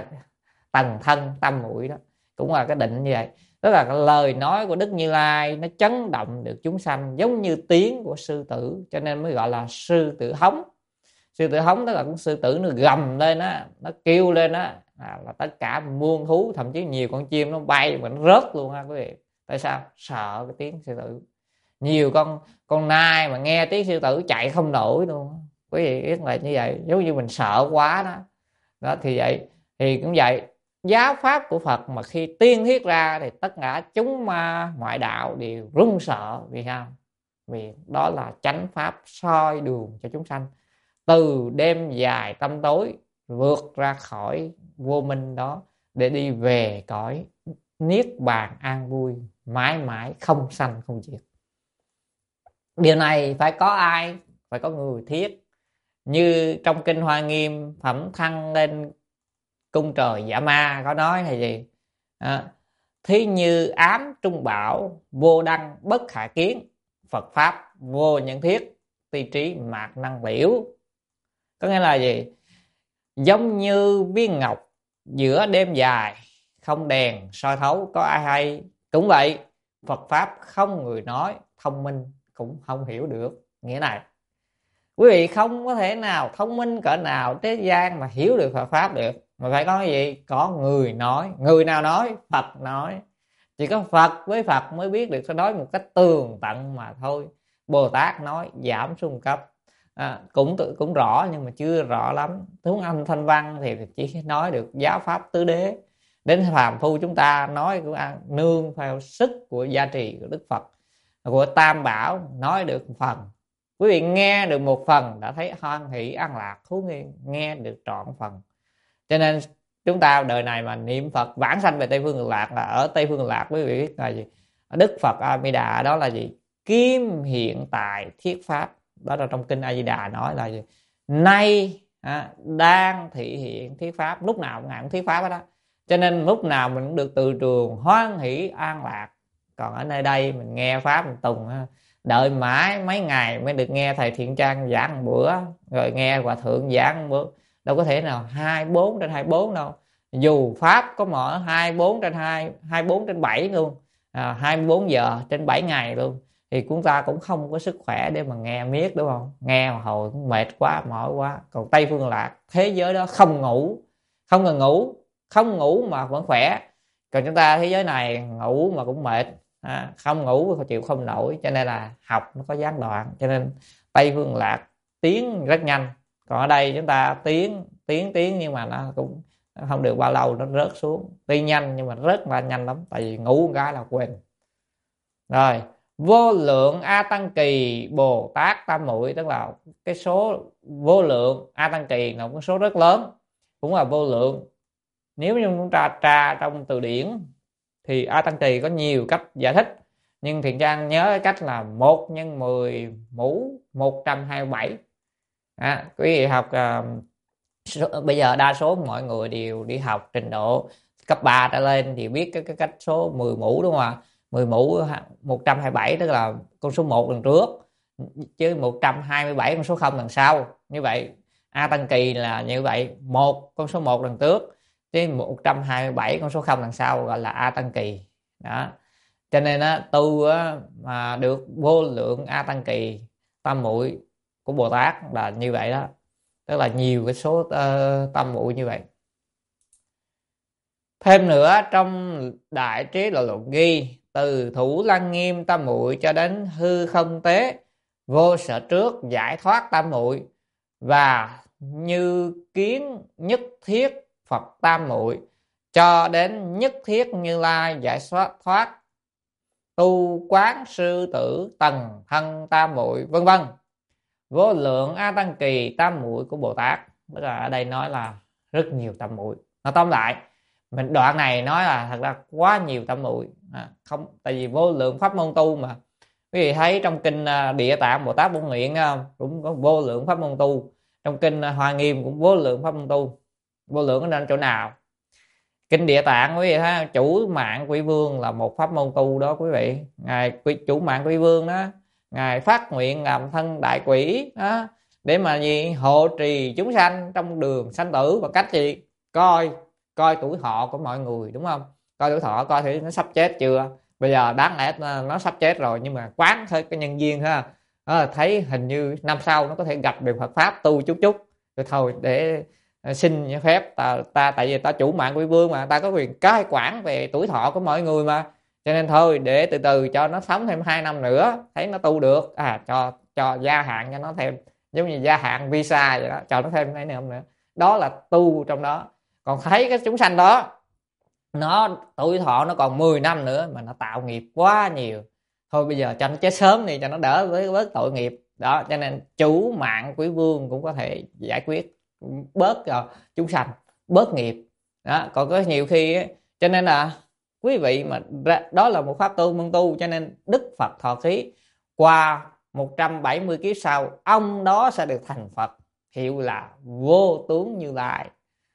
tầng thân tam muội, đó cũng là cái định như vậy. Đó là cái lời nói của Đức Như Lai nó chấn động được chúng sanh giống như tiếng của sư tử, cho nên mới gọi là sư tử hống. Sư tử hống tức là con sư tử nó gầm lên á, nó kêu lên á, à, là tất cả muôn thú, thậm chí nhiều con chim nó bay mà nó rớt luôn ha quý vị. Tại sao? Sợ cái tiếng sư tử. Nhiều con con nai mà nghe tiếng sư tử chạy không nổi luôn, quý vị biết là như vậy, giống như mình sợ quá đó. Đó thì vậy, thì cũng vậy, giáo pháp của Phật mà khi tiên thiết ra thì tất cả chúng ma ngoại đạo đều run sợ. Vì sao? Vì đó là chánh pháp soi đường cho chúng sanh từ đêm dài tâm tối vượt ra khỏi vô minh đó để đi về cõi niết bàn an vui mãi mãi không sanh không diệt. Điều này phải có ai phải có người thiết. Như trong kinh Hoa Nghiêm phẩm thăng lên cung trời Dạ Ma có nói là gì? À, thí như ám trung bảo, vô đăng bất khả kiến, Phật pháp vô nhân thiết, ti trí mạc năng liễu. Có nghĩa là gì? Giống như viên ngọc giữa đêm dài, không đèn soi thấu có ai hay. Cũng vậy, Phật pháp không người nói, thông minh cũng không hiểu được. Nghĩa này, quý vị không có thể nào thông minh cỡ nào thế gian mà hiểu được Phật pháp được, mà phải có cái gì? Có người nói. Người nào nói? Phật nói. Chỉ có Phật với Phật mới biết được, sẽ nói một cách tường tận mà thôi. Bồ Tát nói giảm xuống cấp, à, cũng cũng rõ nhưng mà chưa rõ lắm. Tướng âm thanh văn thì chỉ nói được giáo pháp tứ đế. Đến phàm phu chúng ta nói cũng nương theo sức của gia trì của Đức Phật, của Tam Bảo, nói được một phần. Quý vị nghe được một phần đã thấy hoan hỷ an lạc thú nghiên, nghe được trọn phần. Cho nên chúng ta đời này mà niệm Phật vãng sanh về Tây Phương Cực Lạc, là ở Tây Phương Cực Lạc quý vị biết là gì? Đức Phật A Di Đà đó là gì? Kim hiện tại thiết pháp. Đó là trong kinh A Di Đà nói là gì? Nay à, đang thị hiện thiết pháp. Lúc nào ngài cũng thiết pháp đó. Cho nên lúc nào mình cũng được từ trường hoan hỷ an lạc. Còn ở nơi đây mình nghe pháp mình tùng, đợi mãi mấy ngày mới được nghe thầy Thiện Trang giảng một bữa, rồi nghe hòa thượng giảng một bữa. Đâu có thể nào hai mươi bốn trên hai mươi bốn đâu. Dù pháp có mở hai mươi bốn trên hai, hai mươi bốn trên bảy luôn, à, hai mươi bốn giờ trên bảy ngày luôn, thì chúng ta cũng không có sức khỏe để mà nghe miết, đúng không? Nghe mà hồi cũng mệt quá, mỏi quá. Còn Tây Phương Lạc, thế giới đó không ngủ, không cần ngủ, không ngủ mà vẫn khỏe. Còn chúng ta thế giới này ngủ mà cũng mệt, à, không ngủ chịu không nổi. Cho nên là học nó có gián đoạn. Cho nên Tây Phương Lạc tiến rất nhanh. Còn ở đây chúng ta tiến tiến tiến nhưng mà nó cũng không được bao lâu nó rớt xuống. Tuy nhanh nhưng mà rất là nhanh lắm, tại vì ngủ một cái là quên. Rồi, vô lượng A Tăng Kỳ Bồ Tát Tam Muội, tức là cái số vô lượng A Tăng Kỳ là một số rất lớn, cũng là vô lượng. Nếu như chúng ta tra trong từ điển thì A Tăng Kỳ có nhiều cách giải thích, nhưng Thiện Trang nhớ cái cách là một nhân mười mũ một trăm hai mươi bảy. À, quý vị học uh, số, bây giờ đa số mọi người đều đi học trình độ cấp ba trở lên thì biết cái, cái cách số mười mũ, đúng không ạ? mười mũ một trăm hai mươi bảy tức là con số một đằng trước, chứ một trăm hai mươi bảy con số không đằng sau. Như vậy A Tăng Kỳ là như vậy, một con số một đằng trước chứ một trăm hai mươi bảy con số không đằng sau gọi là A Tăng Kỳ. Đó. Cho nên á, tu á, mà được vô lượng A Tăng Kỳ Tam Muội của Bồ Tát là như vậy đó, tức là nhiều cái số uh, tam muội như vậy. Thêm nữa, trong Đại Trí Độ Luận ghi từ Thủ Lăng Nghiêm Tam Muội cho đến hư không tế vô sở trước giải thoát tam muội, và như kiến nhất thiết Phật Tam Muội cho đến nhất thiết Như Lai giải thoát tu quán sư tử tầng thân tam muội, vân vân. Vô lượng A Tăng Kỳ tam muội của Bồ Tát, tức là ở đây nói là rất nhiều tam muội. Nó tóm lại mình đoạn này nói là thật ra quá nhiều tam muội, à, không, tại vì vô lượng pháp môn tu mà. Quý vị thấy trong kinh Địa Tạng Bồ Tát Bổn Nguyện cũng có vô lượng pháp môn tu, trong kinh Hoa Nghiêm cũng vô lượng pháp môn tu. Vô lượng ở nên chỗ nào? Kinh Địa Tạng quý vị thấy chủ mạng Quỷ Vương là một pháp môn tu đó quý vị. Ngài chủ mạng Quỷ Vương đó, ngài phát nguyện làm thân đại quỷ đó, để mà gì? Hộ trì chúng sanh trong đường sanh tử bằng cách gì? Coi coi tuổi thọ của mọi người, đúng không? Coi tuổi thọ, coi thử nó sắp chết chưa. Bây giờ đáng lẽ nó sắp chết rồi, nhưng mà quán thôi cái nhân duyên ha, à, thấy hình như năm sau nó có thể gặp được Phật pháp, tu chút chút rồi thôi để xin phép ta, ta tại vì ta chủ mạng Quỷ Vương mà, ta có quyền cai quản về tuổi thọ của mọi người mà, cho nên thôi để từ từ cho nó sống thêm hai năm nữa, thấy nó tu được, à cho cho gia hạn cho nó thêm, giống như gia hạn visa vậy đó, cho nó thêm hai năm nữa. Đó là tu trong đó. Còn thấy cái chúng sanh đó nó tuổi thọ nó còn mười năm nữa mà nó tạo nghiệp quá nhiều, thôi bây giờ cho nó chết sớm đi cho nó đỡ với bớt tội nghiệp đó. Cho nên chủ mạng Quỷ Vương cũng có thể giải quyết bớt uh, chúng sanh, bớt nghiệp đó. Còn có nhiều khi ấy, cho nên là quý vị mà đó là một pháp tu môn tu, cho nên Đức Phật thọ khí qua một trăm bảy mươi kiếp sau ông đó sẽ được thành Phật, hiệu là Vô Tướng Như Lai.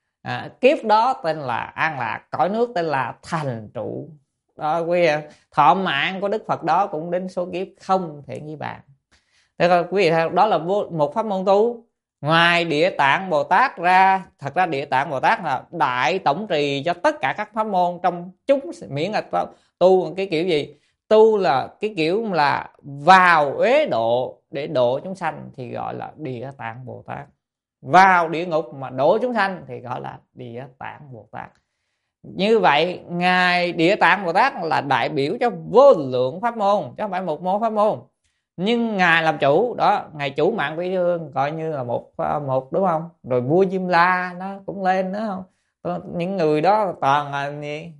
À, kiếp đó tên là An Lạc, cõi nước tên là Thành Trụ. Đó, quý vị, thọ mạng của Đức Phật đó cũng đến số kiếp không thể ghi bàn. Thế thôi quý vị thấy, đó là một pháp môn tu. Ngoài Địa Tạng Bồ Tát ra, thật ra Địa Tạng Bồ Tát là đại tổng trì cho tất cả các pháp môn trong chúng, miễn là tu cái kiểu gì, tu là cái kiểu là vào uế độ để độ chúng sanh thì gọi là Địa Tạng Bồ Tát, vào địa ngục mà độ chúng sanh thì gọi là Địa Tạng Bồ Tát. Như vậy ngài Địa Tạng Bồ Tát là đại biểu cho vô lượng pháp môn chứ không phải một môn pháp môn, nhưng ngài làm chủ đó, ngài chủ mạng quỷ dương coi như là một một đúng không? Rồi vua Diêm La nó cũng lên nữa không? Những người đó toàn là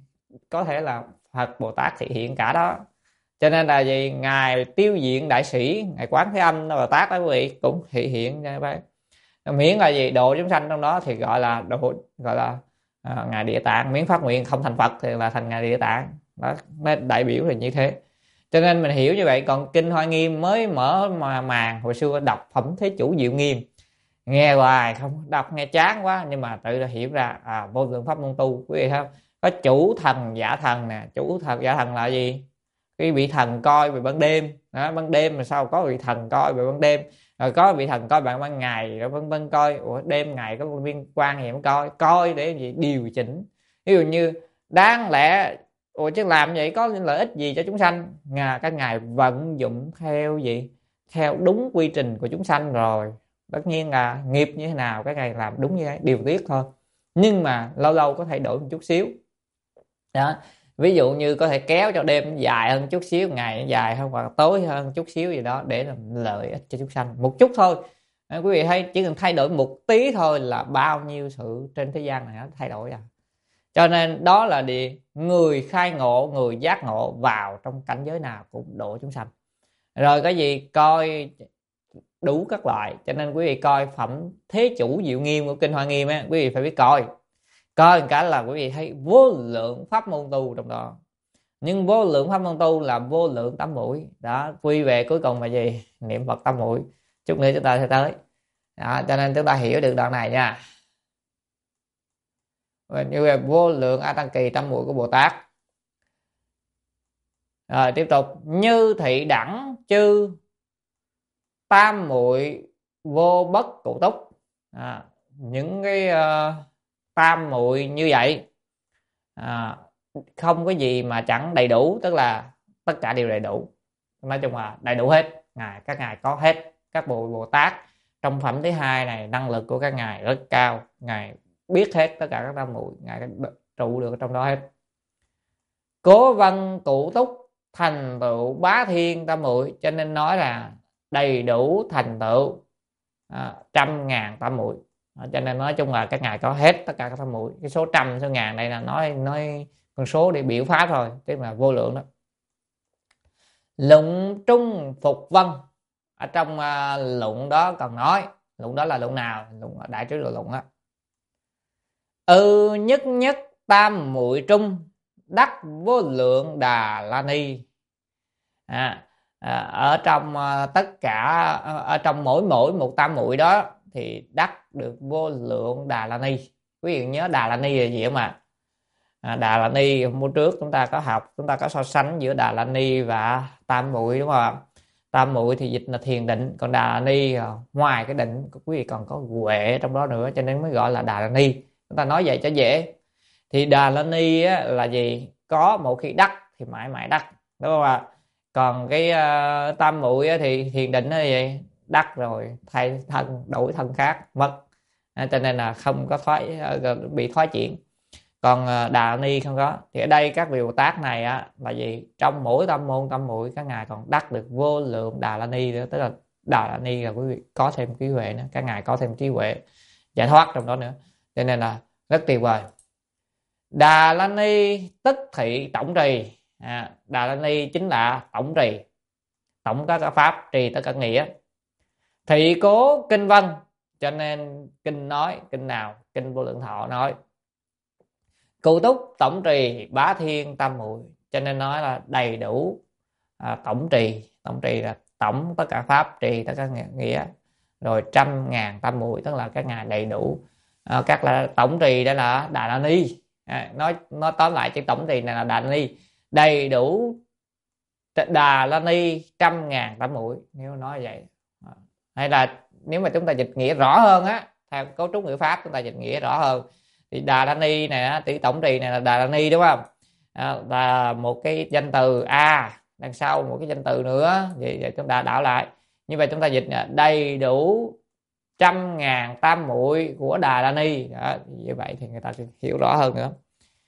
có thể là Phật Bồ Tát thị hiện cả đó. Cho nên là gì, ngài Tiêu Diện Đại Sĩ, ngài Quán Thế Âm Bồ Tát đó quý vị cũng thị hiện như vậy. Miễn là gì độ chúng sanh trong đó thì gọi là độ, gọi là à, ngài Địa Tạng. Miễn phát nguyện không thành Phật thì là thành ngài Địa Tạng đó, đại biểu là như thế. Cho nên mình hiểu như vậy. Còn kinh Hoa Nghiêm mới mở mà màn, hồi xưa đọc Phẩm Thế Chủ Diệu Nghiêm nghe hoài không, đọc nghe chán quá, nhưng mà tự là hiểu ra à, vô lượng pháp môn tu. Quý vị thấy không? Có chủ thần giả thần nè. Chủ thần giả thần là gì? Cái vị thần coi về ban đêm đó, ban đêm mà sao có vị thần coi về ban đêm, rồi có vị thần coi bạn ban ngày, rồi vân vân. Coi ủa đêm ngày có liên quan gì không? Coi coi để gì điều chỉnh. Ví dụ như đáng lẽ ủa chứ làm vậy có lợi ích gì cho chúng sanh? Ngà các ngài vận dụng theo gì, theo đúng quy trình của chúng sanh rồi, tất nhiên là nghiệp như thế nào các ngài làm đúng như thế, điều tiết thôi. Nhưng mà lâu lâu có thay đổi một chút xíu đó. Ví dụ như có thể kéo cho đêm dài hơn chút xíu, ngày dài hơn hoặc tối hơn chút xíu gì đó để làm lợi ích cho chúng sanh một chút thôi. À, quý vị thấy chỉ cần thay đổi một tí thôi là bao nhiêu sự trên thế gian này nó thay đổi à. Cho nên đó là đi người khai ngộ, người giác ngộ vào trong cảnh giới nào cũng độ chúng sanh. Rồi cái gì coi đủ các loại. Cho nên quý vị coi Phẩm Thế Chủ Diệu Nghiêm của kinh Hoa Nghiêm á, quý vị phải biết coi. Coi cả là quý vị thấy vô lượng pháp môn tu trong đó. Nhưng vô lượng pháp môn tu là vô lượng tám mũi đó. Quy về cuối cùng là gì? Niệm Phật tám mũi. Chút nữa chúng ta sẽ tới đó, cho nên chúng ta hiểu được đoạn này nha. Như về vô lượng A Tăng Kỳ trăm mũi của Bồ Tát. Rồi tiếp tục. Như thị đẳng chư tam muội vô bất cụ túc. À, những cái uh, tam muội như vậy à, không có gì mà chẳng đầy đủ, tức là tất cả đều đầy đủ. Nói chung là đầy đủ hết. Ngài các ngài có hết. Các bộ Bồ Tát trong phẩm thứ hai này năng lực của các ngài rất cao, ngài biết hết tất cả các tam muội, ngài trụ được trong đó hết. Cố văn cụ túc thành tựu bá thiên tam muội, cho nên nói là đầy đủ thành tựu à, trăm ngàn tam muội. Cho nên nói chung là các ngài có hết tất cả các tam muội. Cái số trăm số ngàn đây là nói nói con số để biểu pháp thôi, tức là vô lượng đó. Lụng trung phục vân, ở trong uh, lụng đó còn nói, lụng đó là lụng nào? Lụng đại trí độ lụng á. Ừ nhất nhất tam muội trung đắc vô lượng Đà La Ni. À, à, ở trong uh, tất cả uh, ở trong mỗi mỗi một tam muội đó thì đắc được vô lượng Đà La Ni. Quý vị nhớ Đà La Ni là gì không ạ? À, Đà La Ni hôm trước chúng ta có học, chúng ta có so sánh giữa Đà La Ni và tam muội đúng không? Tam muội thì dịch là thiền định, còn Đà La Ni ngoài cái định quý vị còn có huệ trong đó nữa, cho nên mới gọi là Đà La Ni. Chúng ta nói vậy cho dễ. Thì Đà La Ni á, là gì? Có một khi đắc thì mãi mãi đắc, đúng không ạ? Còn cái uh, tam muội thì thiền định là gì? Đắc rồi thay thân, đổi thân khác mất, à, cho nên là không có thoái, bị thoái chuyển. Còn uh, Đà La Ni không có. Thì ở đây các vị Bồ Tát này á, là gì? Trong mỗi tâm môn tam muội các ngài còn đắc được vô lượng Đà La Ni nữa, tức là Đà La Ni là quý vị có thêm trí huệ nữa, các ngài có thêm trí huệ giải thoát trong đó nữa, cho nên là rất tuyệt vời. Đà La Ni tức thị tổng trì. À, Đà La Ni chính là tổng trì, tổng các pháp trì tất cả nghĩa. Thị cố kinh văn, cho nên kinh nói, kinh nào? Kinh Vô Lượng Thọ nói. Cụ túc tổng trì bá thiên tam muội, cho nên nói là đầy đủ à, tổng trì. Tổng trì là tổng tất cả pháp trì tất cả nghĩa, rồi trăm ngàn tam muội tức là các ngài đầy đủ. À, các là tổng trì đó là Đà La Ni. À, nói nói tóm lại chữ tổng trì này là Đà La Ni, đầy đủ Đà La Ni trăm ngàn tam muội, nếu nói vậy. À, hay là nếu mà chúng ta dịch nghĩa rõ hơn á, theo cấu trúc ngữ pháp chúng ta dịch nghĩa rõ hơn thì Đà La Ni này á, chữ tổng trì này là Đà La Ni đúng không? À, là một cái danh từ a, đằng sau một cái danh từ nữa, vậy, vậy chúng ta đảo lại như vậy, chúng ta dịch là đầy đủ trăm ngàn tam muội của Đà La Ni. Đó, như vậy thì người ta sẽ hiểu rõ hơn nữa.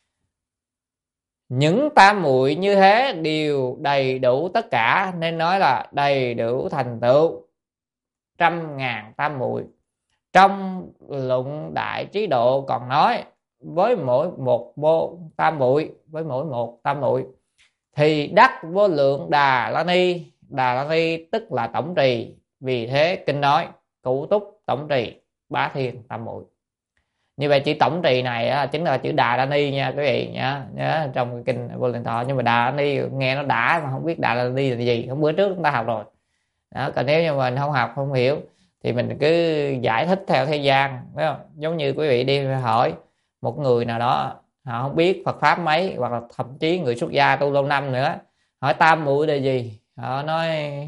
Những tam muội như thế đều đầy đủ tất cả, nên nói là đầy đủ thành tựu trăm ngàn tam muội. Trong luận Đại Trí Độ còn nói với mỗi một vô tam muội, với mỗi một tam muội thì đắc vô lượng Đà La Ni. Đà La Ni tức là tổng trì, vì thế kinh nói cụ túc tổng trì bá thiên tam muội. Như vậy chữ tổng trì này chính là chữ Đà La Ni nha quý vị nhá, nhớ trong kinh Vô Lượng Thọ. Nhưng mà Đà La Ni nghe nó đã mà không biết Đà La Ni là gì, hôm bữa trước chúng ta học rồi đó. Còn nếu như mình không học không hiểu thì mình cứ giải thích theo thế gian, phải không? Giống như quý vị đi hỏi một người nào đó họ không biết Phật pháp mấy, hoặc là thậm chí người xuất gia tu lâu năm nữa, hỏi tam muội là gì, họ nói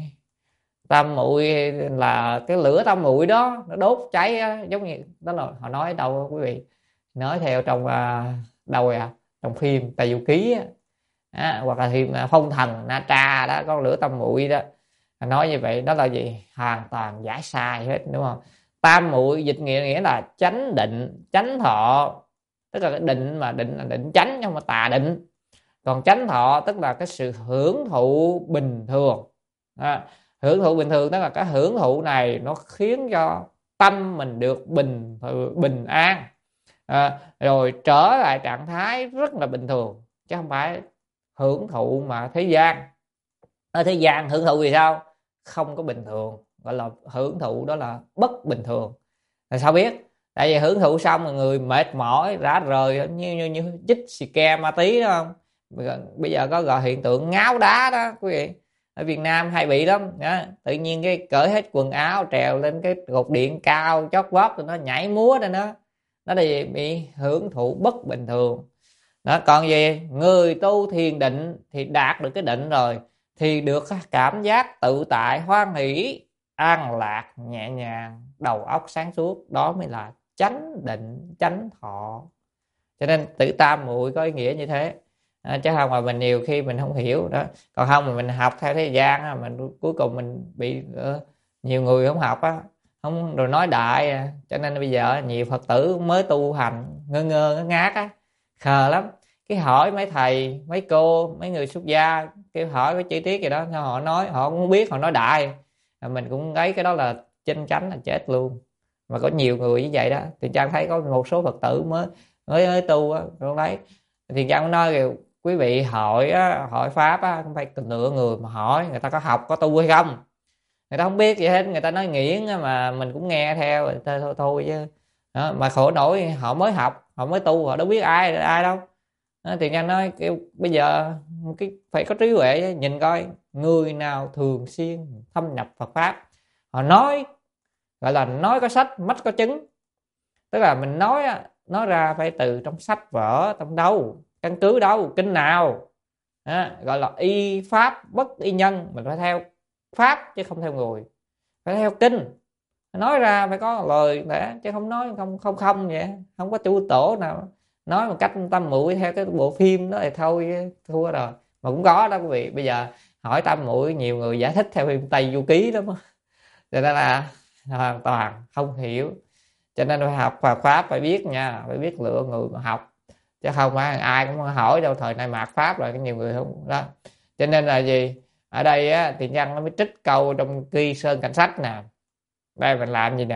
tam muội là cái lửa tam muội đó nó đốt cháy á, giống như đó là họ nói đâu quý vị, nói theo trong uh, đâu à trong phim Tây Du Ký á, à, hoặc là phim Phong Thần Na Tra đó, có lửa tam muội đó, nói như vậy đó là gì, hoàn toàn giải sai hết, đúng không? Tam muội dịch nghĩa nghĩa là chánh định chánh thọ, tức là cái định mà định là định chánh nhưng mà tà định, còn chánh thọ tức là cái sự hưởng thụ bình thường. À, hưởng thụ bình thường tức là cái hưởng thụ này nó khiến cho tâm mình được bình bình an, à, rồi trở lại trạng thái rất là bình thường, chứ không phải hưởng thụ mà thế gian. Ở thế gian hưởng thụ vì sao không có bình thường, gọi là hưởng thụ đó là bất bình thường. Là sao biết? Tại vì hưởng thụ xong là người mệt mỏi rã rời, như như như chích xì ke ma tí đó không? Bây giờ có gọi hiện tượng ngáo đá đó quý vị, ở Việt Nam hay bị lắm đó. Tự nhiên cái cởi hết quần áo trèo lên cái cột điện cao chót vót rồi nó nhảy múa đây nó nó thì bị hưởng thụ bất bình thường đó. Còn gì người tu thiền định thì đạt được cái định rồi thì được cảm giác tự tại hoan hỷ an lạc nhẹ nhàng, đầu óc sáng suốt, đó mới là chánh định chánh thọ. Cho nên tự tam muội có ý nghĩa như thế. À, chứ không mà mình nhiều khi mình không hiểu đó, còn không mà mình học theo thế gian mình cuối cùng mình bị uh, nhiều người không học á, không rồi nói đại. Cho nên bây giờ nhiều Phật tử mới tu hành ngơ ngơ ngớ ngác á, khờ lắm, cái hỏi mấy thầy mấy cô mấy người xuất gia kêu hỏi cái chi tiết gì đó họ nói họ không biết, họ nói đại à, mình cũng thấy cái đó là chênh chánh là chết luôn. Mà có nhiều người như vậy đó thì Trang thấy có một số Phật tử mới mới, mới tu á, con thấy thì Trang nói kìa, quý vị hỏi á, hỏi pháp á, không phải lựa người mà hỏi người ta có học có tu hay không, người ta không biết gì hết, người ta nói nghiễn mà mình cũng nghe theo thôi thôi, thôi chứ đó, mà khổ nổi họ mới học họ mới tu họ đâu biết ai ai đâu đó, thì Trang nói kêu bây giờ cái phải có trí huệ, nhìn coi người nào thường xuyên thâm nhập Phật pháp họ nói, gọi là nói có sách mắt có chứng, tức là mình nói nói ra phải từ trong sách vở, trong đâu căn cứ đâu kinh nào đó, gọi là y pháp bất y nhân, mình phải theo pháp chứ không theo người, phải theo kinh, nói ra phải có lời để chứ không nói không không không vậy, không có chủ tổ nào nói một cách tam muội theo cái bộ phim đó thì thôi thua rồi. Mà cũng có đó quý vị, bây giờ hỏi tam muội nhiều người giải thích theo phim Tây Du Ký lắm, cho nên là hoàn toàn không hiểu. Cho nên phải học Phật pháp phải biết nha, phải biết lựa người mà học chứ không phải ai cũng hỏi đâu, thời nay mạt pháp rồi nhiều người không đó. Cho nên là gì ở đây á, thì Nhân nó mới trích câu trong Kỳ Sơn Cảnh Sách nè, đây mình làm gì nè,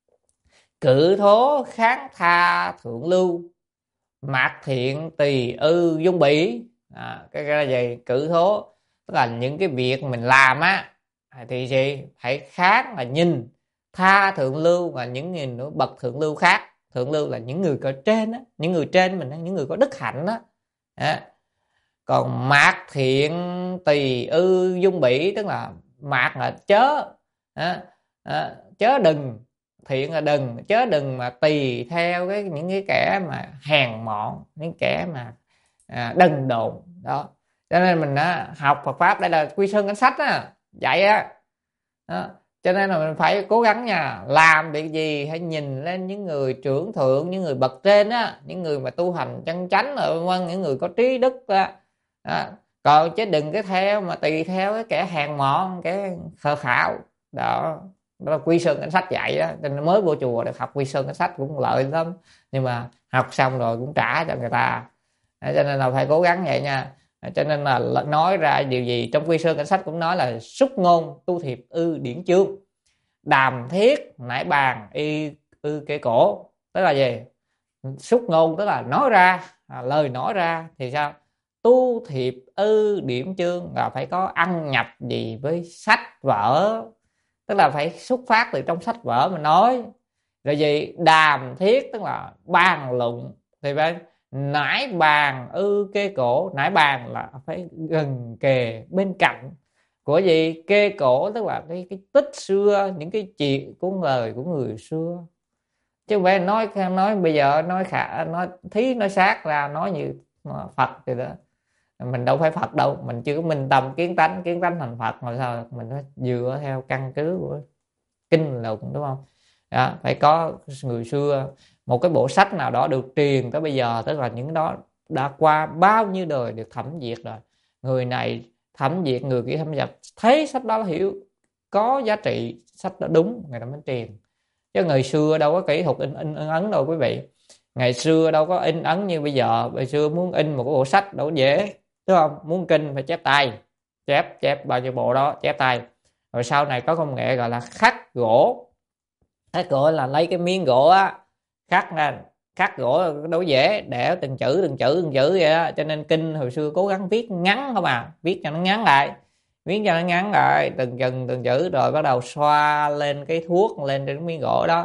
cử thố kháng tha thượng lưu mạt thiện tỳ ư dung bỉ. À, cái, cái là gì cử thố tức là những cái việc mình làm á thì gì phải kháng là nhìn, tha thượng lưu và những người nữa bậc thượng lưu khác. Thượng lưu là những người có trên á, những người trên mình, những người có đức hạnh đó. À, còn mạt thiện tỳ ư dung bỉ tức là mạt là chớ à, à, chớ đừng, thiện là đừng, chớ đừng mà tùy theo cái những cái kẻ mà hèn mọn, những kẻ mà à, đần độn đó. Cho nên mình á, học Phật pháp đây là quy sơn cảnh sách á, vậy á đó. Cho nên là mình phải cố gắng nha, làm việc gì hãy nhìn lên những người trưởng thượng, những người bậc trên á, những người mà tu hành chân chánh ở vân, những người có trí đức á. Đó. Còn chứ đừng cái theo mà tùy theo cái kẻ hèn mọn, kẻ khờ khạo đó. Đó là quy sơn cảnh sách dạy đó. Cho nên mới vô chùa được học quy sơn cảnh sách cũng lợi lắm, nhưng mà học xong rồi cũng trả cho người ta. Đó, cho nên là phải cố gắng vậy nha. Cho nên là nói ra điều gì trong quy sơn cảnh sách cũng nói là xúc ngôn tu thiệp ư điển chương, đàm thiết nải bàn y ư kê cổ. Tức là gì? Xúc ngôn tức là nói ra, à, lời nói ra thì sao? Tu thiệp ư điển chương là phải có ăn nhập gì với sách vở, tức là phải xuất phát từ trong sách vở mà nói. Rồi gì? Đàm thiết tức là bàn luận thì phải nải bàn ư kê cổ. Nải bàn là phải gần kề bên cạnh của gì? Kê cổ tức là cái, cái tích xưa, những cái chuyện của lời của người xưa, chứ không phải nói nói bây giờ nói khả nói thí nói sát ra nói như Phật thì đó. Mình đâu phải Phật đâu, mình chưa có minh tâm kiến tánh, kiến tánh thành Phật mà sao mình phải dựa theo căn cứ của kinh luận, đúng không? Đó, phải có người xưa một cái bộ sách nào đó được truyền tới bây giờ, tức là những đó đã qua bao nhiêu đời được thẩm duyệt rồi, người này thẩm duyệt, người kia thẩm duyệt, thấy sách đó hiểu có giá trị, sách đó đúng, người ta mới truyền. Chứ ngày xưa đâu có kỹ thuật in, in, in ấn đâu quý vị. Ngày xưa đâu có in ấn như bây giờ. Ngày xưa muốn in một cái bộ sách đâu dễ, đúng không? Muốn kinh phải chép tay, chép chép bao nhiêu bộ đó chép tay. Rồi sau này có công nghệ gọi là khắc gỗ. Khắc gỗ là lấy cái miếng gỗ á, khắc ra, khắc gỗ đâu dễ, để từng chữ từng chữ từng chữ vậy đó. Cho nên kinh hồi xưa cố gắng viết ngắn không à, viết cho nó ngắn lại, viết cho nó ngắn lại từng chừng từng chữ, rồi bắt đầu xoa lên cái thuốc lên trên miếng gỗ đó,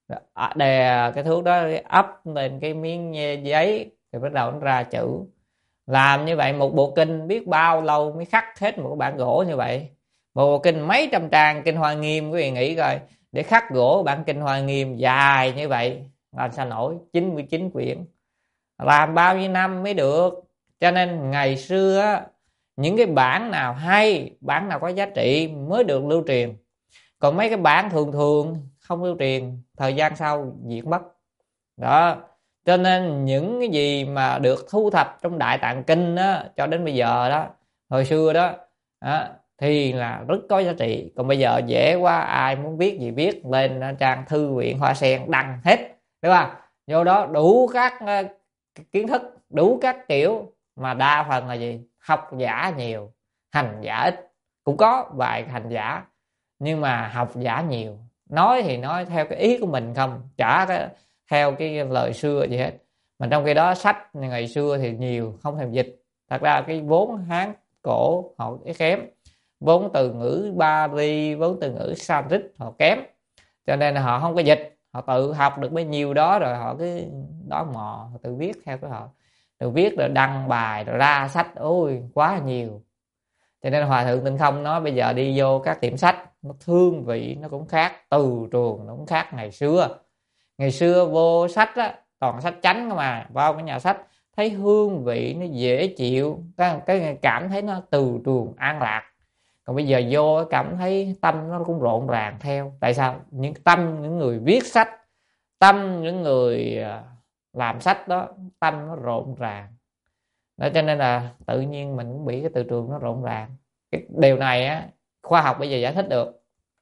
đè cái thuốc đó ấp lên cái miếng giấy thì bắt đầu nó ra chữ. Làm như vậy một bộ kinh biết bao lâu mới khắc hết một cái bản gỗ như vậy. Một bộ kinh mấy trăm trang, kinh Hoa Nghiêm, quý vị nghĩ coi, để khắc gỗ bản kinh Hoa Nghiêm dài như vậy làm sao nổi, chín mươi chín quyển, làm bao nhiêu năm mới được. Cho nên ngày xưa những cái bản nào hay, bản nào có giá trị mới được lưu truyền. Còn mấy cái bản thường thường không lưu truyền, thời gian sau diệt mất đó. Cho nên những cái gì mà được thu thập trong Đại Tạng Kinh đó, cho đến bây giờ đó, hồi xưa đó, đó thì là rất có giá trị. Còn bây giờ dễ quá, ai muốn viết gì viết lên trang thư viện Hoa Sen đăng hết, đúng không? Vô đó đủ các kiến thức, đủ các kiểu, mà đa phần là gì? Học giả nhiều, hành giả ít. Cũng có vài hành giả nhưng mà học giả nhiều, nói thì nói theo cái ý của mình không, chả cái theo cái lời xưa gì hết. Mà trong khi đó sách ngày xưa thì nhiều, không thèm dịch. Thật ra cái vốn Hán cổ họ kém, vốn từ ngữ Bali, vốn từ ngữ Sanskrit họ kém, cho nên là họ không có dịch. Họ tự học được bấy nhiêu đó rồi họ cứ đó mò, họ tự viết theo cái họ, tự viết rồi đăng bài rồi ra sách, ôi quá nhiều. Cho nên Hòa Thượng Tinh Không nói bây giờ đi vô các tiệm sách, nó thương vị nó cũng khác, từ trường nó cũng khác ngày xưa. Ngày xưa vô sách á, toàn sách chánh không mà, vào cái nhà sách thấy hương vị nó dễ chịu, cái, cái cảm thấy nó từ trường an lạc. Còn bây giờ vô cảm thấy tâm nó cũng rộn ràng theo. Tại sao? Những tâm những người viết sách, tâm những người làm sách đó, tâm nó rộn ràng đó. Cho nên là tự nhiên mình cũng bị cái từ trường nó rộn ràng. Cái điều này á, khoa học bây giờ giải thích được.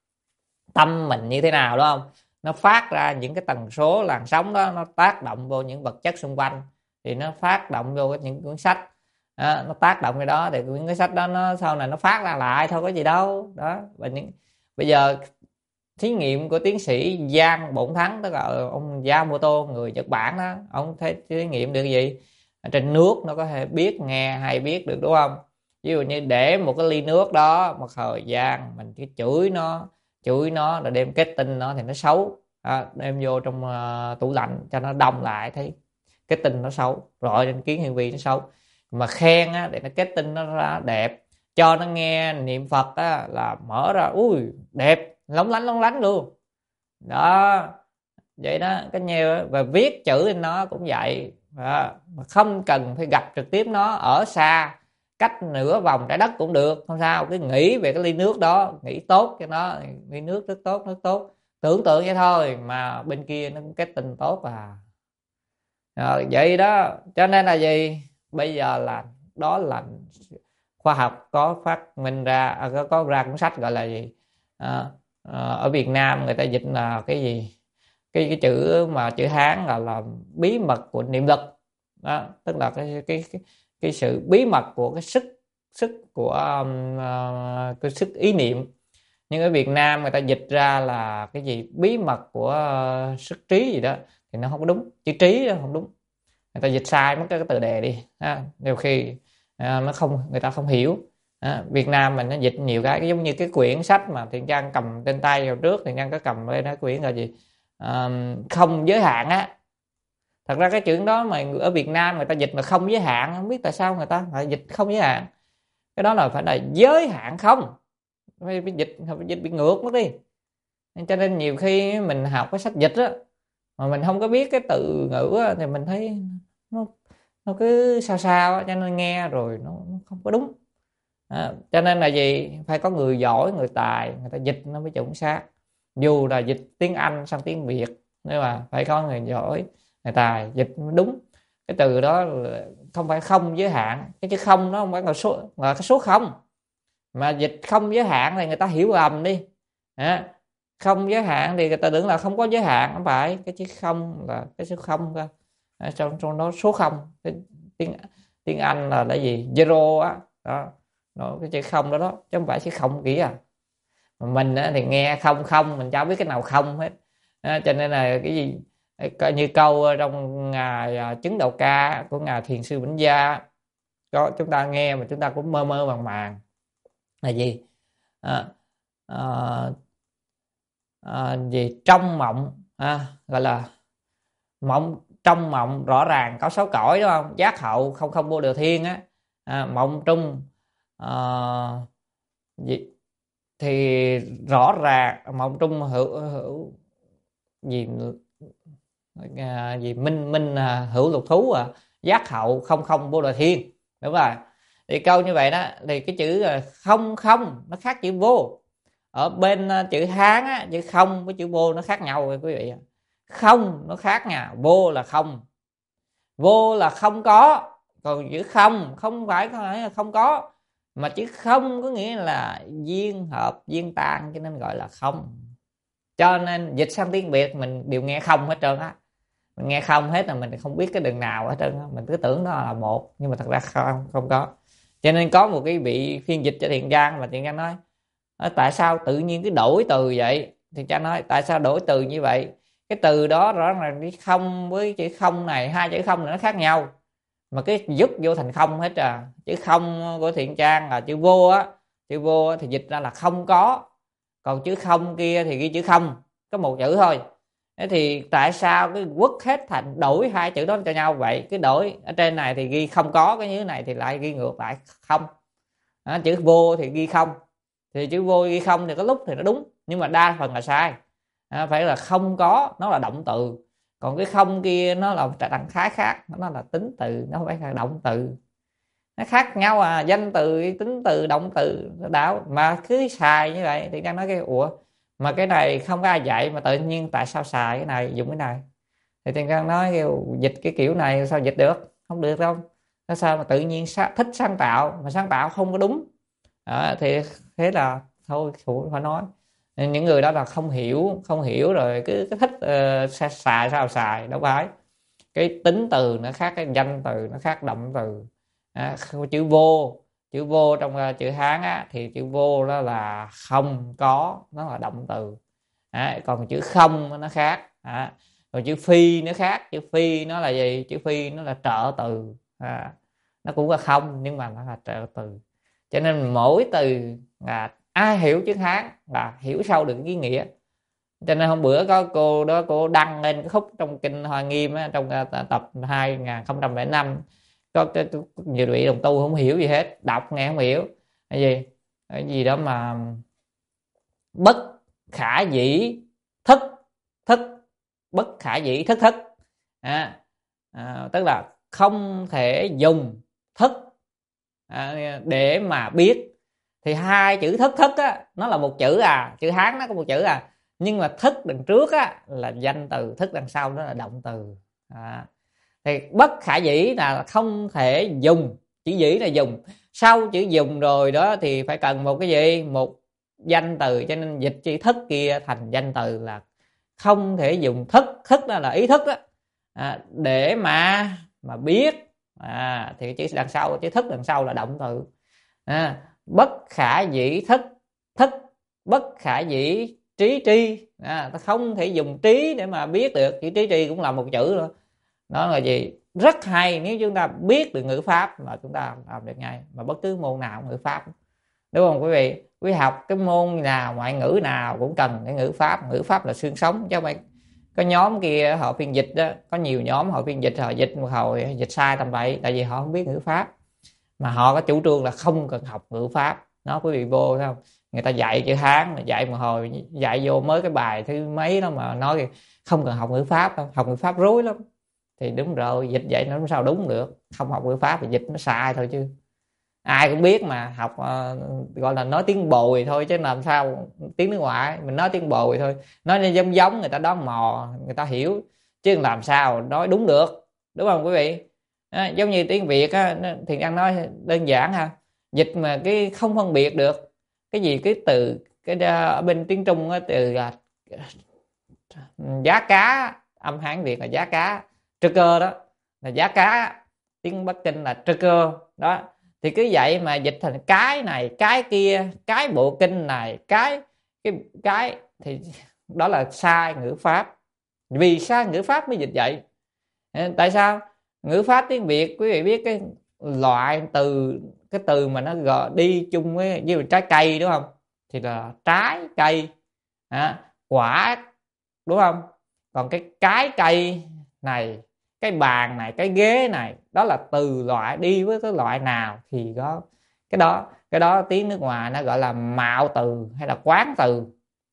Tâm mình như thế nào đúng không? Nó phát ra những cái tần số làn sóng đó, nó tác động vô những vật chất xung quanh, thì nó phát động vô những cuốn sách đó, nó tác động cái đó thì những cái sách đó nó sau này nó phát ra lại thôi, có gì đâu đó. Và những bây giờ thí nghiệm của tiến sĩ Giang Bổn Thắng, tức là ông Yamamoto người Nhật Bản đó, ông thấy thí nghiệm được gì? Ở trên nước nó có thể biết nghe hay biết được, đúng không? Ví dụ như để một cái ly nước đó một thời gian mình cứ chửi nó chửi nó rồi đem kết tinh nó thì nó xấu à, đem vô trong uh, tủ lạnh cho nó đông lại, thấy kết tinh nó xấu rồi, trên kiến hiển vi nó xấu. Mà khen á, để nó kết tinh nó ra đẹp, cho nó nghe niệm Phật á, là mở ra ui đẹp lóng lánh lóng lánh luôn đó. Vậy đó cái nhiều. Và viết chữ lên nó cũng vậy đó. Mà không cần phải gặp trực tiếp nó, ở xa cách nửa vòng trái đất cũng được, không sao. Cứ nghĩ về cái ly nước đó, nghĩ tốt cho nó, ly nước rất tốt, nước tốt, tưởng tượng vậy thôi mà bên kia nó cũng kết tinh tốt à. Rồi, vậy đó. Cho nên là gì, bây giờ là đó là khoa học có phát minh ra, có, có ra cuốn sách gọi là gì à, à, ở Việt Nam người ta dịch là cái gì, cái cái chữ mà chữ Hán là là bí mật của niệm lực đó, tức là cái cái cái, cái sự bí mật của cái sức sức của um, uh, cái sức ý niệm. Nhưng ở Việt Nam người ta dịch ra là cái gì bí mật của uh, sức trí gì đó thì nó không có đúng, chữ trí đó không đúng, người ta dịch sai mất cái, cái từ đề đi ha. Nhiều khi à, nó không, người ta không hiểu à, Việt Nam mình nó dịch nhiều cái giống như cái quyển sách mà Thiện Trang cầm trên tay vào trước, Thiện Trang có cầm lên đó, quyển là gì à, không giới hạn á. Thật ra cái chuyện đó mà ở Việt Nam người ta dịch mà không giới hạn, không biết tại sao người ta lại dịch không giới hạn. Cái đó là phải là giới hạn không, phải dịch phải dịch bị ngược mất đi. Cho nên nhiều khi mình học cái sách dịch á mà mình không có biết cái từ ngữ á, thì mình thấy nó nó cứ sao sao á, cho nên nghe rồi nó, nó không có đúng à, cho nên là gì, phải có người giỏi, người tài, người ta dịch nó mới chuẩn xác. Dù là dịch tiếng Anh sang tiếng Việt, nhưng mà phải có người giỏi, người tài dịch mới đúng. Cái từ đó không phải không giới hạn, cái chữ không nó không phải là số, là cái số không, mà dịch không giới hạn thì người ta hiểu lầm đi à, không giới hạn thì người ta tưởng là không có giới hạn, không phải, cái chữ không là cái số không cơ. À, trong trong đó số không, cái tiếng tiếng Anh là cái gì zero á đó. Đó, cái chữ không đó đó chứ không phải chữ không kỹ à. Mà mình á, thì nghe không không mình chẳng biết cái nào không hết à, cho nên là cái gì như câu trong ngài à, chứng đầu ca của ngài thiền sư Vĩnh Gia có, chúng ta nghe mà chúng ta cũng mơ mơ màng màng là gì à, à, à, gì trong mộng à, gọi là mộng, trong mộng rõ ràng có sáu cõi đúng không, giác hậu không không vô điều thiên á à, mộng trung à, gì thì rõ ràng mộng trung hữu hữu gì à, gì minh minh à, hữu lục thú à, giác hậu không không vô điều thiên, đúng rồi. Thì câu như vậy đó thì cái chữ không không nó khác chữ vô. Ở bên chữ Hán á, chữ không với chữ vô nó khác nhau rồi quý vị. Không nó khác nha, vô là không, vô là không có, còn chữ không không phải là không có, mà chữ không có nghĩa là duyên hợp duyên tan, cho nên gọi là không. Cho nên dịch sang tiếng Việt mình đều nghe không hết trơn á, mình nghe không hết là mình không biết cái đường nào hết trơn á, mình cứ tưởng đó là một nhưng mà thật ra không, không có. Cho nên có một cái vị phiên dịch cho Thiện Trang mà Thiện Trang nói tại sao tự nhiên cái đổi từ vậy, Thiện Trang nói tại sao đổi từ như vậy, cái từ đó rõ ràng cái không với chữ không này, hai chữ không này nó khác nhau mà cái dứt vô thành không hết à. Chữ không của Thiện Trang là chữ vô á, chữ vô thì dịch ra là không có, còn chữ không kia thì ghi chữ không, có một chữ thôi. Thế thì tại sao cái quất hết thành đổi hai chữ đó cho nhau vậy, cái đổi ở trên này thì ghi không có, cái dưới này thì lại ghi ngược lại không à, chữ vô thì ghi không, thì chữ vô ghi không thì có lúc thì nó đúng nhưng mà đa phần là sai à, phải là không có nó là động từ, còn cái không kia nó là trạng thái khác, nó là tính từ, nó không phải là động từ, nó khác nhau à. Danh từ, tính từ, động từ đảo mà cứ xài như vậy thì đang nói cái ủa mà cái này không có ai dạy mà tự nhiên tại sao xài cái này, dùng cái này, thì Thiên Cang nói kêu, dịch cái kiểu này sao dịch được, không được đâu. Nó sao mà tự nhiên thích sáng tạo mà sáng tạo không có đúng à, thì thế là thôi phải nói những người đó là không hiểu, không hiểu rồi cứ, cứ thích uh, xài sao xài, đâu phải. Cái tính từ nó khác, cái danh từ nó khác động từ à, chữ vô, chữ vô trong uh, chữ Hán á, thì chữ vô đó là không có, nó là động từ à, còn chữ không nó khác à, rồi chữ phi nó khác, chữ phi nó là gì, chữ phi nó là trợ từ à, nó cũng là không nhưng mà nó là trợ từ. Cho nên mỗi từ là ai hiểu chữ Hán là hiểu sâu được ý nghĩa. Cho nên hôm bữa có cô đó, cô đăng lên cái khúc trong kinh Hoa Nghiêm á, trong tập hai nghìn không trăm lẻ năm có nhiều vị đồng tu không hiểu gì hết, đọc nghe không hiểu, cái gì cái gì đó mà bất khả dĩ thức thức bất khả dĩ thức thức à, à, tức là không thể dùng thức à, để mà biết. Thì hai chữ thức thức á, nó là một chữ à, chữ Hán nó có một chữ à, nhưng mà thức đằng trước á là danh từ, thức đằng sau đó là động từ à. Thì bất khả dĩ là không thể dùng, chữ dĩ là dùng, sau chữ dùng rồi đó thì phải cần một cái gì, một danh từ, cho nên dịch chữ thức kia thành danh từ là không thể dùng thức. Thức đó là ý thức đó à, để mà mà biết à, thì chữ đằng sau, chữ thức đằng sau là động từ à, bất khả dĩ thức thức bất khả dĩ trí tri à, ta không thể dùng trí để mà biết được. Chữ trí tri cũng là một chữ nữa. Đó là gì, rất hay. Nếu chúng ta biết được ngữ pháp là chúng ta làm được ngay, mà bất cứ môn nào ngữ pháp, đúng không quý vị? Quý học cái môn nào, ngoại ngữ nào cũng cần cái ngữ pháp. Ngữ pháp là xương sống chứ không phải có nhóm kia họ phiên dịch đó, có nhiều nhóm họ phiên dịch, họ dịch một hồi dịch sai tầm bậy, tại vì họ không biết ngữ pháp. Mà họ có chủ trương là không cần học ngữ pháp. Nó quý vị vô thấy không, người ta dạy chữ Hán, dạy một hồi, dạy vô mới cái bài thứ mấy đó mà nói không cần học ngữ pháp đâu, học ngữ pháp rối lắm. Thì đúng rồi, dịch vậy nó sao đúng được, không học ngữ pháp thì dịch nó sai thôi chứ. Ai cũng biết mà, học uh, gọi là nói tiếng bồi thôi chứ làm sao tiếng nước ngoài, mình nói tiếng bồi thôi, nói giống giống người ta đoán mò, người ta hiểu, chứ làm sao nói đúng được, đúng không quý vị? À, giống như tiếng Việt á, thì đang nói đơn giản ha, dịch mà cái không phân biệt được cái gì cái từ cái ở bên tiếng Trung á, từ giá cá, âm Hán Việt là giá cá, trơ cơ đó là giá cá, tiếng Bắc Kinh là trơ cơ đó. Thì cứ vậy mà dịch thành cái này cái kia, cái bộ kinh này, cái cái cái thì đó là sai ngữ pháp. Vì sao ngữ pháp mới dịch vậy? Tại sao? Ngữ pháp tiếng Việt quý vị biết cái loại từ, cái từ mà nó gọi đi chung với, với trái cây đúng không, thì là trái cây à, quả đúng không? Còn cái cái cây này, cái bàn này, cái ghế này, đó là từ loại đi với cái loại nào thì có cái đó. Cái đó tiếng nước ngoài nó gọi là mạo từ hay là quán từ.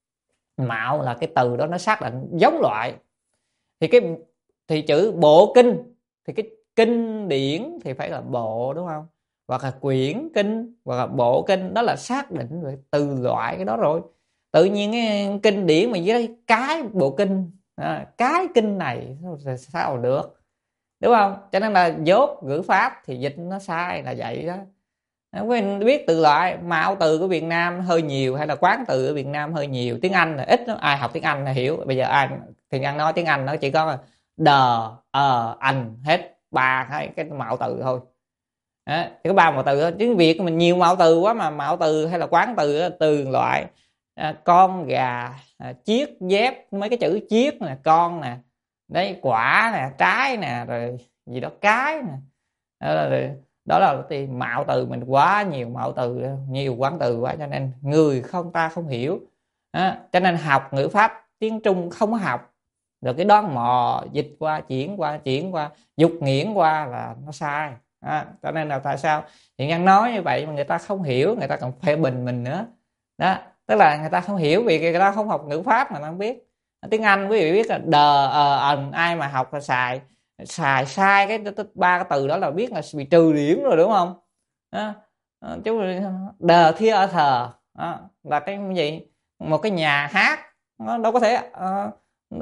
Mạo là cái từ đó nó xác định giống loại. Thì cái thì chữ bộ kinh thì cái kinh điển thì phải là bộ đúng không, hoặc là quyển kinh hoặc là bộ kinh, đó là xác định về từ loại cái đó rồi. Tự nhiên cái kinh điển mà với cái bộ kinh à, cái kinh này sao được, đúng không? Cho nên là dốt ngữ pháp thì dịch nó sai là vậy đó. Mình biết từ loại, mạo từ của Việt Nam hơi nhiều hay là quán từ ở Việt Nam hơi nhiều. Tiếng Anh là ít lắm, ai học tiếng Anh là hiểu. Bây giờ ai thì ăn nói tiếng Anh nó chỉ có the, a, anh hết ba cái cái mạo từ thôi. Đó, chỉ có ba mạo từ thôi. Tiếng Việt mình nhiều mạo từ quá mà mạo từ hay là quán từ từ loại à, con gà, à, chiếc dép, mấy cái chữ chiếc nè, con nè, đấy, quả nè, trái nè, rồi gì đó cái nè, đó là, đó là thì mạo từ mình quá nhiều mạo từ, nhiều quán từ quá, cho nên người không ta không hiểu à, cho nên học ngữ pháp tiếng Trung không có học rồi cái đoán mò dịch qua chuyển qua chuyển qua dục nghiễn qua là nó sai à, cho nên là tại sao thì nhân nói như vậy mà người ta không hiểu, người ta còn phê bình mình nữa đó. Tức là người ta không hiểu vì người ta không học ngữ pháp mà nó không biết. Tiếng Anh quý vị biết là the, a, an, ai mà học là xài xài sai cái ba cái từ đó là biết là bị trừ điểm rồi đúng không? Đó. Chú the theater đó, là cái gì, một cái nhà hát, nó đâu có thể uh,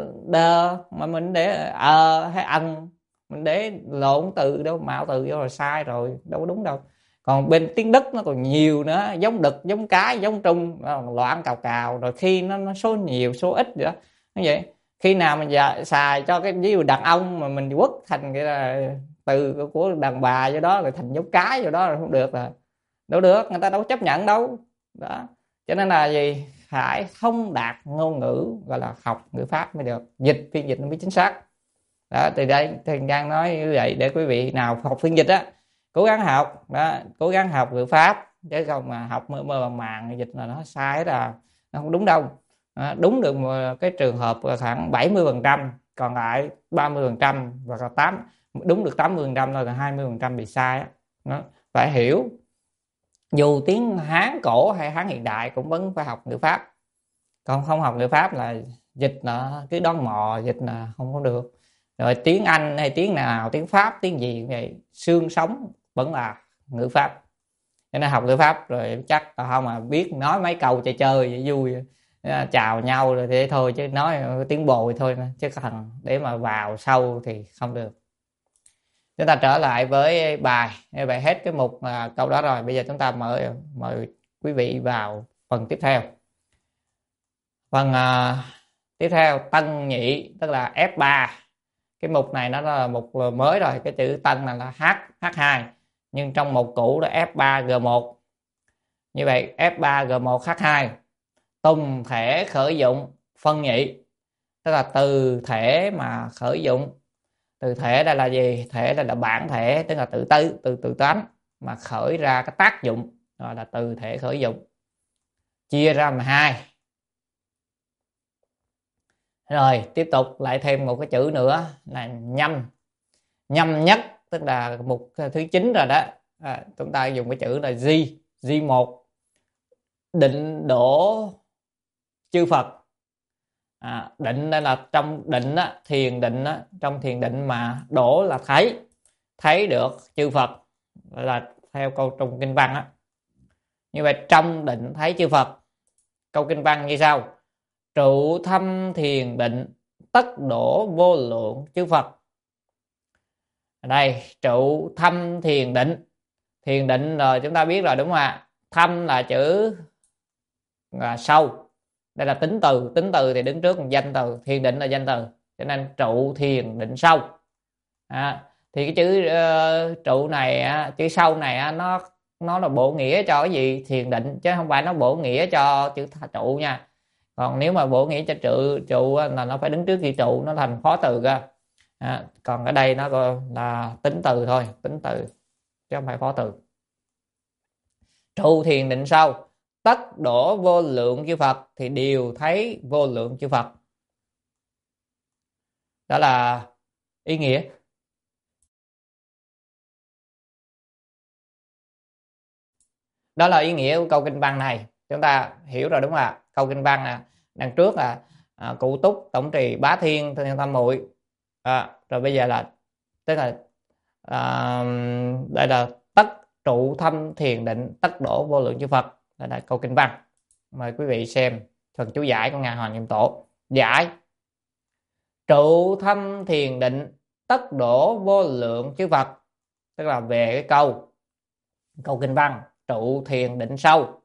the mà mình để ờ uh, hay ân, mình để lộn từ đâu, mạo từ vô là sai rồi, đâu có đúng đâu. Còn bên tiếng Đức nó còn nhiều nữa, giống đực, giống cái, giống trung, loạn cào cào, rồi khi nó, nó số nhiều số ít vậy đó. Như vậy khi nào mình dạ, xài cho cái ví dụ đàn ông mà mình quất thành cái là từ của đàn bà vô đó rồi thành giống cái vô đó là không được, là đâu được, người ta đâu chấp nhận đâu đó. Cho nên là gì, phải thông đạt ngôn ngữ, gọi là học ngữ pháp mới được, dịch phiên dịch nó mới chính xác đó. Từ đây thì đang nói như vậy để quý vị nào học phiên dịch á cố gắng học đó, cố gắng học ngữ pháp, chứ không mà học mơ mơ màng màng dịch là nó sai hết à, nó không đúng đâu. À, đúng được cái trường hợp khoảng bảy mươi phần trăm, còn lại ba mươi phần trăm và còn tám đúng được tám mươi phần trăm thôi, là hai mươi phần trăm bị sai đó. Phải hiểu dù tiếng Hán cổ hay Hán hiện đại cũng vẫn phải học ngữ pháp. Còn không học ngữ pháp là dịch là cứ đón mò, dịch là không có được. Rồi tiếng Anh hay tiếng nào, tiếng Pháp, tiếng gì cũng vậy, xương sống vẫn là ngữ pháp. Cho nên học ngữ pháp rồi chắc là không mà biết nói mấy câu chơi chơi vậy vui, chào nhau rồi thế thôi, chứ nói tiếng Bồi thôi, chứ cần để mà vào sâu thì không được. Chúng ta trở lại với bài, bài hết cái mục à, câu đó rồi. Bây giờ chúng ta mời mời quý vị vào phần tiếp theo. Phần à, tiếp theo tân nhị, tức là ép ba. Cái mục này nó là mục mới rồi, cái chữ tân là, là H, hát hai, nhưng trong mục cũ là ép ba G một. Như vậy ép ba G một hát hai, tùng thể khởi dụng phân nhị, tức là từ thể mà khởi dụng. Từ thể đây là gì? Thể đây là bản thể, tức là tự tư, từ từ tánh mà khởi ra cái tác dụng, gọi là từ thể khởi dụng. Chia ra làm hai. Rồi tiếp tục lại thêm một cái chữ nữa là nhâm. Nhâm nhất, tức là mục thứ chín rồi đó. À, chúng ta dùng cái chữ là di, di một. Định đổ chư Phật. À, định đây là trong định á, thiền định á, trong thiền định mà đổ là thấy, thấy được chư Phật, là theo câu trong kinh văn á. Như vậy trong định thấy chư Phật, câu kinh văn như sau: trụ thâm thiền định, tất đổ vô lượng chư Phật. Ở đây trụ thâm thiền định, thiền định rồi chúng ta biết rồi đúng không ạ? Thâm là chữ là sâu, đây là tính từ, tính từ thì đứng trước một danh từ, thiền định là danh từ, cho nên trụ thiền định sâu. À, thì cái chữ uh, trụ này, uh, chữ sâu này uh, nó nó là bổ nghĩa cho cái gì? Thiền định, chứ không phải nó bổ nghĩa cho chữ trụ nha. Còn nếu mà bổ nghĩa cho trụ trụ là nó phải đứng trước chữ trụ, nó thành phó từ cơ. À, còn ở đây nó là tính từ thôi, tính từ chứ không phải phó từ. Trụ thiền định sâu, tất đổ vô lượng chư Phật, thì đều thấy vô lượng chư Phật. Đó là ý nghĩa. Đó là ý nghĩa của câu kinh văn này. Chúng ta hiểu rồi đúng không ạ? Câu kinh văn là đằng trước là à, cụ túc tổng trì bá thiên thiên tam muội. À, rồi bây giờ là tức là à, đây là tất trụ thâm thiền định, tất đổ vô lượng chư Phật. Đây là câu kinh văn. Mời quý vị xem phần chú giải của Ngài Hoàng Nghiêm Tổ. Giải: trụ thâm thiền định, tất đổ vô lượng chư Phật, tức là về cái câu câu kinh văn trụ thiền định sâu.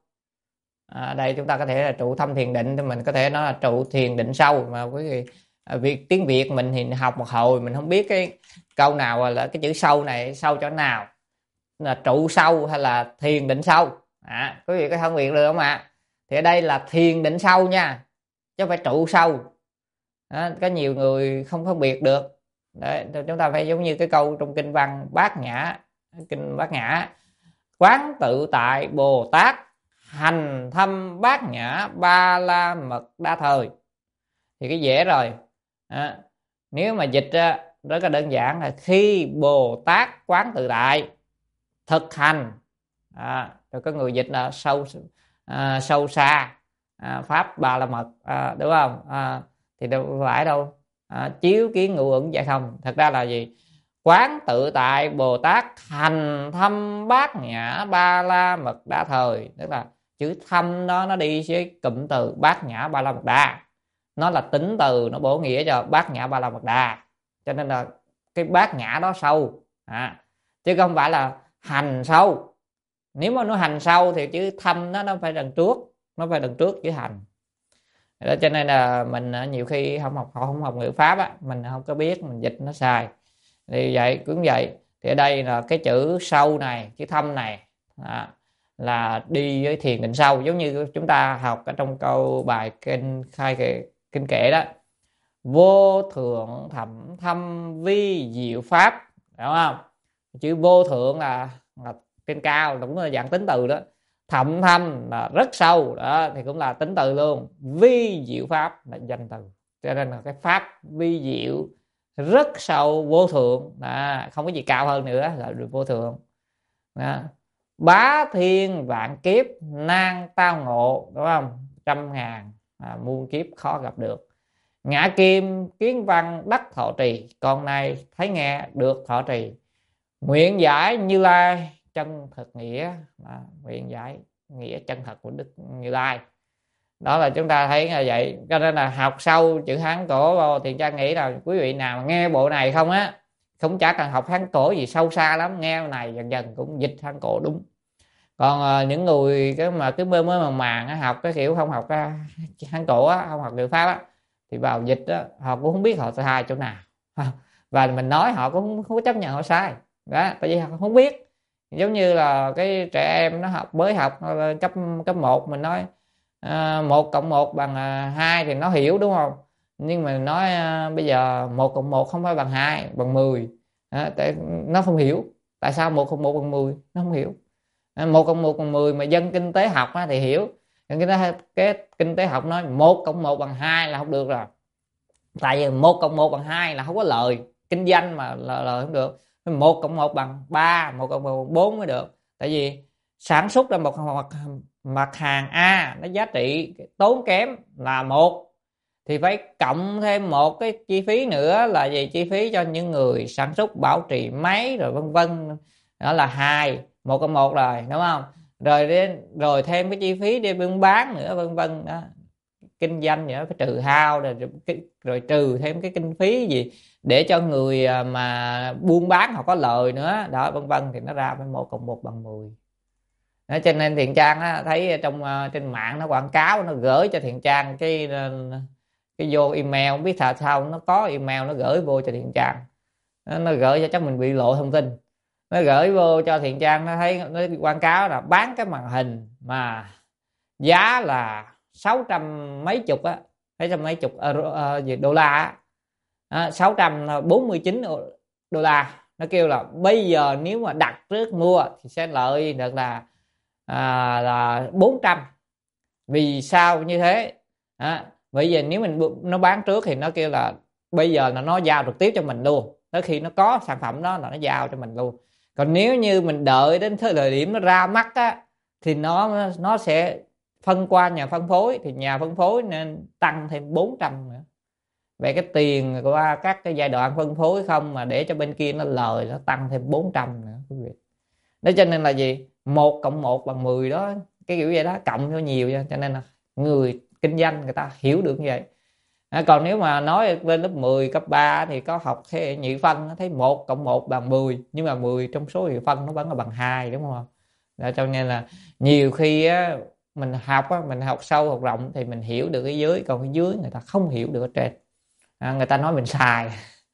À, đây chúng ta có thể là trụ thâm thiền định, thì mình có thể nói là trụ thiền định sâu. Mà quý vị à, việc tiếng Việt mình thì học một hồi mình không biết cái câu nào là cái chữ sâu này sâu chỗ nào, là trụ sâu hay là thiền định sâu. À, quý vị có phân biệt được không ạ? À? Thì ở đây là thiền định sâu nha, chứ không phải trụ sâu. Đó, có nhiều người không phân biệt được. Đấy, chúng ta phải giống như cái câu trong kinh văn Bát Nhã, kinh Bát Nhã: quán tự tại Bồ Tát, hành thâm Bát Nhã ba la mật đa thời. Thì cái dễ rồi. À, nếu mà dịch ra rất là đơn giản là khi Bồ Tát quán tự tại thực hành, à, rồi có người dịch là sâu à, sâu xa à, pháp ba la mật, à, đúng không? À, thì đâu phải đâu. À, chiếu kiến ngũ uẩn vậy không? Thật ra là gì? Quán tự tại Bồ Tát hành thâm Bát Nhã ba la mật đa thời, tức là chữ thâm đó nó đi với cụm từ Bát Nhã ba la mật đa, nó là tính từ, nó bổ nghĩa cho Bát Nhã ba la mật đa, cho nên là cái Bát Nhã đó sâu, à, chứ không phải là hành sâu. Nếu mà nó hành sâu thì chữ thâm đó nó phải đằng trước, nó phải đằng trước chữ hành. Đó, cho nên là mình nhiều khi không học họ không học ngữ pháp á, mình không có biết, mình dịch nó sai. Thì vậy cũng vậy. Thì ở đây là cái chữ sâu này, chữ thâm này à, là đi với thiền định sâu, giống như chúng ta học ở trong câu bài kinh khai kinh kệ đó: vô thượng thẩm thâm vi diệu pháp, đúng không? Chữ vô thượng là, là trên cao, cũng là dạng tính từ đó. Thẩm thâm là rất sâu đó, thì cũng là tính từ luôn. Vi diệu pháp là danh từ, cho nên là cái pháp vi diệu rất sâu vô thượng, à, không có gì cao hơn nữa là được vô thượng đó. bá thiên vạn kiếp nan tao ngộ, đúng không? Trăm ngàn à, muôn kiếp khó gặp được. Ngã kim kiến văn đắc thọ trì, con này thấy nghe được thọ trì. Nguyện giải Như Lai chân thực nghĩa, à, nguyện giải nghĩa chân thật của Đức Như Lai. Đó là chúng ta thấy là vậy. Cho nên là học sâu chữ Hán cổ thì Trang nghĩ là quý vị nào mà nghe bộ này không á, không chả cần học Hán cổ gì sâu xa lắm, nghe bộ này dần dần cũng dịch Hán cổ đúng. Còn uh, những người cái mà cứ mơ mơ màng màng á, học cái kiểu không học cái Hán cổ á, không học liệu pháp á, thì vào dịch á, họ cũng không biết họ sai chỗ nào, và mình nói họ cũng không, không có chấp nhận họ sai đó, tại vì họ không biết. Giống như là cái trẻ em nó học mới học cấp cấp một, mình nói à, một cộng một bằng à, hai thì nó hiểu, đúng không? Nhưng mà nói à, bây giờ một cộng một không phải bằng hai, bằng mười, à, tại nó không hiểu tại sao một cộng một bằng mười, nó không hiểu. À, một cộng một bằng mười mà dân kinh tế học á, thì hiểu. Dân kinh tế, cái kinh tế học nói một cộng một bằng hai là không được rồi, tại vì một cộng một bằng hai là không có lời, kinh doanh mà lời, lời không được. Một cộng một bằng ba, một cộng một bằng bốn mới được. Tại vì sản xuất ra một mặt, mặt hàng A nó giá trị tốn kém là một, thì phải cộng thêm một cái chi phí nữa là gì? Chi phí cho những người sản xuất, bảo trì máy rồi vân vân, đó là hai, một cộng một rồi, đúng không? Rồi đến rồi thêm cái chi phí đi buôn bán nữa vân vân đó, kinh doanh nữa phải trừ hao rồi, rồi trừ thêm cái kinh phí gì để cho người mà buôn bán họ có lời nữa đó, vân vân, thì nó ra với một cộng một bằng mười. Đó, cho nên Thiện Trang á, thấy trong trên mạng nó quảng cáo, nó gửi cho Thiện Trang cái cái vô email, không biết tại sao nó có email nó gửi vô cho Thiện Trang, nó, nó gửi cho chắc mình bị lộ thông tin, nó gửi vô cho Thiện Trang, nó thấy nó quảng cáo là bán cái màn hình mà giá là sáu trăm mấy chục á, mấy trăm mấy chục euro, uh, đô la á, sáu trăm bốn mươi chín đô la. Nó kêu là bây giờ nếu mà đặt trước mua thì sẽ lợi được là à, là bốn trăm. Vì sao như thế? À, bây giờ nếu mình nó bán trước thì nó kêu là bây giờ là nó giao trực tiếp cho mình luôn, tới khi nó có sản phẩm đó là nó giao cho mình luôn. Còn nếu như mình đợi đến thời điểm nó ra mắt á, thì nó nó sẽ phân qua nhà phân phối, thì nhà phân phối nên tăng thêm bốn trăm nữa. Vậy cái tiền qua các cái giai đoạn phân phối không mà để cho bên kia nó lời, nó tăng thêm bốn trăm nữa quý vị. Đó cho nên là gì? Một cộng một bằng mười đó, cái kiểu vậy đó, cộng cho nhiều cho, cho nên là người kinh doanh người ta hiểu được như vậy. À, còn nếu mà nói lên lớp mười cấp ba thì có học thế nhị phân, thấy một cộng một bằng mười, nhưng mà mười trong số nhị phân nó vẫn là bằng hai, đúng không? Đó, cho nên là nhiều khi á, mình học á, mình học sâu học rộng thì mình hiểu được cái dưới, còn cái dưới người ta không hiểu được ở trên. À, người ta nói mình xài.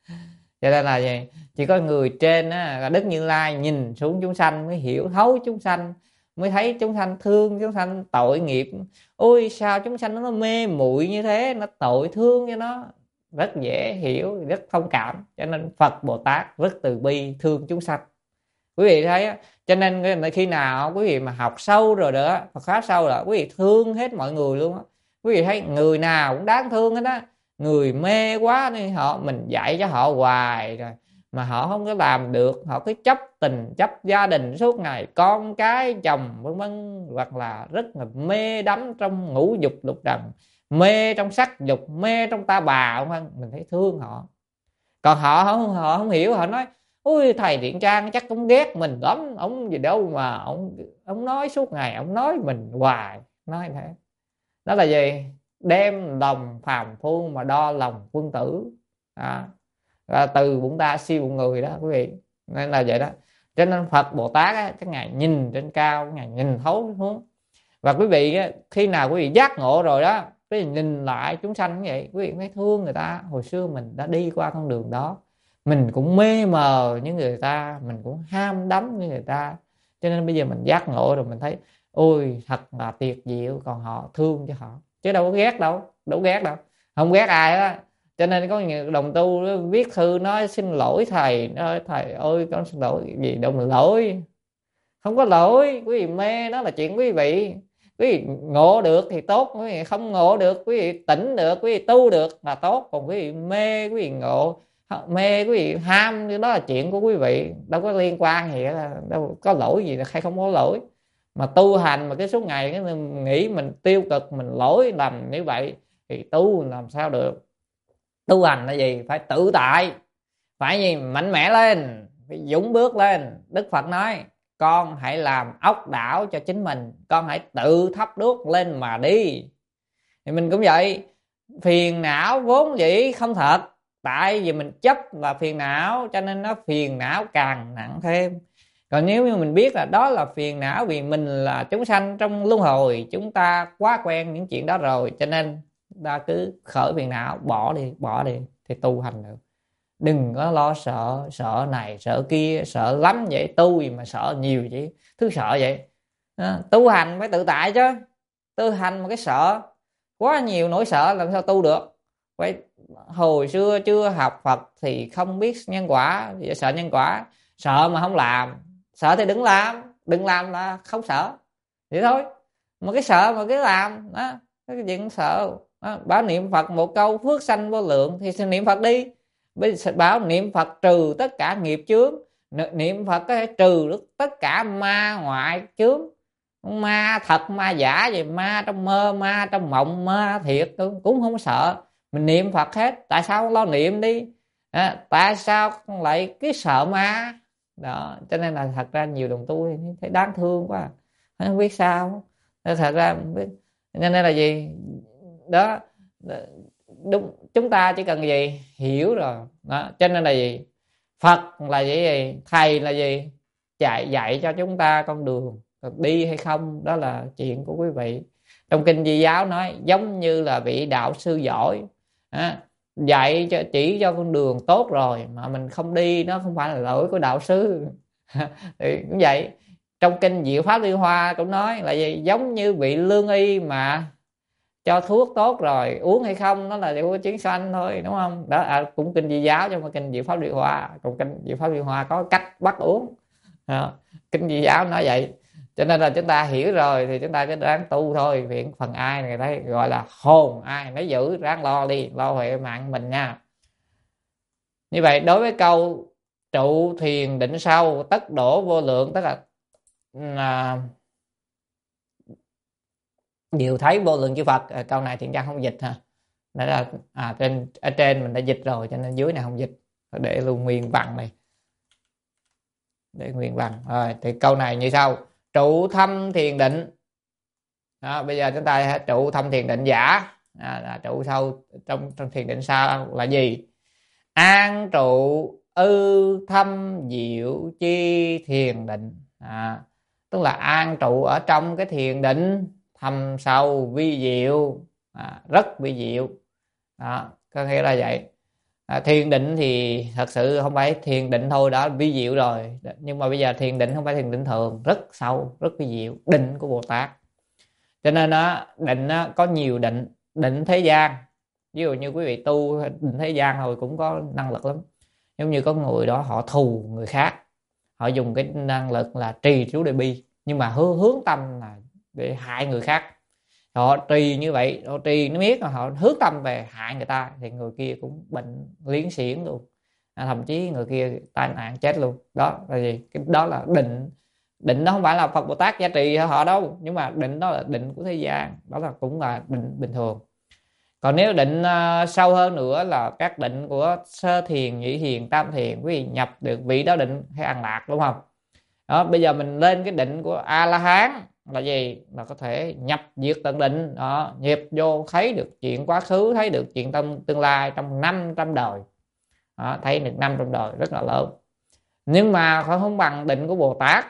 Cho nên là gì? Chỉ có người trên á, là Đức Như Lai nhìn xuống chúng sanh mới hiểu thấu chúng sanh, mới thấy chúng sanh thương chúng sanh tội nghiệp. Ôi sao chúng sanh nó mê muội như thế, nó tội thương cho nó, rất dễ hiểu, rất thông cảm. Cho nên Phật Bồ Tát rất từ bi thương chúng sanh, quý vị thấy á. Cho nên khi nào quý vị mà học sâu rồi đó, Phật pháp sâu là quý vị thương hết mọi người luôn á. Quý vị thấy người nào cũng đáng thương hết á. Người mê quá nên họ mình dạy cho họ hoài rồi mà họ không có làm được, họ cứ chấp tình chấp gia đình suốt ngày, con cái chồng vân vân, hoặc là rất là mê đắm trong ngũ dục lục trần, mê trong sắc dục, mê trong ta bà vân vân, mình thấy thương họ. Còn họ không họ không hiểu, họ nói ôi thầy Thiện Trang chắc cũng ghét mình lắm, ông gì đâu mà ông ông nói suốt ngày, ông nói mình hoài, nói thế. Đó là gì? Đem lòng phàm phu mà đo lòng quân tử. À, là từ bụng ta siêu bụng người đó quý vị. Nên là vậy đó. Cho nên Phật Bồ Tát á, cái ngày nhìn trên cao, cái ngày nhìn thấu xuống. Và quý vị á, khi nào quý vị giác ngộ rồi đó, quý vị nhìn lại chúng sanh như vậy, quý vị mới thương người ta. Hồi xưa mình đã đi qua con đường đó, mình cũng mê mờ như người ta, mình cũng ham đắm như người ta. Cho nên bây giờ mình giác ngộ rồi mình thấy ôi thật là tuyệt diệu, còn họ thương cho họ, chứ đâu có ghét đâu, đâu ghét đâu, không ghét ai đó. Cho nên có nhiều đồng tu viết thư nói xin lỗi thầy, nói thầy ơi con xin lỗi gì đâu mà lỗi, không có lỗi. Quý vị mê đó là chuyện quý vị, quý vị ngộ được thì tốt, quý vị không ngộ được, quý vị tỉnh được, quý vị tu được là tốt. Còn quý vị mê, quý vị ngộ, mê quý vị ham, đó là chuyện của quý vị, đâu có liên quan gì, là đâu có lỗi gì hay không có lỗi. Mà tu hành mà cái suốt ngày cái mình nghĩ mình tiêu cực, mình lỗi lầm như vậy thì tu làm sao được. Tu hành là gì? Phải tự tại, phải gì? Mạnh mẽ lên, phải dũng bước lên. Đức Phật nói con hãy làm ốc đảo cho chính mình, con hãy tự thắp đuốc lên mà đi. Thì mình cũng vậy, phiền não vốn dĩ không thật, tại vì mình chấp là phiền não cho nên nó phiền não càng nặng thêm. Còn nếu như mình biết là đó là phiền não vì mình là chúng sanh trong luân hồi, chúng ta quá quen những chuyện đó rồi, cho nên ta cứ khởi phiền não, bỏ đi, bỏ đi thì tu hành được. Đừng có lo sợ, sợ này sợ kia, sợ lắm vậy, tu gì mà sợ nhiều chứ, thứ sợ vậy. À, tu hành phải tự tại chứ, tu hành mà cái sợ quá nhiều nỗi sợ làm sao tu được. Vậy hồi xưa chưa học Phật thì không biết nhân quả, vậy sợ nhân quả, sợ mà không làm, sợ thì đừng làm, đừng làm là không sợ, vậy thôi. Mà cái sợ mà cái làm đó, cái gì cũng sợ đó. Bảo niệm Phật một câu phước sanh vô lượng thì niệm Phật đi. Bảo niệm Phật trừ tất cả nghiệp chướng, niệm Phật có thể trừ được tất cả ma ngoại chướng, ma thật ma giả gì, ma trong mơ, ma trong mộng, ma thiệt cũng không sợ. Mình niệm Phật hết, tại sao lo niệm đi à, tại sao lại cái sợ ma đó. Cho nên là thật ra nhiều đồng tu thấy đáng thương quá, không biết sao. Thật ra biết. Cho nên là gì đó, đúng, chúng ta chỉ cần gì hiểu rồi đó. Cho nên là gì, Phật là gì, thầy là gì, dạy dạy cho chúng ta con đường đi hay không đó là chuyện của quý vị. Trong kinh Di Giáo nói giống như là vị đạo sư giỏi à, dạy cho, chỉ cho con đường tốt rồi mà mình không đi, nó không phải là lỗi của đạo sư. Thì cũng vậy, trong kinh Diệu Pháp Liên Hoa cũng nói là gì, giống như vị lương y mà cho thuốc tốt rồi uống hay không nó là điều của chiến sanh thôi, đúng không đó. À, cũng kinh Di Giáo trong kinh Diệu Pháp Liên Hoa, còn kinh Diệu Pháp Liên Hoa có cách bắt uống à, kinh Di Giáo nói vậy. Cho nên là chúng ta hiểu rồi thì chúng ta cứ ráng tu thôi. Viện phần ai này đấy gọi là hồn ai lấy giữ, ráng lo đi, lo huệ mạng mình nha. Như vậy đối với câu trụ thiền định sâu tất đổ vô lượng, tức là à, điều thấy vô lượng chư Phật, à, câu này Thiện Trang không dịch ha, đó là à, trên ở trên mình đã dịch rồi cho nên dưới này không dịch, để luôn nguyên văn này, để nguyên văn rồi. Thì câu này như sau: trụ thâm thiền định đó, bây giờ chúng ta trụ thâm thiền định giả à, là trụ sâu trong trong thiền định sao là gì? An trụ ư thâm diệu chi thiền định à, tức là an trụ ở trong cái thiền định thâm sâu vi diệu à, rất vi diệu đó, có nghĩa là vậy. À, thiền định thì thật sự không phải thiền định thôi, đã vi diệu rồi, nhưng mà bây giờ thiền định không phải thiền định thường, rất sâu, rất vi diệu, định của Bồ Tát. Cho nên đó, định đó, có nhiều định, định thế gian, ví dụ như quý vị tu định thế gian thôi cũng có năng lực lắm. Giống như có người đó họ thù người khác, họ dùng cái năng lực là trì chú đề bi, nhưng mà hướng, hướng tâm là để hại người khác. Họ trì như vậy, họ trì nó biết là họ hướng tâm về hại người ta thì người kia cũng bệnh liến xiển luôn à, thậm chí người kia tai nạn chết luôn. Đó là gì? Cái đó là định. Định đó không phải là Phật Bồ Tát gia trì họ đâu, nhưng mà định đó là định của thế gian, đó là cũng là định bình thường. Còn nếu định uh, sâu hơn nữa là các định của sơ thiền, nhị thiền, tam thiền, quý vị nhập được vị đó định hay an lạc, đúng không? Đó, bây giờ mình lên cái định của A La Hán là gì? Là có thể nhập diệt tận định đó, nhập vô thấy được chuyện quá khứ, thấy được chuyện tâm tương lai trong năm trăm đời đó, thấy được năm trăm đời rất là lớn. Nhưng mà không bằng định của Bồ Tát.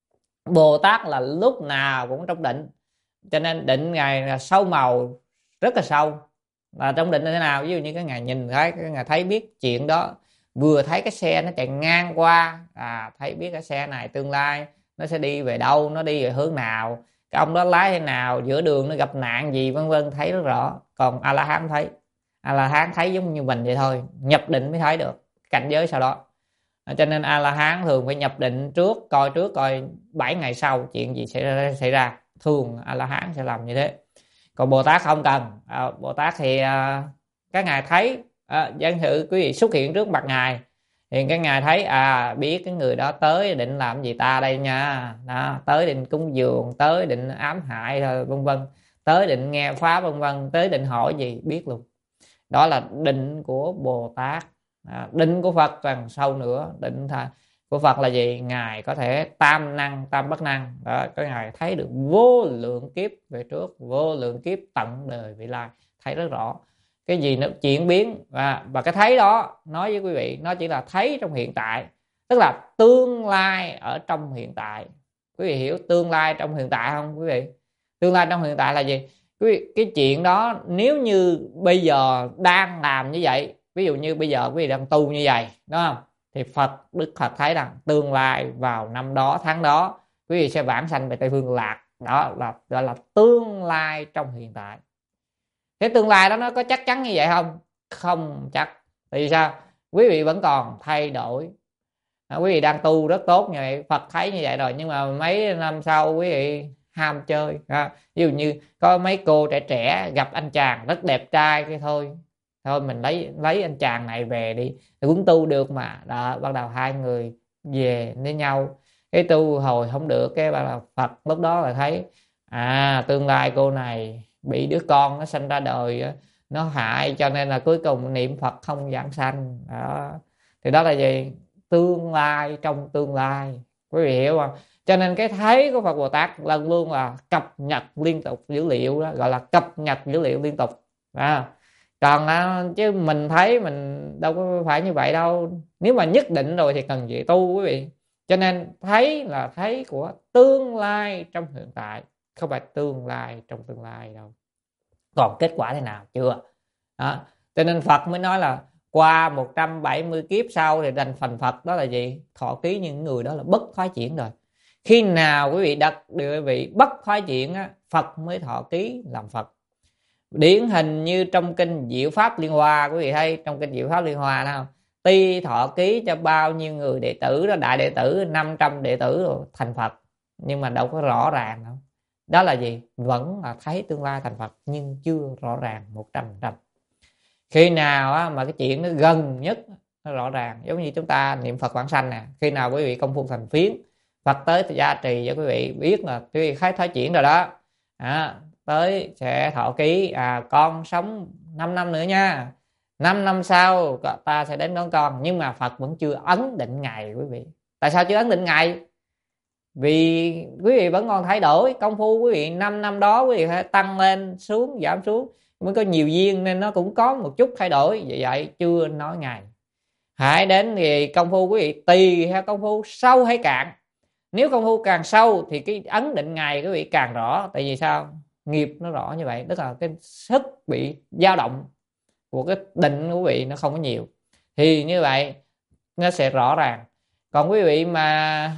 Bồ Tát là lúc nào cũng trong định, cho nên định Ngài là sâu màu, rất là sâu. Và trong định là thế nào? Ví dụ như cái Ngài nhìn thấy, cái Ngài thấy biết chuyện đó, vừa thấy cái xe nó chạy ngang qua à, thấy biết cái xe này tương lai nó sẽ đi về đâu, nó đi về hướng nào, cái ông đó lái thế nào, giữa đường nó gặp nạn gì, vân vân, thấy rất rõ. Còn A La Hán thấy, A La Hán thấy giống như mình vậy thôi, nhập định mới thấy được cảnh giới sau đó. À, cho nên A La Hán thường phải nhập định trước, coi trước coi bảy ngày sau chuyện gì sẽ ra, xảy ra. Thường A La Hán sẽ làm như thế. Còn Bồ Tát không cần à, Bồ Tát thì à, các ngài thấy À, dân sự quý vị xuất hiện trước mặt ngài thì cái ngài thấy à biết cái người đó tới định làm gì ta đây nha, đó, tới định cúng dường, tới định ám hại rồi vân vân, tới định nghe pháp vân vân, tới định hỏi gì biết luôn. Đó là định của Bồ Tát. À, định của Phật càng sâu nữa. Định của Phật là gì? Ngài có thể tam năng tam bất năng. Đó, có ngài thấy được vô lượng kiếp về trước, vô lượng kiếp tận đời vị lai, thấy rất rõ cái gì nó chuyển biến. và, và cái thấy đó nói với quý vị, nó chỉ là thấy trong hiện tại, tức là tương lai ở trong hiện tại. Quý vị hiểu tương lai trong hiện tại không quý vị? Tương lai trong hiện tại là gì? Quý vị, cái chuyện đó nếu như bây giờ đang làm như vậy, ví dụ như bây giờ quý vị đang tu như vậy, đúng không? Thì Phật, Đức Phật thấy rằng tương lai vào năm đó tháng đó quý vị sẽ vãng sanh về Tây Phương Lạc. Đó là gọi là tương lai trong hiện tại. Cái tương lai đó nó có chắc chắn như vậy không? Không chắc. Tại vì sao? Quý vị vẫn còn thay đổi. À, quý vị đang tu rất tốt như vậy, Phật thấy như vậy rồi, nhưng mà mấy năm sau quý vị ham chơi. À, ví dụ như có mấy cô trẻ trẻ gặp anh chàng rất đẹp trai, cái thôi thôi mình lấy lấy anh chàng này về đi, cũng tu được mà. Đó, bắt đầu hai người về với nhau, cái tu hồi không được, cái bắt đầu Phật lúc đó là thấy à tương lai cô này bị đứa con nó sinh ra đời nó hại, cho nên là cuối cùng niệm Phật không giảng sanh. Đó thì đó là gì? Tương lai trong tương lai. Quý vị hiểu không? Cho nên cái thấy của Phật Bồ Tát lần luôn là cập nhật liên tục dữ liệu, đó gọi là cập nhật dữ liệu liên tục. À, còn à, chứ mình thấy mình đâu có phải như vậy đâu. Nếu mà nhất định rồi thì cần gì tu quý vị. Cho nên thấy là thấy của tương lai trong hiện tại, không phải tương lai trong tương lai đâu. Còn kết quả thế nào chưa? Đó. Cho nên Phật mới nói là qua một trăm bảy mươi kiếp sau thì thành phần Phật. Đó là gì? Thọ ký những người đó là bất thoái chuyển rồi. Khi nào quý vị đặt địa vị bất thoái chuyển á, Phật mới thọ ký làm Phật. Điển hình như trong kinh Diệu Pháp Liên Hoa, quý vị thấy trong kinh Diệu Pháp Liên Hoa nào, tuy thọ ký cho bao nhiêu người đệ tử đó, đại đệ tử năm trăm đệ tử rồi thành Phật, nhưng mà đâu có rõ ràng đâu. Đó là gì? Vẫn là thấy tương lai thành Phật nhưng chưa rõ ràng một trăm phần trăm. Khi nào á, mà cái chuyện nó gần nhất nó rõ ràng, giống như chúng ta niệm Phật vãng sanh nè, khi nào quý vị công phu thành phiến, Phật tới thì gia trì cho quý vị biết là quý vị khái thoái chuyển rồi đó. À, tới sẽ thọ ký à con sống năm năm nữa nha, năm năm sau ta sẽ đến đón con. Nhưng mà Phật vẫn chưa ấn định ngày quý vị. Tại sao chưa ấn định ngày? Vì quý vị vẫn còn thay đổi công phu quý vị, năm năm đó quý vị phải tăng lên xuống giảm xuống mới có nhiều duyên, nên nó cũng có một chút thay đổi. Vậy vậy chưa nói ngày. Hãy đến thì công phu quý vị tùy theo công phu sâu hay cạn. Nếu công phu càng sâu thì cái ấn định ngày quý vị càng rõ. Tại vì sao? Nghiệp nó rõ như vậy, tức là cái sức bị dao động của cái định của quý vị nó không có nhiều, thì như vậy nó sẽ rõ ràng. Còn quý vị mà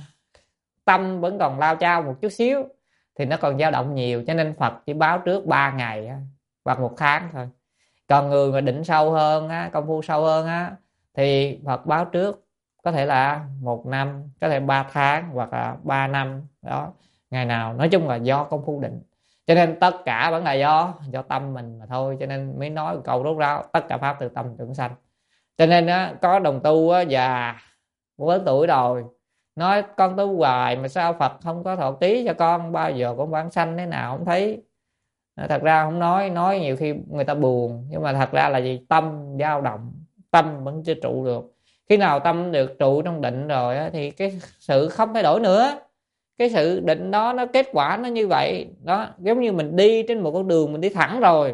tâm vẫn còn lao chao một chút xíu thì nó còn dao động nhiều, cho nên Phật chỉ báo trước ba ngày hoặc một tháng thôi. Còn người mà định sâu hơn á, công phu sâu hơn á, thì Phật báo trước có thể là một năm, có thể ba tháng hoặc là ba năm đó, ngày nào. Nói chung là do công phu định. Cho nên tất cả vẫn là do do tâm mình mà thôi. Cho nên mới nói câu rốt ráo tất cả pháp từ tâm tưởng sanh. Cho nên á, có đồng tu á, già lớn tuổi rồi nói con tu hoài mà sao Phật không có thọ ký cho con, bao giờ con vãng sanh thế nào không thấy. Thật ra không nói, nói nhiều khi người ta buồn, nhưng mà thật ra là gì? Tâm dao động, tâm vẫn chưa trụ được. Khi nào tâm được trụ trong định rồi á, thì cái sự không thay đổi nữa. Cái sự định đó nó kết quả nó như vậy đó. Giống như mình đi trên một con đường mình đi thẳng rồi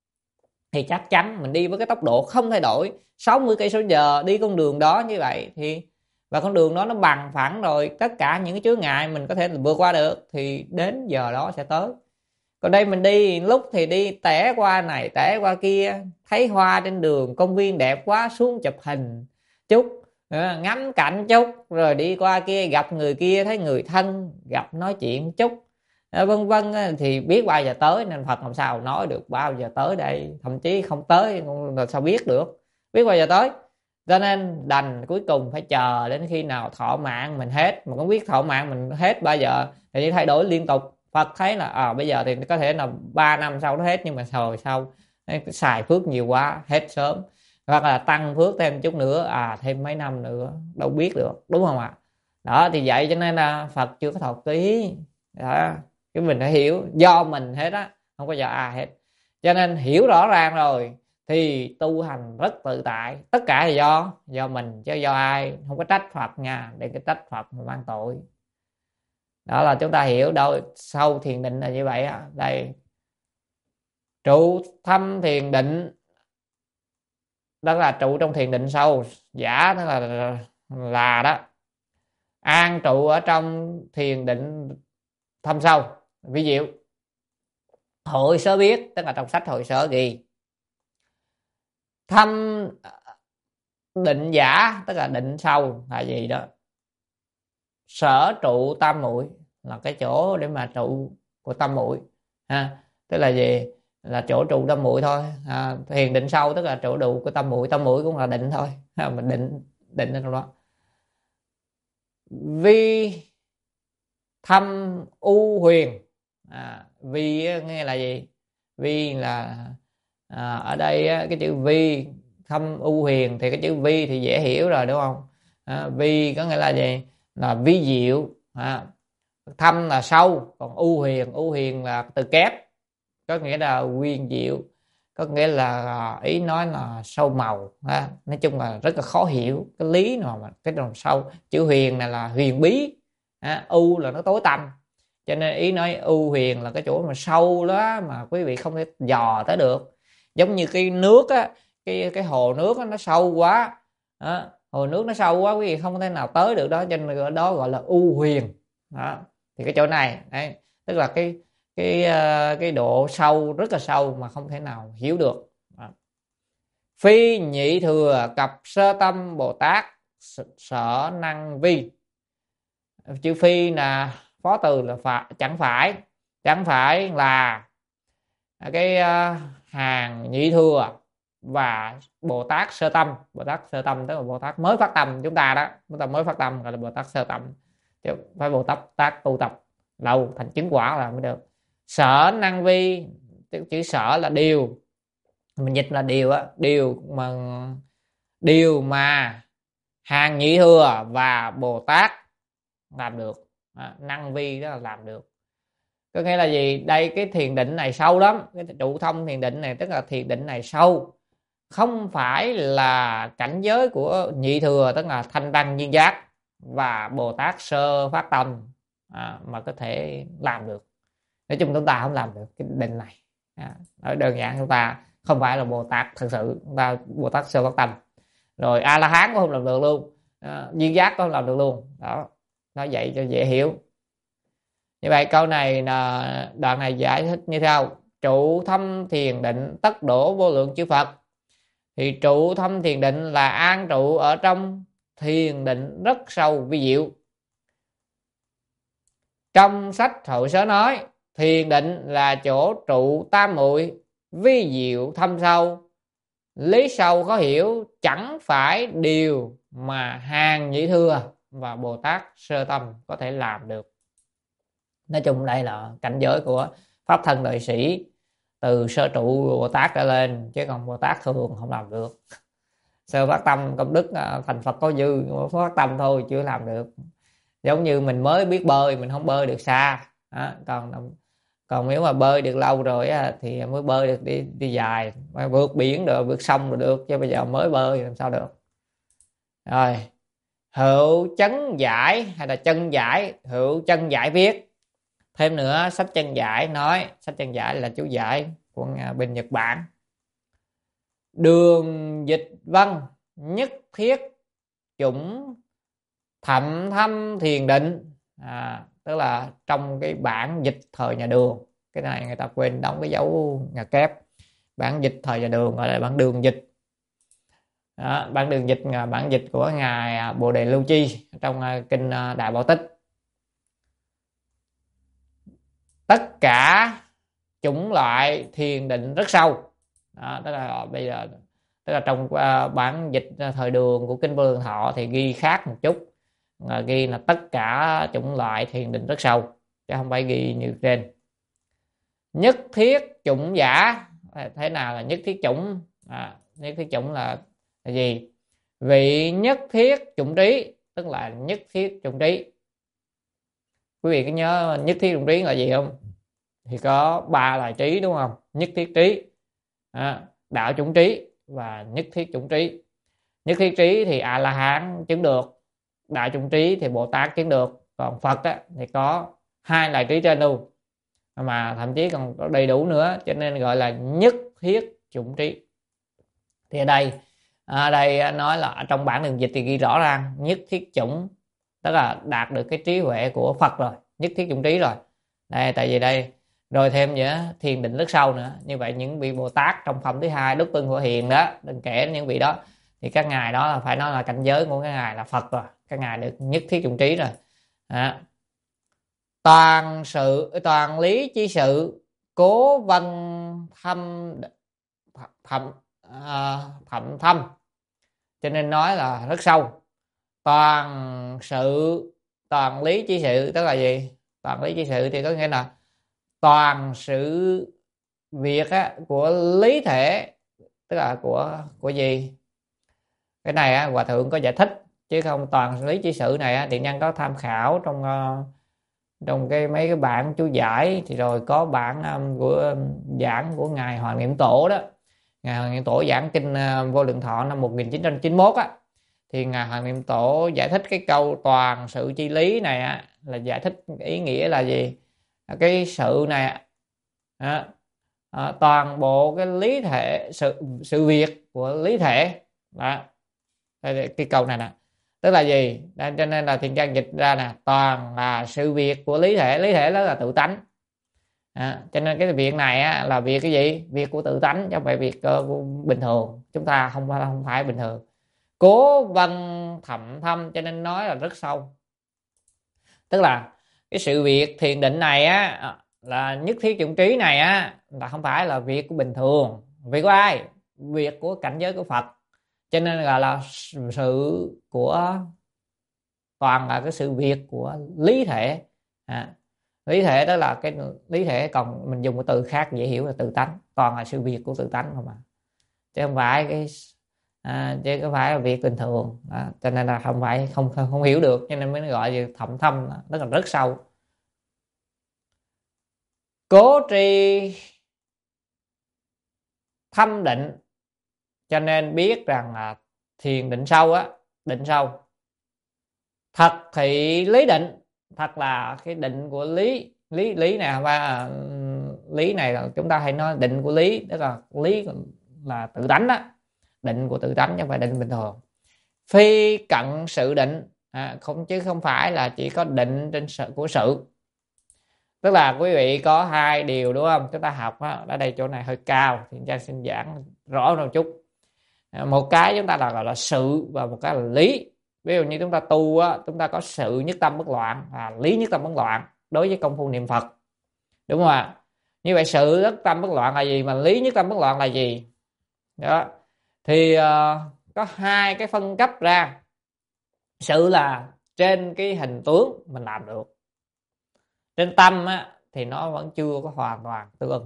thì chắc chắn mình đi với cái tốc độ không thay đổi sáu mươi cây số giờ, đi con đường đó như vậy thì, và con đường đó nó bằng phẳng rồi, tất cả những cái chướng ngại mình có thể vượt qua được, thì đến giờ đó sẽ tới. Còn đây mình đi lúc thì đi tẻ qua này tẻ qua kia, thấy hoa trên đường công viên đẹp quá xuống chụp hình chút, ngắm cảnh chút, rồi đi qua kia gặp người kia thấy người thân, gặp nói chuyện chút, vân vân, thì biết bao giờ tới. Nên Phật làm sao nói được bao giờ tới đây, thậm chí không tới là sao biết được, biết bao giờ tới. Cho nên đành cuối cùng phải chờ đến khi nào thọ mạng mình hết. Mà không biết thọ mạng mình hết bao giờ thì thay đổi liên tục. Phật thấy là à, bây giờ thì có thể là ba năm sau nó hết, nhưng mà rồi sau xài phước nhiều quá hết sớm. hoặc là tăng phước thêm chút nữa, à thêm mấy năm nữa đâu biết được, đúng không ạ? Đó thì vậy cho nên là Phật chưa có thọ ký đó. Cái mình phải hiểu do mình hết á, không có do ai hết. Cho nên hiểu rõ ràng rồi thì tu hành rất tự tại, tất cả là do do mình chứ do ai. Không có trách Phật nha, để cái trách Phật mà mang tội. Đó là chúng ta hiểu đâu sâu thiền định là như vậy á. Đây, trụ thâm thiền định đó là trụ trong thiền định sâu, giả tức là là đó, an trụ ở trong thiền định thâm sâu vi diệu. Hội sớ biết tức là trong sách hội sớ ghi thâm định giả tức là định sâu là gì đó. Sở trụ tam muội là cái chỗ để mà trụ của tam muội ha, tức là gì, là chỗ trụ tam muội thôi. À, thiền định sâu tức là chỗ trụ của tam muội, tam muội cũng là định thôi ha, mình định định ở trong đó. Vi thâm u huyền, à, vi nghe là gì, vi là à, ở đây cái chữ vi thâm u huyền thì cái chữ vi thì dễ hiểu rồi đúng không? À, vi có nghĩa là gì, là vi diệu. À, thâm là sâu, còn u huyền, u huyền là từ kép, có nghĩa là huyền diệu, có nghĩa là ý nói là sâu màu. À, nói chung là rất là khó hiểu cái lý nào mà cái đồng sâu. Chữ huyền này là huyền bí, à, u là nó tối tăm, cho nên ý nói u huyền là cái chỗ mà sâu đó mà quý vị không thể dò tới được. Giống như cái nước á, cái cái hồ nước á, nó sâu quá đó, hồ nước nó sâu quá quý vị không thể nào tới được đó, cho nên ở đó gọi là u huyền đó. Thì cái chỗ này đấy, tức là cái cái cái độ sâu rất là sâu mà không thể nào hiểu được đó. Phi nhị thừa cập sơ tâm Bồ Tát sở năng vi. Chữ phi là phó từ là phải, chẳng phải chẳng phải là cái uh, hàng nhị thừa và Bồ Tát sơ tâm. Bồ Tát sơ tâm tức là Bồ Tát mới phát tâm, chúng ta đó, chúng ta mới phát tâm gọi là Bồ Tát sơ tâm, chứ phải Bồ Tát tác tu tập lâu thành chứng quả là mới được. Sở năng vi, chữ sở là điều, mình dịch là điều á, điều mà điều mà hàng nhị thừa và Bồ Tát làm được. À, năng vi đó là làm được, có nghĩa là gì, đây cái thiền định này sâu lắm, cái trụ thông thiền định này tức là thiền định này sâu, không phải là cảnh giới của nhị thừa tức là thanh đăng duyên giác và Bồ Tát sơ phát tâm à, mà có thể làm được. Nói chung chúng ta không làm được cái định này. À, ở đơn giản chúng ta không phải là Bồ Tát thật sự, chúng ta Bồ Tát sơ phát tâm rồi, A La Hán cũng không làm được luôn, à, duyên giác cũng không làm được luôn đó. Nói vậy cho dễ hiểu. Như vậy câu này là đoạn này giải thích như sau: trụ thâm thiền định tất đổ vô lượng chư Phật. Thì trụ thâm thiền định là an trụ ở trong thiền định rất sâu vi diệu. Trong sách Hội Sớ nói thiền định là chỗ trụ tam muội vi diệu thâm sâu, lý sâu khó hiểu, chẳng phải điều mà hàng nhị thừa và Bồ Tát sơ tâm có thể làm được. Nói chung đây là cảnh giới của pháp thân đời sĩ từ sơ trụ Bồ Tát trở lên, chứ còn Bồ Tát thường không làm được. Sơ phát tâm công đức thành Phật có dư, phát tâm thôi chưa làm được. Giống như mình mới biết bơi, mình không bơi được xa đó. còn còn nếu mà bơi được lâu rồi á, thì mới bơi được đi đi dài, mà vượt biển được, vượt sông rồi được, chứ bây giờ mới bơi làm sao được. Rồi hữu chấn giải hay là chân giải, hữu chân giải viết thêm nữa. Sách chân giải nói, sách chân giải là chú giải của bên Nhật Bản. Đường dịch văn nhất thiết chủng thậm thâm thiền định, à, tức là trong cái bản dịch thời nhà Đường, cái này người ta quên đóng cái dấu nhà kép, bản dịch thời nhà Đường gọi là bản đường dịch. Đó, bản đường dịch là bản dịch của ngài Bồ Đề Lưu Chi trong kinh Đại Bảo Tích. Tất cả chủng loại thiền định rất sâu. Đó, tức là bây giờ tức là trong uh, bản dịch thời Đường của kinh Vô Lượng Thọ thì ghi khác một chút, là ghi là tất cả chủng loại thiền định rất sâu, chứ không phải ghi như trên. Nhất thiết chủng giả, thế nào là nhất thiết chủng? À, nhất thiết chủng là là gì? Vị nhất thiết chủng trí, tức là nhất thiết chủng trí. Quý vị có nhớ nhất thiết chủng trí là gì không? Thì có ba loại trí đúng không? Nhất thiết trí, à, đạo chủng trí và nhất thiết chủng trí. Nhất thiết trí thì A La Hán chứng được, đạo chủng trí thì Bồ Tát chứng được, còn Phật á, thì có hai loại trí trên luôn, mà thậm chí còn có đầy đủ nữa, cho nên gọi là nhất thiết chủng trí. Thì ở đây ở đây nói là trong bản đường dịch thì ghi rõ ràng nhất thiết chủng, tức là đạt được cái trí huệ của Phật rồi, nhất thiết chủng trí rồi. Đây, tại vì đây rồi thêm nữa thiền định rất sâu nữa. Như vậy những vị Bồ Tát trong phẩm thứ hai Đức Tương Phổ Hiền đó, đừng kể những vị đó, thì các ngài đó là phải nói là cảnh giới của các ngài là Phật rồi, các ngài được nhất thiết chủng trí rồi. Đó. Toàn sự toàn lý chi sự cố vân thâm thâm à, thâm thâm, cho nên nói là rất sâu. Toàn sự toàn lý chi sự tức là gì? Toàn lý chi sự thì có nghĩa là toàn sự việc á, của lý thể, tức là của của gì? Cái này á, Hòa Thượng có giải thích, chứ không toàn lý chi sự này á, Thiện Nhân có tham khảo trong uh, trong cái mấy cái bản chú giải, thì rồi có bản um, của um, giảng của ngài Hoàng Niệm Tổ đó. Ngài Hoàng Niệm Tổ giảng kinh uh, Vô Lượng Thọ năm một nghìn chín trăm chín mươi mốt á, thì ngài Hoàng Niệm Tổ giải thích cái câu toàn sự chi lý này á, là giải thích ý nghĩa là gì? Cái sự này á, à, toàn bộ cái lý thể sự sự việc của lý thể đó. Đây, cái câu này nè, tức là gì? Đây, cho nên là Thiện Trang dịch ra nè, toàn là sự việc của lý thể. Lý thể đó là tự tánh, à, cho nên cái việc này á, là việc cái gì? Việc của tự tánh, chứ không phải việc uh, bình thường. Chúng ta không không phải bình thường. Cố vân thậm thâm, cho nên nói là rất sâu. Tức là cái sự việc thiền định này á, là nhất thiết chủng trí này á, là không phải là việc của bình thường. Việc của ai? Việc của cảnh giới của Phật. Cho nên là, là sự của toàn là cái sự việc của lý thể, à, lý thể đó là cái lý thể, còn mình dùng cái từ khác dễ hiểu là tự tánh. Toàn là sự việc của tự tánh không, mà chứ không phải cái à, chứ không phải là việc bình thường đó. Cho nên là không phải không không, không hiểu được, cho nên mới gọi là thậm thâm, rất là rất sâu. Cố trì thâm định, cho nên biết rằng là thiền định sâu á, định sâu. Thật thị lý định, thật là cái định của lý lý lý này, và lý này là chúng ta hay nói định của lý, tức là lý là tự tánh đó, định của tự tánh chứ không phải định bình thường. Phi cận sự định, à, không chứ không phải là chỉ có định trên sự của sự. Tức là quý vị có hai điều đúng không? Chúng ta học á, ở đây chỗ này hơi cao thì Trang xin giảng rõ một chút. Một cái chúng ta là gọi là sự, và một cái là lý. Ví dụ như chúng ta tu á, chúng ta có sự nhất tâm bất loạn và lý nhất tâm bất loạn đối với công phu niệm Phật, đúng không ạ? Như vậy sự nhất tâm bất loạn là gì, mà lý nhất tâm bất loạn là gì đó? Thì uh, có hai cái phân cấp ra. Sự là trên cái hình tướng mình làm được, trên tâm á, thì nó vẫn chưa có hoàn toàn tương ưng,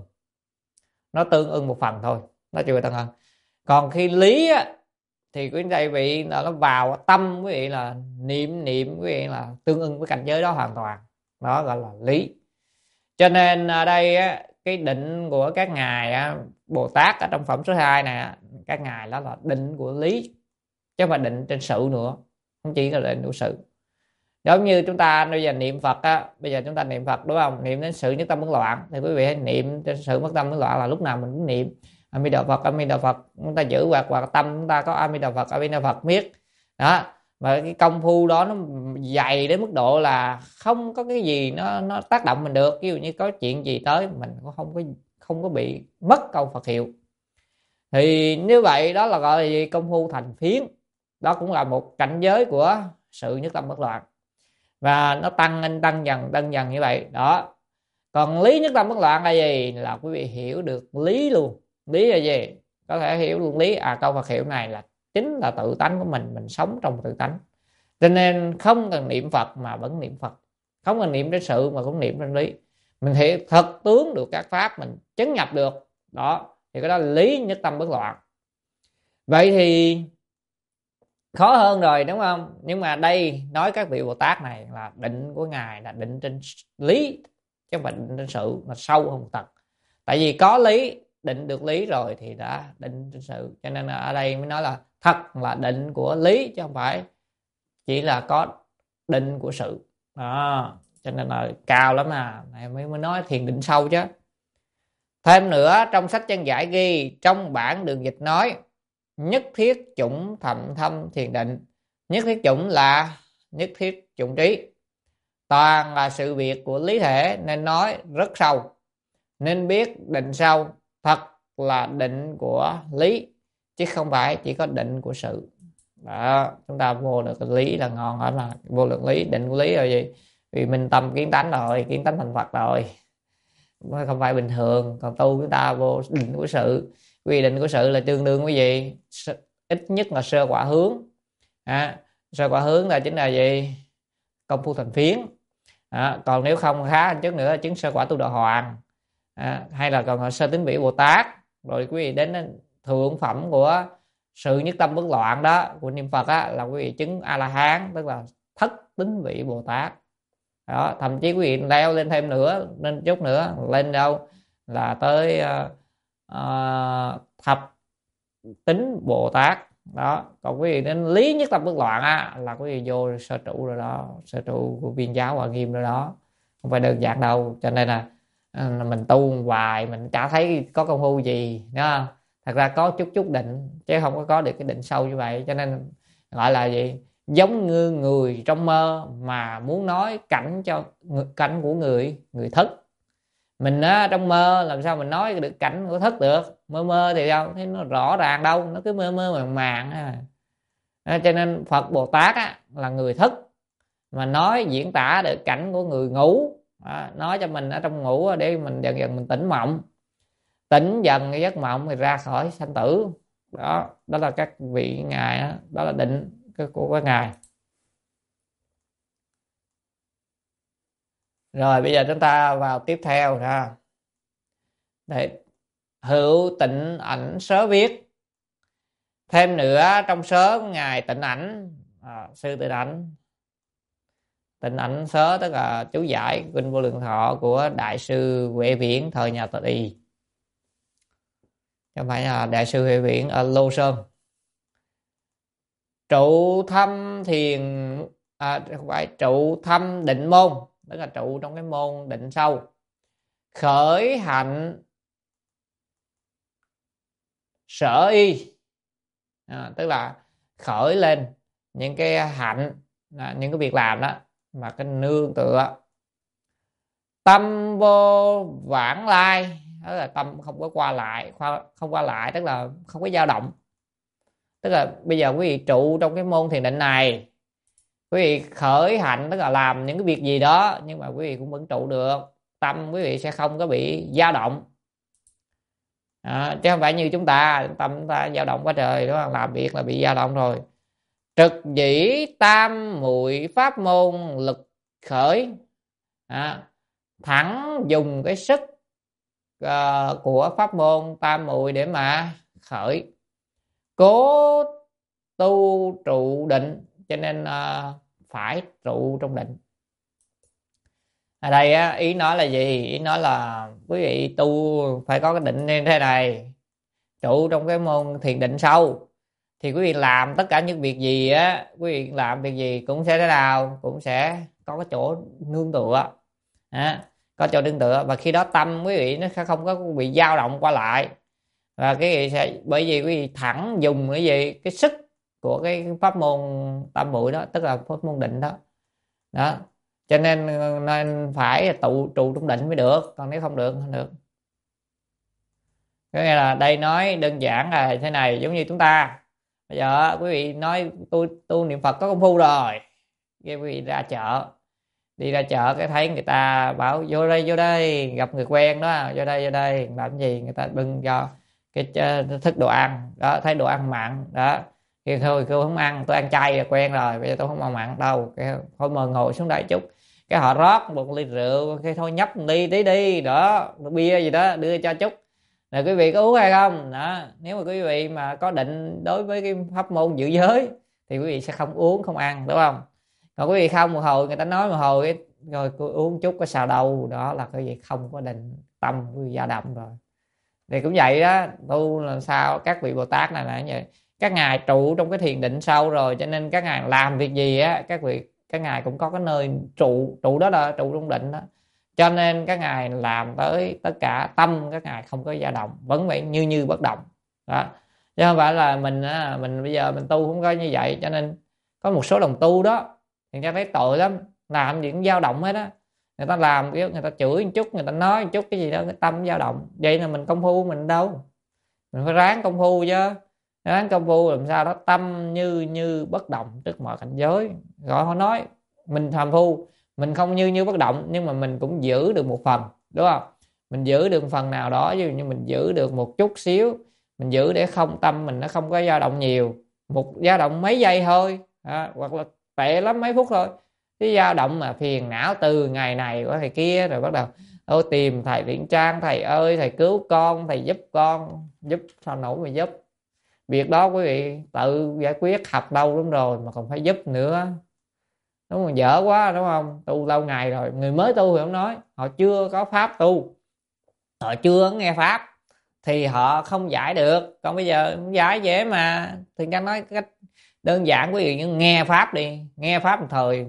nó tương ưng một phần thôi, nó chưa tương ưng. Còn khi lý á, thì quý đại vị là nó vào tâm, quý vị là niệm niệm quý vị là tương ưng với cảnh giới đó hoàn toàn, đó gọi là lý. Cho nên ở đây á, cái định của các ngài á, Bồ Tát ở trong phẩm số hai này, các ngài đó là định của lý, chứ không phải định trên sự nữa, không chỉ là định của sự. Giống như chúng ta bây giờ niệm Phật á, bây giờ chúng ta niệm Phật đúng không? Niệm đến sự nhất tâm bất loạn, thì quý vị hãy niệm trên sự mất tâm bất loạn, là lúc nào mình cũng niệm A Di Đà Phật, A Di Đà Phật. Chúng ta giữ hoạt hoạt tâm chúng ta có A Di Đà Phật, A Di Đà Phật miết đó. Và cái công phu đó nó dày đến mức độ là không có cái gì nó nó tác động mình được. Ví dụ như có chuyện gì tới mình cũng không có không có bị mất câu Phật hiệu. Thì như vậy đó là gọi là gì? Công phu thành phiến. Đó cũng là một cảnh giới của sự nhất tâm bất loạn, và nó tăng lên tăng dần tăng dần như vậy đó. Còn lý nhất tâm bất loạn là gì? Là quý vị hiểu được lý luôn. Lý là gì? Có thể hiểu luôn lý, à câu Phật hiệu này là chính là tự tánh của mình, mình sống trong tự tánh, cho nên không cần niệm Phật mà vẫn niệm Phật, không cần niệm đến sự mà cũng niệm đến lý. Mình hiểu thật tướng được các pháp, mình chứng nhập được đó, thì cái đó là lý nhất tâm bất loạn. Vậy thì khó hơn rồi đúng không? Nhưng mà đây nói các vị Bồ Tát này là định của ngài là định trên lý, chứ không phải định trên sự, là sâu hơn một tầng. Tại vì có lý, định được lý rồi thì đã định trên sự, cho nên là ở đây mới nói là thật là định của lý, chứ không phải chỉ là có định của sự đó. Cho nên là cao lắm à, này mới mới nói thiền định sâu chứ. Thêm nữa, trong sách chân giải ghi, trong bản đường dịch nói nhất thiết chủng thậm thâm thiền định. Nhất thiết chủng là nhất thiết chủng trí, toàn là sự việc của lý thể, nên nói rất sâu, nên biết định sâu. Thật là định của lý, chứ không phải chỉ có định của sự đó. Chúng ta vô được cái lý là ngon hết mà. Vô được lý, định của lý rồi gì, vì minh tâm kiến tánh rồi, kiến tánh thành Phật rồi, không phải bình thường. Còn tu chúng ta vô định của sự, quy định của sự là tương đương với gì, ít nhất là sơ quả hướng. À, sơ quả hướng là chính là gì, công phu thành phiến. À, còn nếu không khá hơn chút nữa là chứng sơ quả tu đà hoàng. À, hay là còn sơ tín vị Bồ Tát. Rồi quý vị đến thượng phẩm của sự nhất tâm bất loạn đó của niệm Phật á, là quý vị chứng A La Hán, tức là thất tín vị Bồ Tát đó. Thậm chí quý vị leo lên thêm nữa, lên chút nữa, lên đâu là tới uh, uh, thập tính Bồ Tát đó. Còn quý vị đến lý nhất tâm bất loạn á, là quý vị vô sơ trụ rồi đó, sơ trụ của Viên giáo Hoa Nghiêm rồi đó, không phải đơn giản đâu. Cho nên là mình tu hoài mình chả thấy có công phu gì đó. Thật ra có chút chút định, chứ không có có được cái định sâu như vậy. Cho nên gọi là gì, giống như người trong mơ mà muốn nói cảnh cho cảnh của người người thức. Mình á, trong mơ làm sao mình nói được cảnh của thức được, mơ mơ thì đâu thấy nó rõ ràng đâu, nó cứ mơ mơ màng màng à. Cho nên Phật Bồ Tát á, là người thức mà nói diễn tả được cảnh của người ngủ à, nói cho mình ở trong ngủ để mình dần dần mình tỉnh mộng, tỉnh dần cái giấc mộng thì ra khỏi sanh tử đó. Đó là các vị ngài đó, đó là định của các ngài. Rồi bây giờ chúng ta vào tiếp theo ha. Để hữu tịnh ảnh sớ viết. Thêm nữa trong sớ của ngài Tịnh Ảnh à, sư Tịnh Ảnh. Tịnh Ảnh sớ tức là chú giải kinh Vô Lượng Thọ của đại sư Huệ Viễn thời nhà Tây Y, không phải là đại sư Huệ Viễn ở Lô Sơn. Trụ thâm thiền à, không phải trụ thâm định môn, tức là trụ trong cái môn định sâu. Khởi hạnh sở y à, tức là khởi lên những cái hạnh à, những cái việc làm đó mà cái nương tựa. Tâm vô vãng lai, tức là tâm không có qua lại, không qua lại tức là không có dao động. Tức là bây giờ quý vị trụ trong cái môn thiền định này, quý vị khởi hạnh tức là làm những cái việc gì đó, nhưng mà quý vị cũng vẫn trụ được, tâm quý vị sẽ không có bị dao động à, chứ không phải như chúng ta, tâm chúng ta dao động quá trời đó, làm việc là bị dao động rồi. Trực dĩ tam muội pháp môn lực khởi à, thẳng dùng cái sức uh, của pháp môn tam muội để mà khởi. Cố tu trụ định, cho nên uh, phải trụ trong định. Ở đây á, ý nói là gì? Ý nói là quý vị tu phải có cái định như thế này, trụ trong cái môn thiền định sâu, thì quý vị làm tất cả những việc gì á, quý vị làm việc gì cũng sẽ thế nào, cũng sẽ có cái chỗ nương tựa à, có chỗ nương tựa. Và khi đó tâm quý vị nó sẽ không có bị dao động qua lại, và cái gì sẽ, bởi vì quý vị thẳng dùng cái gì, cái sức của cái pháp môn tam muội đó, tức là pháp môn định đó đó. Cho nên nên phải tụ trụ trong định mới được, còn nếu không được không được. Cái là đây nói đơn giản là thế này, giống như chúng ta bây giờ quý vị nói tôi tu niệm Phật có công phu rồi, quý vị ra chợ, đi ra chợ cái thấy người ta bảo vô đây vô đây, gặp người quen đó, vô đây vô đây làm gì, người ta bưng cho cái thức đồ ăn đó, thấy đồ ăn mặn đó, thì thôi cô không ăn, tôi ăn chay quen rồi, bây giờ tôi không ăn mặn đâu, cái thôi mời ngồi xuống đây chút, cái họ rót một ly rượu, cái thôi nhấp một ly tí đi đó, bia gì đó đưa cho chút, rồi quý vị có uống hay không đó. Nếu mà quý vị mà có định đối với cái pháp môn giữ giới thì quý vị sẽ không uống không ăn, đúng không? Còn quý vị không một hồi người ta nói một hồi rồi uống chút có sao đâu, đó là quý vị không có định tâm quý vị dao động rồi. Thì cũng vậy đó, tu làm sao các vị Bồ Tát này là như vậy, các ngài trụ trong cái thiền định sâu rồi, cho nên các ngài làm việc gì á các vị các ngài cũng có cái nơi trụ trụ đó là trụ trong định đó, cho nên các ngài làm tới tất cả tâm các ngài không có dao động, vẫn vậy như như bất động đó. Chứ không phải là mình á, mình bây giờ mình tu không có như vậy. Cho nên có một số đồng tu đó thì người ta thấy tội lắm, làm gì cũng dao động hết á. Người ta làm kiểu người ta chửi một chút, người ta nói một chút cái gì đó, cái tâm dao động. Vậy là mình công phu mình đâu, mình phải ráng công phu chứ, ráng công phu làm sao đó tâm như như bất động trước mọi cảnh giới. Gọi họ nói mình phàm phu, mình không như như bất động, nhưng mà mình cũng giữ được một phần, đúng không? Mình giữ được một phần nào đó, ví dụ như mình giữ được một chút xíu, mình giữ để không tâm mình nó không có dao động nhiều, một dao động mấy giây thôi à, hoặc là tệ lắm mấy phút thôi. Cái dao động mà phiền não từ ngày này qua thầy kia, rồi bắt đầu ôi tìm thầy Thiện Trang, thầy ơi thầy cứu con, thầy giúp con. Giúp sao nổi mà giúp, việc đó quý vị tự giải quyết học đâu lắm rồi mà còn phải giúp nữa, đúng không? Dở quá đúng không? Tu lâu ngày rồi, người mới tu thì không nói, họ chưa có pháp tu, họ chưa nghe pháp thì họ không giải được. Còn bây giờ giải dễ mà. Thì Trang nói cách đơn giản quý vị, như nghe pháp đi, nghe pháp một thời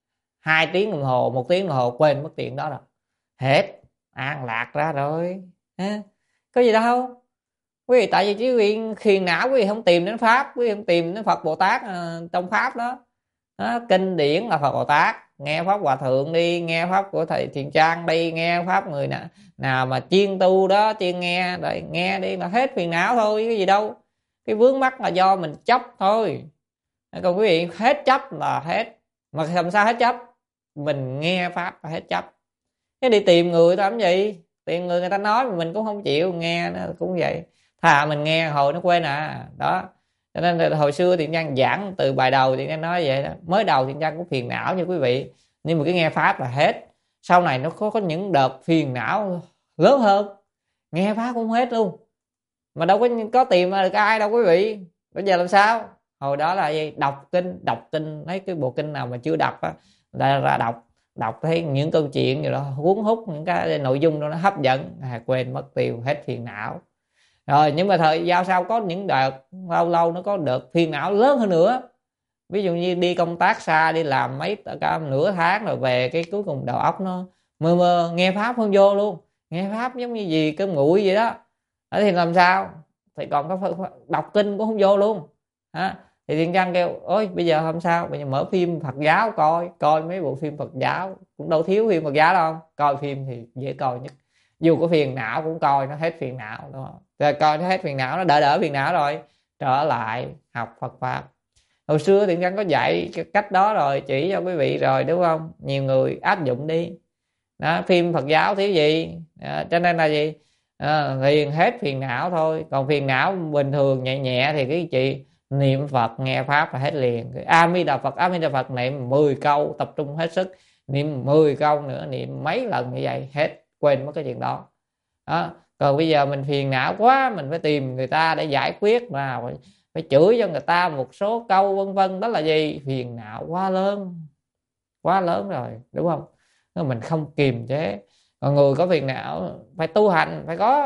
hai tiếng đồng hồ, một tiếng đồng hồ quên mất chuyện đó rồi, hết an lạc ra rồi ha. Có gì đâu quý vị, tại vì quý vị khiền não, quý vị không tìm đến pháp, quý vị không tìm đến Phật Bồ Tát uh, trong pháp đó. Đó, kinh điển là Phật Bồ Tát, nghe pháp Hòa Thượng đi, nghe pháp của thầy Thiện Trang đi, nghe pháp người nào, nào mà chuyên tu đó, chuyên nghe rồi nghe đi là hết phiền não thôi, cái gì đâu. Cái vướng mắc là do mình chấp thôi. Còn quý vị hết chấp là hết. Mà làm sao hết chấp? Mình nghe pháp là hết chấp. Cái đi tìm người ta làm gì? Tìm người người ta nói mà mình cũng không chịu nghe, nó cũng vậy. Thà mình nghe hồi nó quên à. Đó. Cho nên hồi xưa Thiện Trang giảng từ bài đầu Thiện Trang nói vậy đó. Mới đầu Thiện Trang cũng phiền não như quý vị, nhưng mà cái nghe pháp là hết. Sau này nó có, có những đợt phiền não lớn hơn, nghe pháp cũng hết luôn. Mà đâu có có tìm được ai đâu quý vị. Bây giờ làm sao? Hồi đó là gì? Đọc kinh, đọc kinh, mấy cái bộ kinh nào mà chưa đọc á, ra, ra đọc, đọc thấy những câu chuyện gì đó cuốn hút, những cái nội dung đó nó hấp dẫn, à, quên mất tiêu, hết phiền não. Rồi nhưng mà thời gian sau có những đợt lâu lâu nó có đợt phiền não lớn hơn nữa. Ví dụ như đi công tác xa, đi làm mấy cả nửa tháng rồi về, cái cuối cùng đầu óc nó mơ mơ, nghe pháp không vô luôn, nghe pháp giống như gì cơm nguội vậy đó. Đó thì làm sao? Thì còn có đọc kinh cũng không vô luôn. Đó. Thì Thiện Trang kêu ôi bây giờ không sao, bây giờ mở phim Phật giáo coi, coi mấy bộ phim Phật giáo, cũng đâu thiếu phim Phật giáo đâu. Coi phim thì dễ coi nhất, dù có phiền não cũng coi nó hết phiền não, đúng không? Rồi coi nó hết phiền não, nó đỡ đỡ phiền não rồi trở lại học Phật pháp. Hồi xưa Thiện Trang có dạy cái cách đó rồi, chỉ cho quý vị rồi, đúng không? Nhiều người áp dụng đi. Đó, phim Phật giáo thiếu gì à, cho nên là gì à, liền hết phiền não thôi. Còn phiền não bình thường nhẹ nhẹ thì cái chị niệm Phật nghe pháp là hết liền. A Di Đà Phật, A Di Đà Phật niệm mười câu, tập trung hết sức niệm mười câu nữa, niệm mấy lần như vậy hết, quên mất cái chuyện đó. Đó. Còn bây giờ mình phiền não quá, mình phải tìm người ta để giải quyết, mà phải, phải chửi cho người ta một số câu vân vân, đó là gì? Phiền não quá lớn, quá lớn rồi, đúng không? Nên mình không kiềm chế. Còn người có phiền não phải tu hành, phải có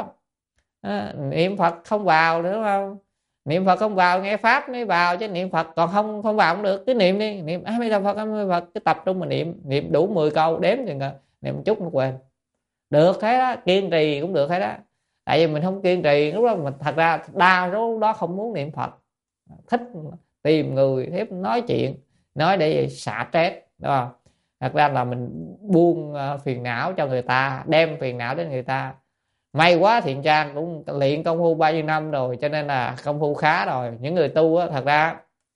à, niệm Phật không vào, đúng không? Niệm Phật không vào nghe pháp mới vào, chứ niệm Phật còn không không vào không được. Cứ niệm đi, niệm A Di Đà Phật, A Di Đà Phật, cứ tập trung mà niệm, niệm đủ mười câu đếm thì niệm một chút nó quên. Được thế đó, kiên trì cũng được thế đó. Tại vì mình không kiên trì, lúc đó mình thật ra đa số đó không muốn niệm Phật, thích tìm người tiếp nói chuyện, nói để xả stress, đúng không? Thật ra là mình buông phiền não cho người ta, đem phiền não đến người ta. May quá Thiện Trang cũng luyện công phu bao nhiêu năm rồi, cho nên là công phu khá rồi. Những người tu á, thật ra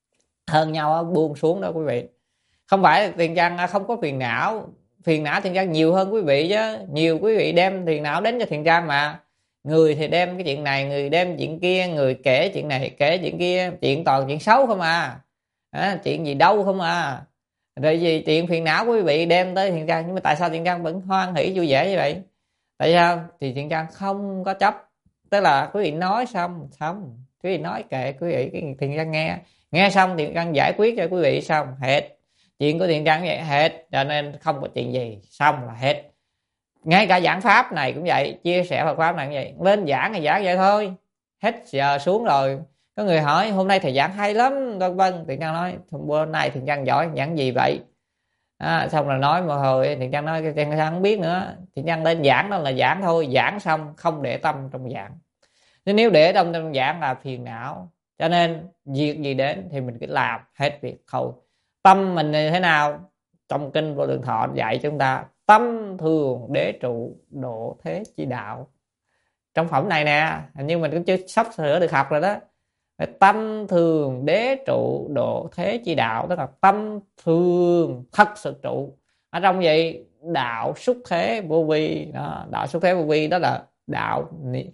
hơn nhau á, buông xuống đó quý vị. Không phải Thiện Trang không có phiền não, phiền não Thiện Trang nhiều hơn quý vị chứ. Nhiều quý vị đem phiền não đến cho Thiện Trang mà. Người thì đem cái chuyện này, người đem chuyện kia, người kể chuyện này, kể chuyện kia, chuyện toàn chuyện xấu không à, à chuyện gì đâu không à. Rồi gì chuyện phiền não quý vị đem tới Thiện Trang, nhưng mà tại sao Thiện Trang vẫn hoan hỷ vui vẻ như vậy? Tại sao? Thì Thiện Trang không có chấp, tức là quý vị nói xong xong quý vị nói kệ quý vị, cái thiện căn nghe nghe xong thiện căn giải quyết cho quý vị xong hết chuyện của thiện căn vậy hết, cho nên không có chuyện gì, xong là hết. Ngay cả giảng pháp này cũng vậy, chia sẻ Phật pháp này cũng vậy, lên giảng thì giảng vậy thôi, hết giờ xuống rồi có người hỏi hôm nay thầy giảng hay lắm vân vân, thiện căn nói bữa nay thiện căn giỏi giảng gì vậy, à, xong rồi nói một hồi thiện căn nói thiện căn không biết nữa, thiện căn lên giảng đó là giảng thôi, giảng xong không để tâm trong giảng, nếu để tâm trong giảng là phiền não, cho nên việc gì đến thì mình cứ làm hết việc thôi. Tâm mình như thế nào? Trong kinh Vô Lượng Thọ dạy chúng ta tâm thường đế trụ độ thế chi đạo. Trong phẩm này nè, hình như mình cũng chưa sắp sửa được học rồi đó. Tâm thường đế trụ độ thế chi đạo, tức là tâm thường thật sự trụ ở trong gì? Đạo xuất thế vô vi đó. Đạo xuất thế vô vi đó là đạo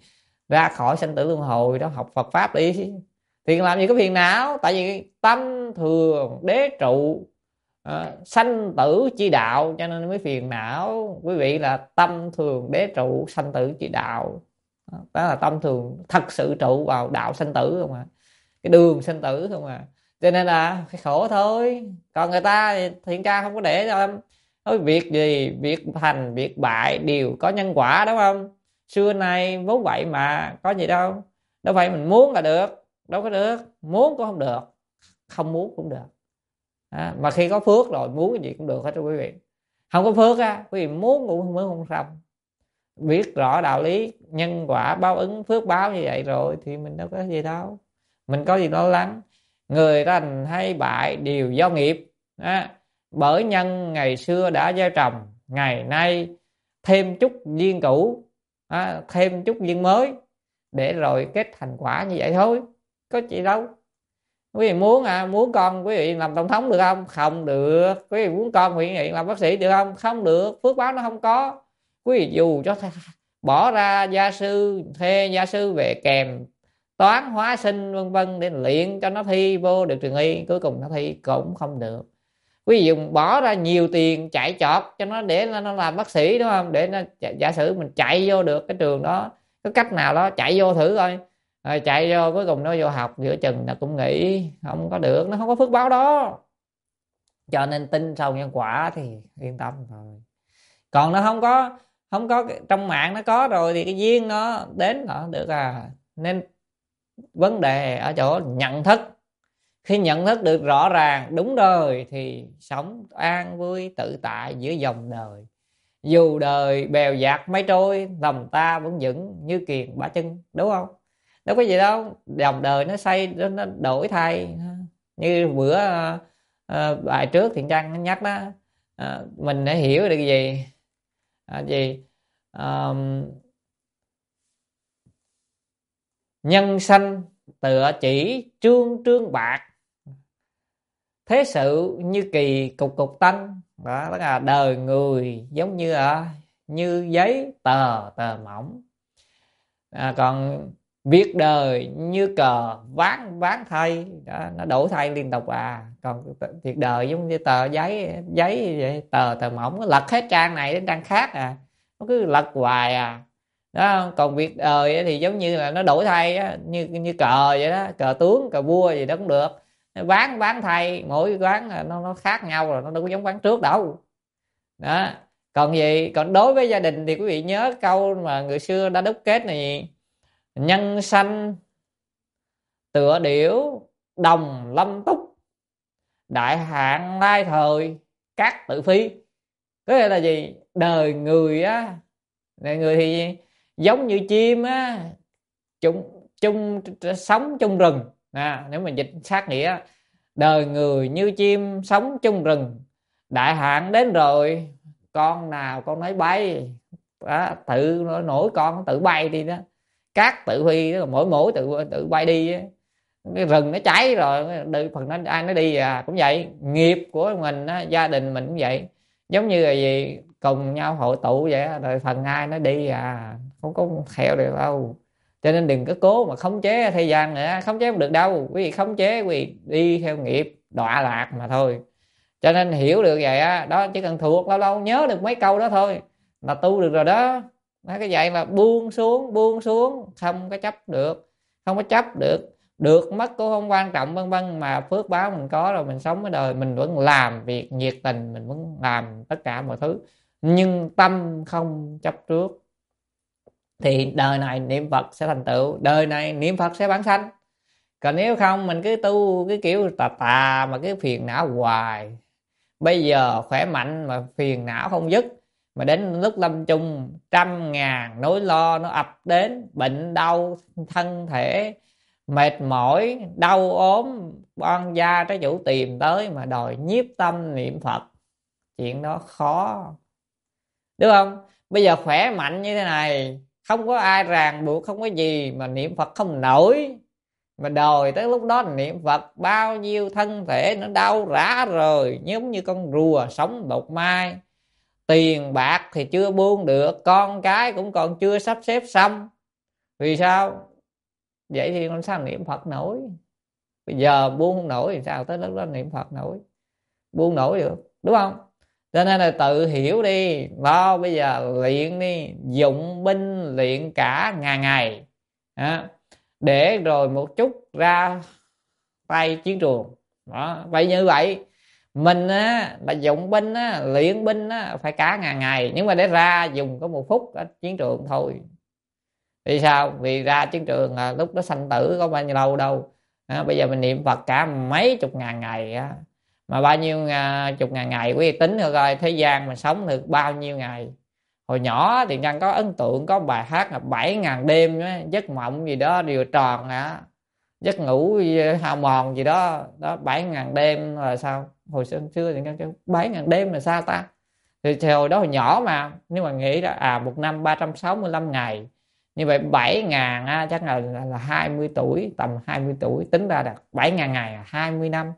ra khỏi sanh tử luân hồi đó, học Phật pháp đi thì làm gì có phiền não, tại vì tâm thường đế trụ à, sanh tử chi đạo, cho nên mới phiền não. Quý vị là tâm thường đế trụ sanh tử chi đạo, đó là tâm thường thật sự trụ vào đạo sanh tử không à, cái đường sanh tử không à, cho nên là phải khổ thôi. Còn người ta thì thiện ca không có để đâu, nói việc gì việc thành việc bại đều có nhân quả, đúng không? Xưa nay vốn vậy mà, có gì đâu, đâu phải mình muốn là được, đâu có được, muốn cũng không được, không muốn cũng được à, mà khi có phước rồi muốn cái gì cũng được hết cho quý vị. Không có phước á, quý vị muốn cũng không muốn không xong. Biết rõ đạo lý nhân quả báo ứng phước báo như vậy rồi thì mình đâu có gì đâu, mình có gì lo lắng. Người thành hay bại đều do nghiệp à, bởi nhân ngày xưa đã gieo trồng, ngày nay thêm chút duyên cũ à, thêm chút duyên mới để rồi kết thành quả như vậy thôi, có gì đâu. Quý vị muốn à, muốn con quý vị làm tổng thống được không? Không được. Quý vị muốn con quý vị làm bác sĩ được không? Không được. Phước báo nó không có. Quý vị dù cho bỏ ra gia sư, thuê gia sư về kèm toán hóa sinh vân vân để luyện cho nó thi vô được trường y, cuối cùng nó thi cũng không được. Quý vị dùng bỏ ra nhiều tiền chạy chọt cho nó để nó làm bác sĩ, đúng không? Để nó giả sử mình chạy vô được cái trường đó, có cách nào đó chạy vô thử coi, rồi chạy vô cuối cùng nó vô học giữa chừng là cũng nghĩ không có được, nó không có phước báo đó. Cho nên tin sâu nhân quả thì yên tâm rồi. Còn nó không có không có trong mạng nó có rồi thì cái duyên nó đến nó được à. Nên vấn đề ở chỗ nhận thức. Khi nhận thức được rõ ràng đúng đời thì sống an vui tự tại giữa dòng đời. Dù đời bèo dạt mây trôi, lòng ta vẫn vững như kiền bả chân, đúng không? Đâu có gì đâu, dòng đời nó xây nó đổi thay. Như bữa uh, bài trước Thiện Trăng nhắc đó, uh, mình đã hiểu được gì à, gì um, nhân sanh tựa chỉ trương trương bạc, thế sự như kỳ cục cục tanh. Đó là đời người giống như à, như giấy tờ tờ mỏng à, còn việc đời như cờ ván ván thay đó, nó đổi thay liên tục à. Còn việc đời giống như tờ giấy giấy vậy, tờ tờ mỏng, nó lật hết trang này đến trang khác à, nó cứ lật hoài à đó. Còn việc đời thì giống như là nó đổi thay á, như như cờ vậy đó, cờ tướng cờ vua gì đó cũng được, ván ván thay, mỗi ván nó nó khác nhau rồi, nó đâu có giống ván trước đâu đó. Còn gì còn đối với gia đình thì quý vị nhớ câu mà người xưa đã đúc kết này: nhân sanh tựa điểu đồng lâm túc, đại hạn lai thời các tự phi. Có nghĩa là gì? Đời người á, đời người thì giống như chim á, chung chung sống chung rừng à, nếu mà dịch sát nghĩa, đời người như chim sống chung rừng, đại hạn đến rồi con nào con nấy bay đó, tự nổi con tự bay đi đó. Các tự huy đó là mỗi mỗi tự tự bay đi á. Cái rừng nó cháy rồi phần nó ai nó đi à. Cũng vậy, nghiệp của mình á, gia đình mình cũng vậy, giống như là gì cùng nhau hội tụ vậy rồi phần ai nó đi à, không có theo được đâu. Cho nên đừng có cố mà khống chế thời gian nữa, khống chế không được đâu. Quý vị khống chế quý vị đi theo nghiệp đọa lạc mà thôi. Cho nên hiểu được vậy á, đó chỉ cần thuộc lâu lâu nhớ được mấy câu đó thôi là tu được rồi đó Cái vậy là buông xuống, buông xuống, không có chấp được, không có chấp được, được mất cũng không quan trọng vân vân, mà phước báo mình có rồi, mình sống ở đời mình vẫn làm việc nhiệt tình, mình vẫn làm tất cả mọi thứ, nhưng tâm không chấp trước, thì đời này niệm Phật sẽ thành tựu, đời này niệm Phật sẽ vãng sanh. Còn nếu không mình cứ tu cái kiểu tà tà mà cái phiền não hoài, bây giờ khỏe mạnh mà phiền não không dứt, mà đến lúc lâm chung trăm ngàn nỗi lo nó ập đến, bệnh đau thân thể, mệt mỏi đau ốm, oan gia trái chủ tìm tới mà đòi nhiếp tâm niệm Phật, chuyện đó khó, đúng không? Bây giờ khỏe mạnh như thế này, không có ai ràng buộc, không có gì mà niệm Phật không nổi, mà đòi tới lúc đó niệm Phật, bao nhiêu thân thể nó đau rã rồi, giống như con rùa sống đột mai, tiền bạc thì chưa buông được, con cái cũng còn chưa sắp xếp xong, vì sao? Vậy thì làm sao niệm Phật nổi? Bây giờ buông không nổi thì sao tới lúc đó niệm Phật nổi, buông nổi được, đúng không? Cho nên là tự hiểu đi, lo bây giờ luyện đi, dụng binh luyện cả ngày ngày à, để rồi một chút ra tay chiến trường đó. Vậy như vậy mình á, là dụng binh á, luyện binh á, phải cả ngàn ngày, nhưng mà để ra dùng có một phút ở chiến trường thôi. Vì sao? Vì ra chiến trường à, lúc đó sanh tử có bao nhiêu lâu đâu à, bây giờ mình niệm Phật cả mấy chục ngàn ngày á, mà bao nhiêu à, chục ngàn ngày quý vị tính rồi coi thế gian mình sống được bao nhiêu ngày. Hồi nhỏ thì Nhân có ấn tượng có bài hát là bảy ngàn đêm á, giấc mộng gì đó điều tròn á, giấc ngủ hao mòn gì đó đó, bảy ngàn đêm là sao? Hồi xưa xưa thì Nhân bảy ngàn đêm là sao ta? Thì, thì hồi đó hồi nhỏ mà, nhưng mà nghĩ là à một năm ba trăm sáu mươi lăm ngày, như vậy bảy ngàn á, chắc là, là là hai mươi tuổi, tầm hai mươi tuổi tính ra là bảy ngàn ngày là hai mươi năm.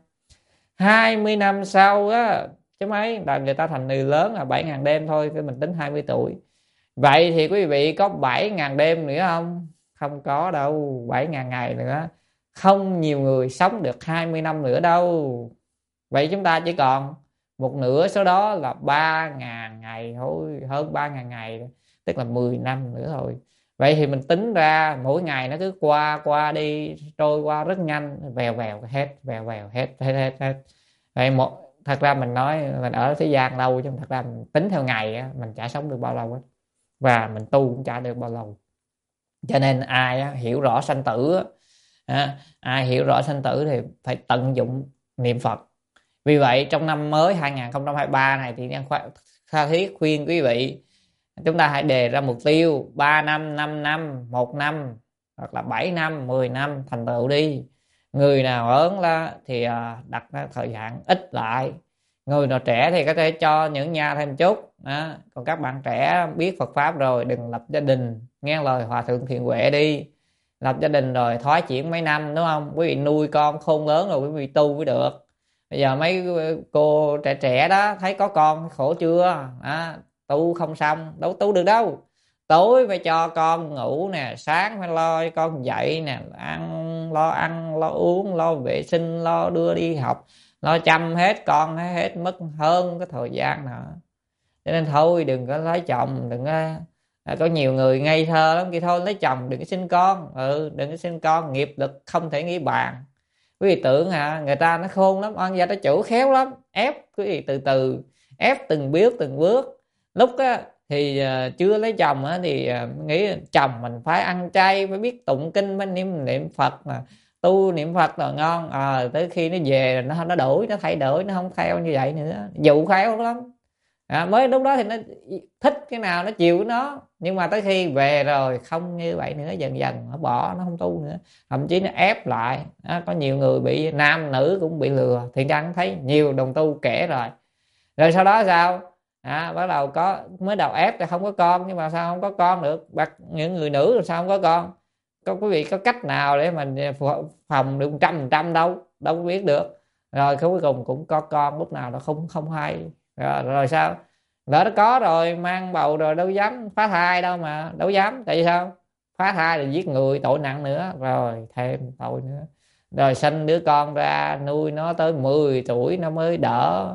hai mươi năm sau á chứ mấy là người ta thành người lớn là bảy ngàn đêm thôi, thì mình tính hai mươi tuổi. Vậy thì quý vị có bảy ngàn đêm nữa không? Không có đâu. Bảy ngàn ngày nữa, không nhiều người sống được hai mươi năm nữa đâu. Vậy chúng ta chỉ còn một nửa số đó là ba ngàn ngày thôi, hơn ba ngàn ngày, tức là mười năm nữa thôi. Vậy thì mình tính ra mỗi ngày nó cứ qua qua đi, trôi qua rất nhanh, vèo vèo hết, vèo vèo hết hết hết, hết. Vậy một thật ra mình nói mình ở thế gian lâu, chứ thật ra mình tính theo ngày á, mình chả sống được bao lâu hết, và mình tu cũng chả được bao lâu. Cho nên ai á, hiểu rõ sanh tử á, ai hiểu rõ sanh tử thì phải tận dụng niệm Phật. Vì vậy trong năm mới hai không hai ba này thì Nhân tha thiết khuyên quý vị chúng ta hãy đề ra mục tiêu ba năm, năm năm, một năm hoặc là bảy năm, mười năm thành tựu đi. Người nào ớn là thì đặt thời hạn ít lại, người nào trẻ thì có thể cho những nha thêm chút đó. Còn các bạn trẻ biết Phật pháp rồi đừng lập gia đình, nghe lời Hòa Thượng Thiện Huệ đi. Lập gia đình rồi thoái chuyển mấy năm, đúng không? Quý vị nuôi con khôn lớn rồi quý vị tu mới được. Bây giờ mấy cô trẻ trẻ đó thấy có con khổ chưa à, tu không xong đâu tu được đâu. Tối phải cho con ngủ nè, sáng phải lo cho con dậy nè, ăn lo ăn lo uống, lo vệ sinh, lo đưa đi học, lo chăm hết con hết, mất hơn cái thời gian nữa. Cho nên thôi đừng có lấy chồng, đừng có à, có nhiều người ngây thơ lắm kia, thôi lấy chồng đừng có sinh con, ừ đừng có sinh con, nghiệp lực không thể nghĩ bàn. Quý vị tưởng hả, người ta nó khôn lắm, oan gia nó chủ khéo lắm, ép quý vị từ từ, ép từng bước từng bước. Lúc á thì uh, chưa lấy chồng á thì uh, nghĩ chồng mình phải ăn chay, phải biết tụng kinh, phải niệm niệm Phật mà tu niệm Phật là ngon à, tới khi nó về nó nó đổi, nó thay đổi, nó không theo như vậy nữa, dụ khéo lắm à, mới lúc đó thì nó thích cái nào nó chiều nó, nhưng mà tới khi về rồi không như vậy nữa, dần dần nó bỏ, nó không tu nữa, thậm chí nó ép lại à, có nhiều người bị, nam nữ cũng bị lừa, thì Đăng thấy nhiều đồng tu kể rồi. Rồi sau đó sao à, bắt đầu có mới đầu ép thì không có con, nhưng mà sao không có con được, bắt những người nữ rồi sao không có con, có quý vị có cách nào để mình phòng được một trăm phần trăm đâu, đâu có biết được. Rồi cuối cùng cũng có con, lúc nào nó không không hay. Rồi, rồi sao lỡ nó có rồi, mang bầu rồi đâu dám phá thai đâu, mà đâu dám, tại vì sao? Phá thai là giết người, tội nặng nữa, rồi thêm tội nữa. Rồi sinh đứa con ra, nuôi nó tới mười tuổi nó mới đỡ,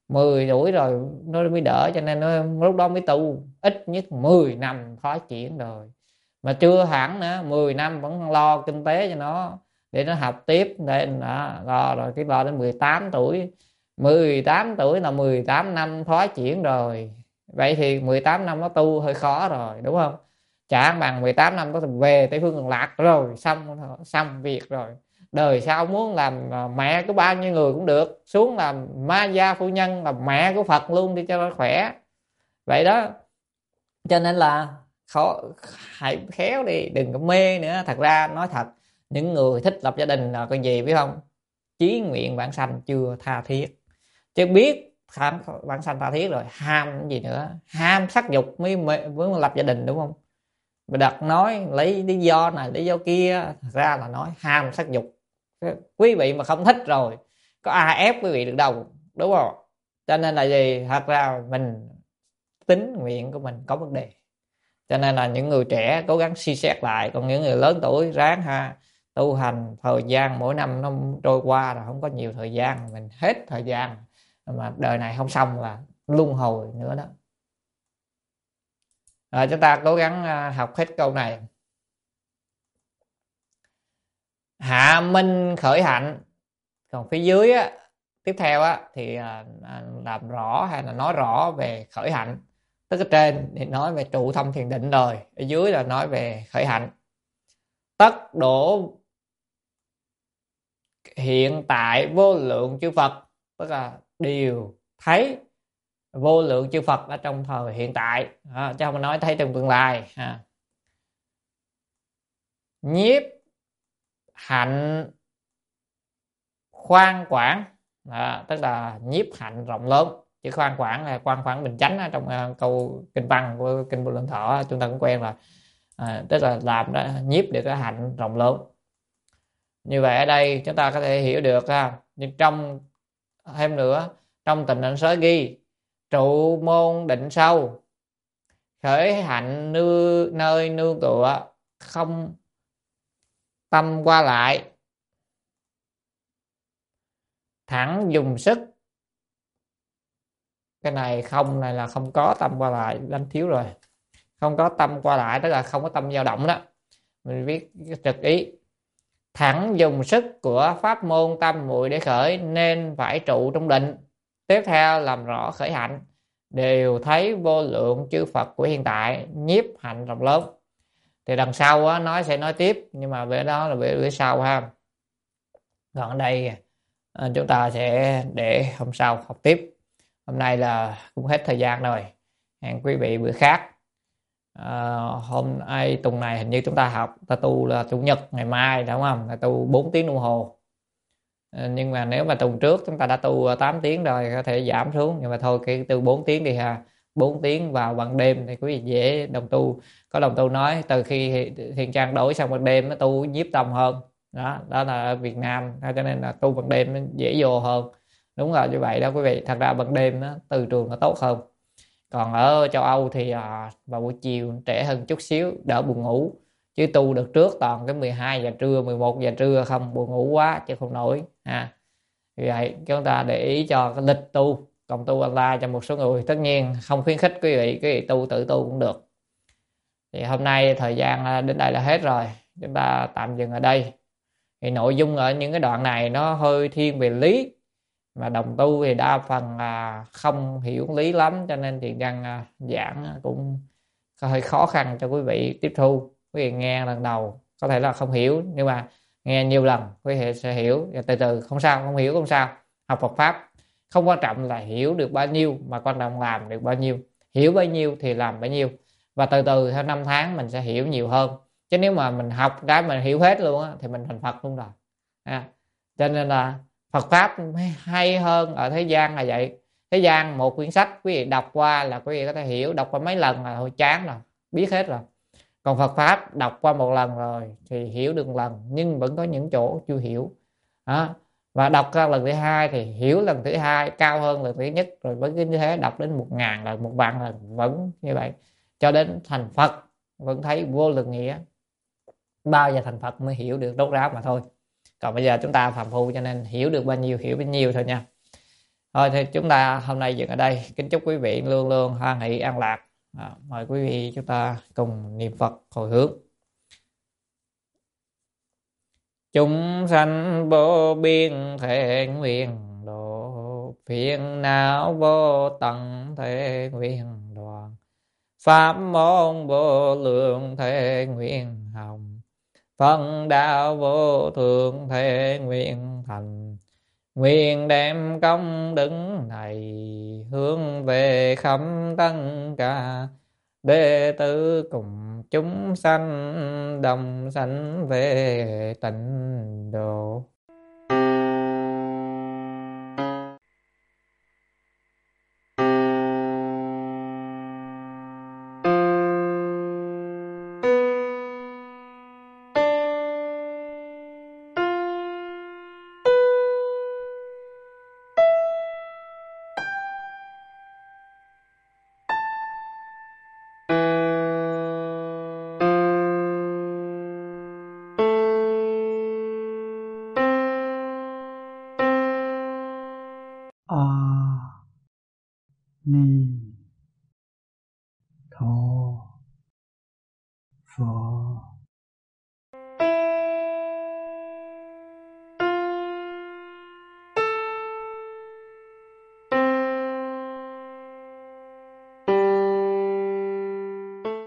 mười tuổi rồi nó mới đỡ, cho nên nó lúc đó mới tu ít nhất mười năm phát triển rồi, mà chưa hẳn nữa, mười năm vẫn lo kinh tế cho nó để nó học tiếp, để nó lo rồi cái lo đến mười tám tuổi. Mười tám tuổi là mười tám năm phát triển rồi, vậy thì mười tám năm nó tu hơi khó rồi, đúng không? Chả bằng mười tám năm có thể về Tây Phương Cực Lạc rồi, xong xong việc rồi. Đời sau muốn làm mẹ của bao nhiêu người cũng được, xuống làm ma gia phu nhân, làm mẹ của Phật luôn đi cho nó khỏe. Vậy đó, cho nên là khó, hãy khéo đi, đừng có mê nữa. Thật ra nói thật, những người thích lập gia đình là cái gì biết không? Chí nguyện vãng sanh chưa tha thiết, chứ biết vãng sanh tha thiết rồi ham cái gì nữa, ham sắc dục mới mới lập gia đình, đúng không? Mà đặt nói lấy lý do này lý do kia, thật ra là nói ham sắc dục. Quý vị mà không thích rồi, có ai ép quý vị được đâu, đúng không? Cho nên là gì, thật ra mình tính nguyện của mình có vấn đề. Cho nên là những người trẻ cố gắng suy xét lại, còn những người lớn tuổi ráng ha tu hành. Thời gian mỗi năm nó trôi qua rồi, không có nhiều thời gian, mình hết thời gian mà đời này không xong là luân hồi nữa đó. Rồi chúng ta cố gắng học hết câu này. Hạ minh khởi hạnh. Còn phía dưới á, tiếp theo á thì làm rõ hay là nói rõ về khởi hạnh. Tức ở trên thì nói về trụ thông thiền định rồi, ở dưới là nói về khởi hạnh. Tất độ hiện tại vô lượng chư Phật, tức là đều thấy vô lượng chư Phật ở trong thời hiện tại, à, chứ không nói thấy trong tương lai. À. Nhiếp hạnh khoan quảng, à, tức là nhiếp hạnh rộng lớn, chứ khoan quảng là khoan khoảng bình chánh ở trong uh, câu kinh văn của kinh Vô Lượng Thọ chúng ta cũng quen rồi, à, tức là làm đó nhiếp được cái hạnh rộng lớn. Như vậy ở đây chúng ta có thể hiểu được ha. Nhưng trong thêm nữa, trong Tịnh Định Sớ ghi trụ môn định sâu, khởi hạnh nư, nơi nương tựa, không tâm qua lại, thẳng dùng sức. Cái này không này là không có tâm qua lại, đánh thiếu rồi. Không có tâm qua lại tức là không có tâm dao động đó, mình viết trực ý. Thẳng dùng sức của pháp môn tam muội để khởi, nên phải trụ trong định. Tiếp theo làm rõ khởi hạnh, đều thấy vô lượng chư Phật của hiện tại, nhiếp hạnh rộng lớn. Thì đằng sau á, nói sẽ nói tiếp, nhưng mà về đó là về bữa sau ha. Còn ở đây chúng ta sẽ để hôm sau học tiếp. Hôm nay là cũng hết thời gian rồi, hẹn quý vị bữa khác. À, hôm nay tuần này hình như chúng ta học ta tu là chủ nhật ngày mai, đúng không? Ta tu bốn tiếng đồng hồ. À, nhưng mà nếu mà tuần trước chúng ta đã tu tám tiếng rồi, có thể giảm xuống, nhưng mà thôi cái tu bốn tiếng đi ha. bốn tiếng vào ban đêm thì quý vị dễ đồng tu. Có đồng tu nói từ khi Thiền Trang đổi sang ban đêm nó tu nhiếp tâm hơn. Đó, đó là ở Việt Nam, cho nên là tu ban đêm nó dễ vô hơn. Đúng rồi, như vậy đó quý vị. Thật ra ban đêm nó từ trường nó tốt hơn. Còn ở châu Âu thì à, vào buổi chiều trễ hơn chút xíu, đỡ buồn ngủ. Chứ tu được trước toàn cái mười hai giờ trưa, mười một giờ trưa không, buồn ngủ quá chứ không nổi. À, vì vậy chúng ta để ý cho cái lịch tu, còn tu online cho một số người. Tất nhiên không khuyến khích quý vị, quý vị tu tự tu cũng được. Thì hôm nay thời gian đến đây là hết rồi, chúng ta tạm dừng ở đây. Thì nội dung ở những cái đoạn này nó hơi thiên về lý, mà đồng tu thì đa phần là không hiểu lý lắm, cho nên thì đang giảng cũng hơi khó khăn cho quý vị tiếp thu. Quý vị nghe lần đầu có thể là không hiểu, nhưng mà nghe nhiều lần quý vị sẽ hiểu, và từ từ không sao, không hiểu không sao. Học Phật pháp không quan trọng là hiểu được bao nhiêu, mà quan trọng làm được bao nhiêu. Hiểu bao nhiêu thì làm bấy nhiêu, và từ từ theo năm tháng mình sẽ hiểu nhiều hơn. Chứ nếu mà mình học cái mình hiểu hết luôn á, thì mình thành Phật luôn rồi. À, cho nên là Phật pháp hay hơn ở thế gian là vậy. Thế gian một quyển sách quý vị đọc qua là quý vị có thể hiểu, đọc qua mấy lần là thôi chán rồi, biết hết rồi. Còn Phật pháp đọc qua một lần rồi thì hiểu được một lần, nhưng vẫn có những chỗ chưa hiểu. Đó. Và đọc ra lần thứ hai thì hiểu lần thứ hai cao hơn lần thứ nhất, rồi với cái như thế đọc đến một ngàn lần, một vạn lần vẫn như vậy, cho đến thành Phật vẫn thấy vô lượng nghĩa. Bao giờ thành Phật mới hiểu được rốt ráo mà thôi. Còn bây giờ chúng ta phàm phu cho nên hiểu được bao nhiêu hiểu bao nhiêu thôi nha. Thôi thì chúng ta hôm nay dừng ở đây. Kính chúc quý vị luôn luôn hoan hỷ an lạc. À, mời quý vị chúng ta cùng niệm Phật hồi hướng. Chúng sanh vô biên thể nguyện độ, phiền não vô tận thể nguyện đoàn, pháp môn vô lượng thể nguyện hồng, phân đạo vô thượng thể nguyện thành. Nguyện đem công đức này hướng về khắp tất cả đệ tử cùng chúng sanh đồng sanh về tịnh độ. A Ni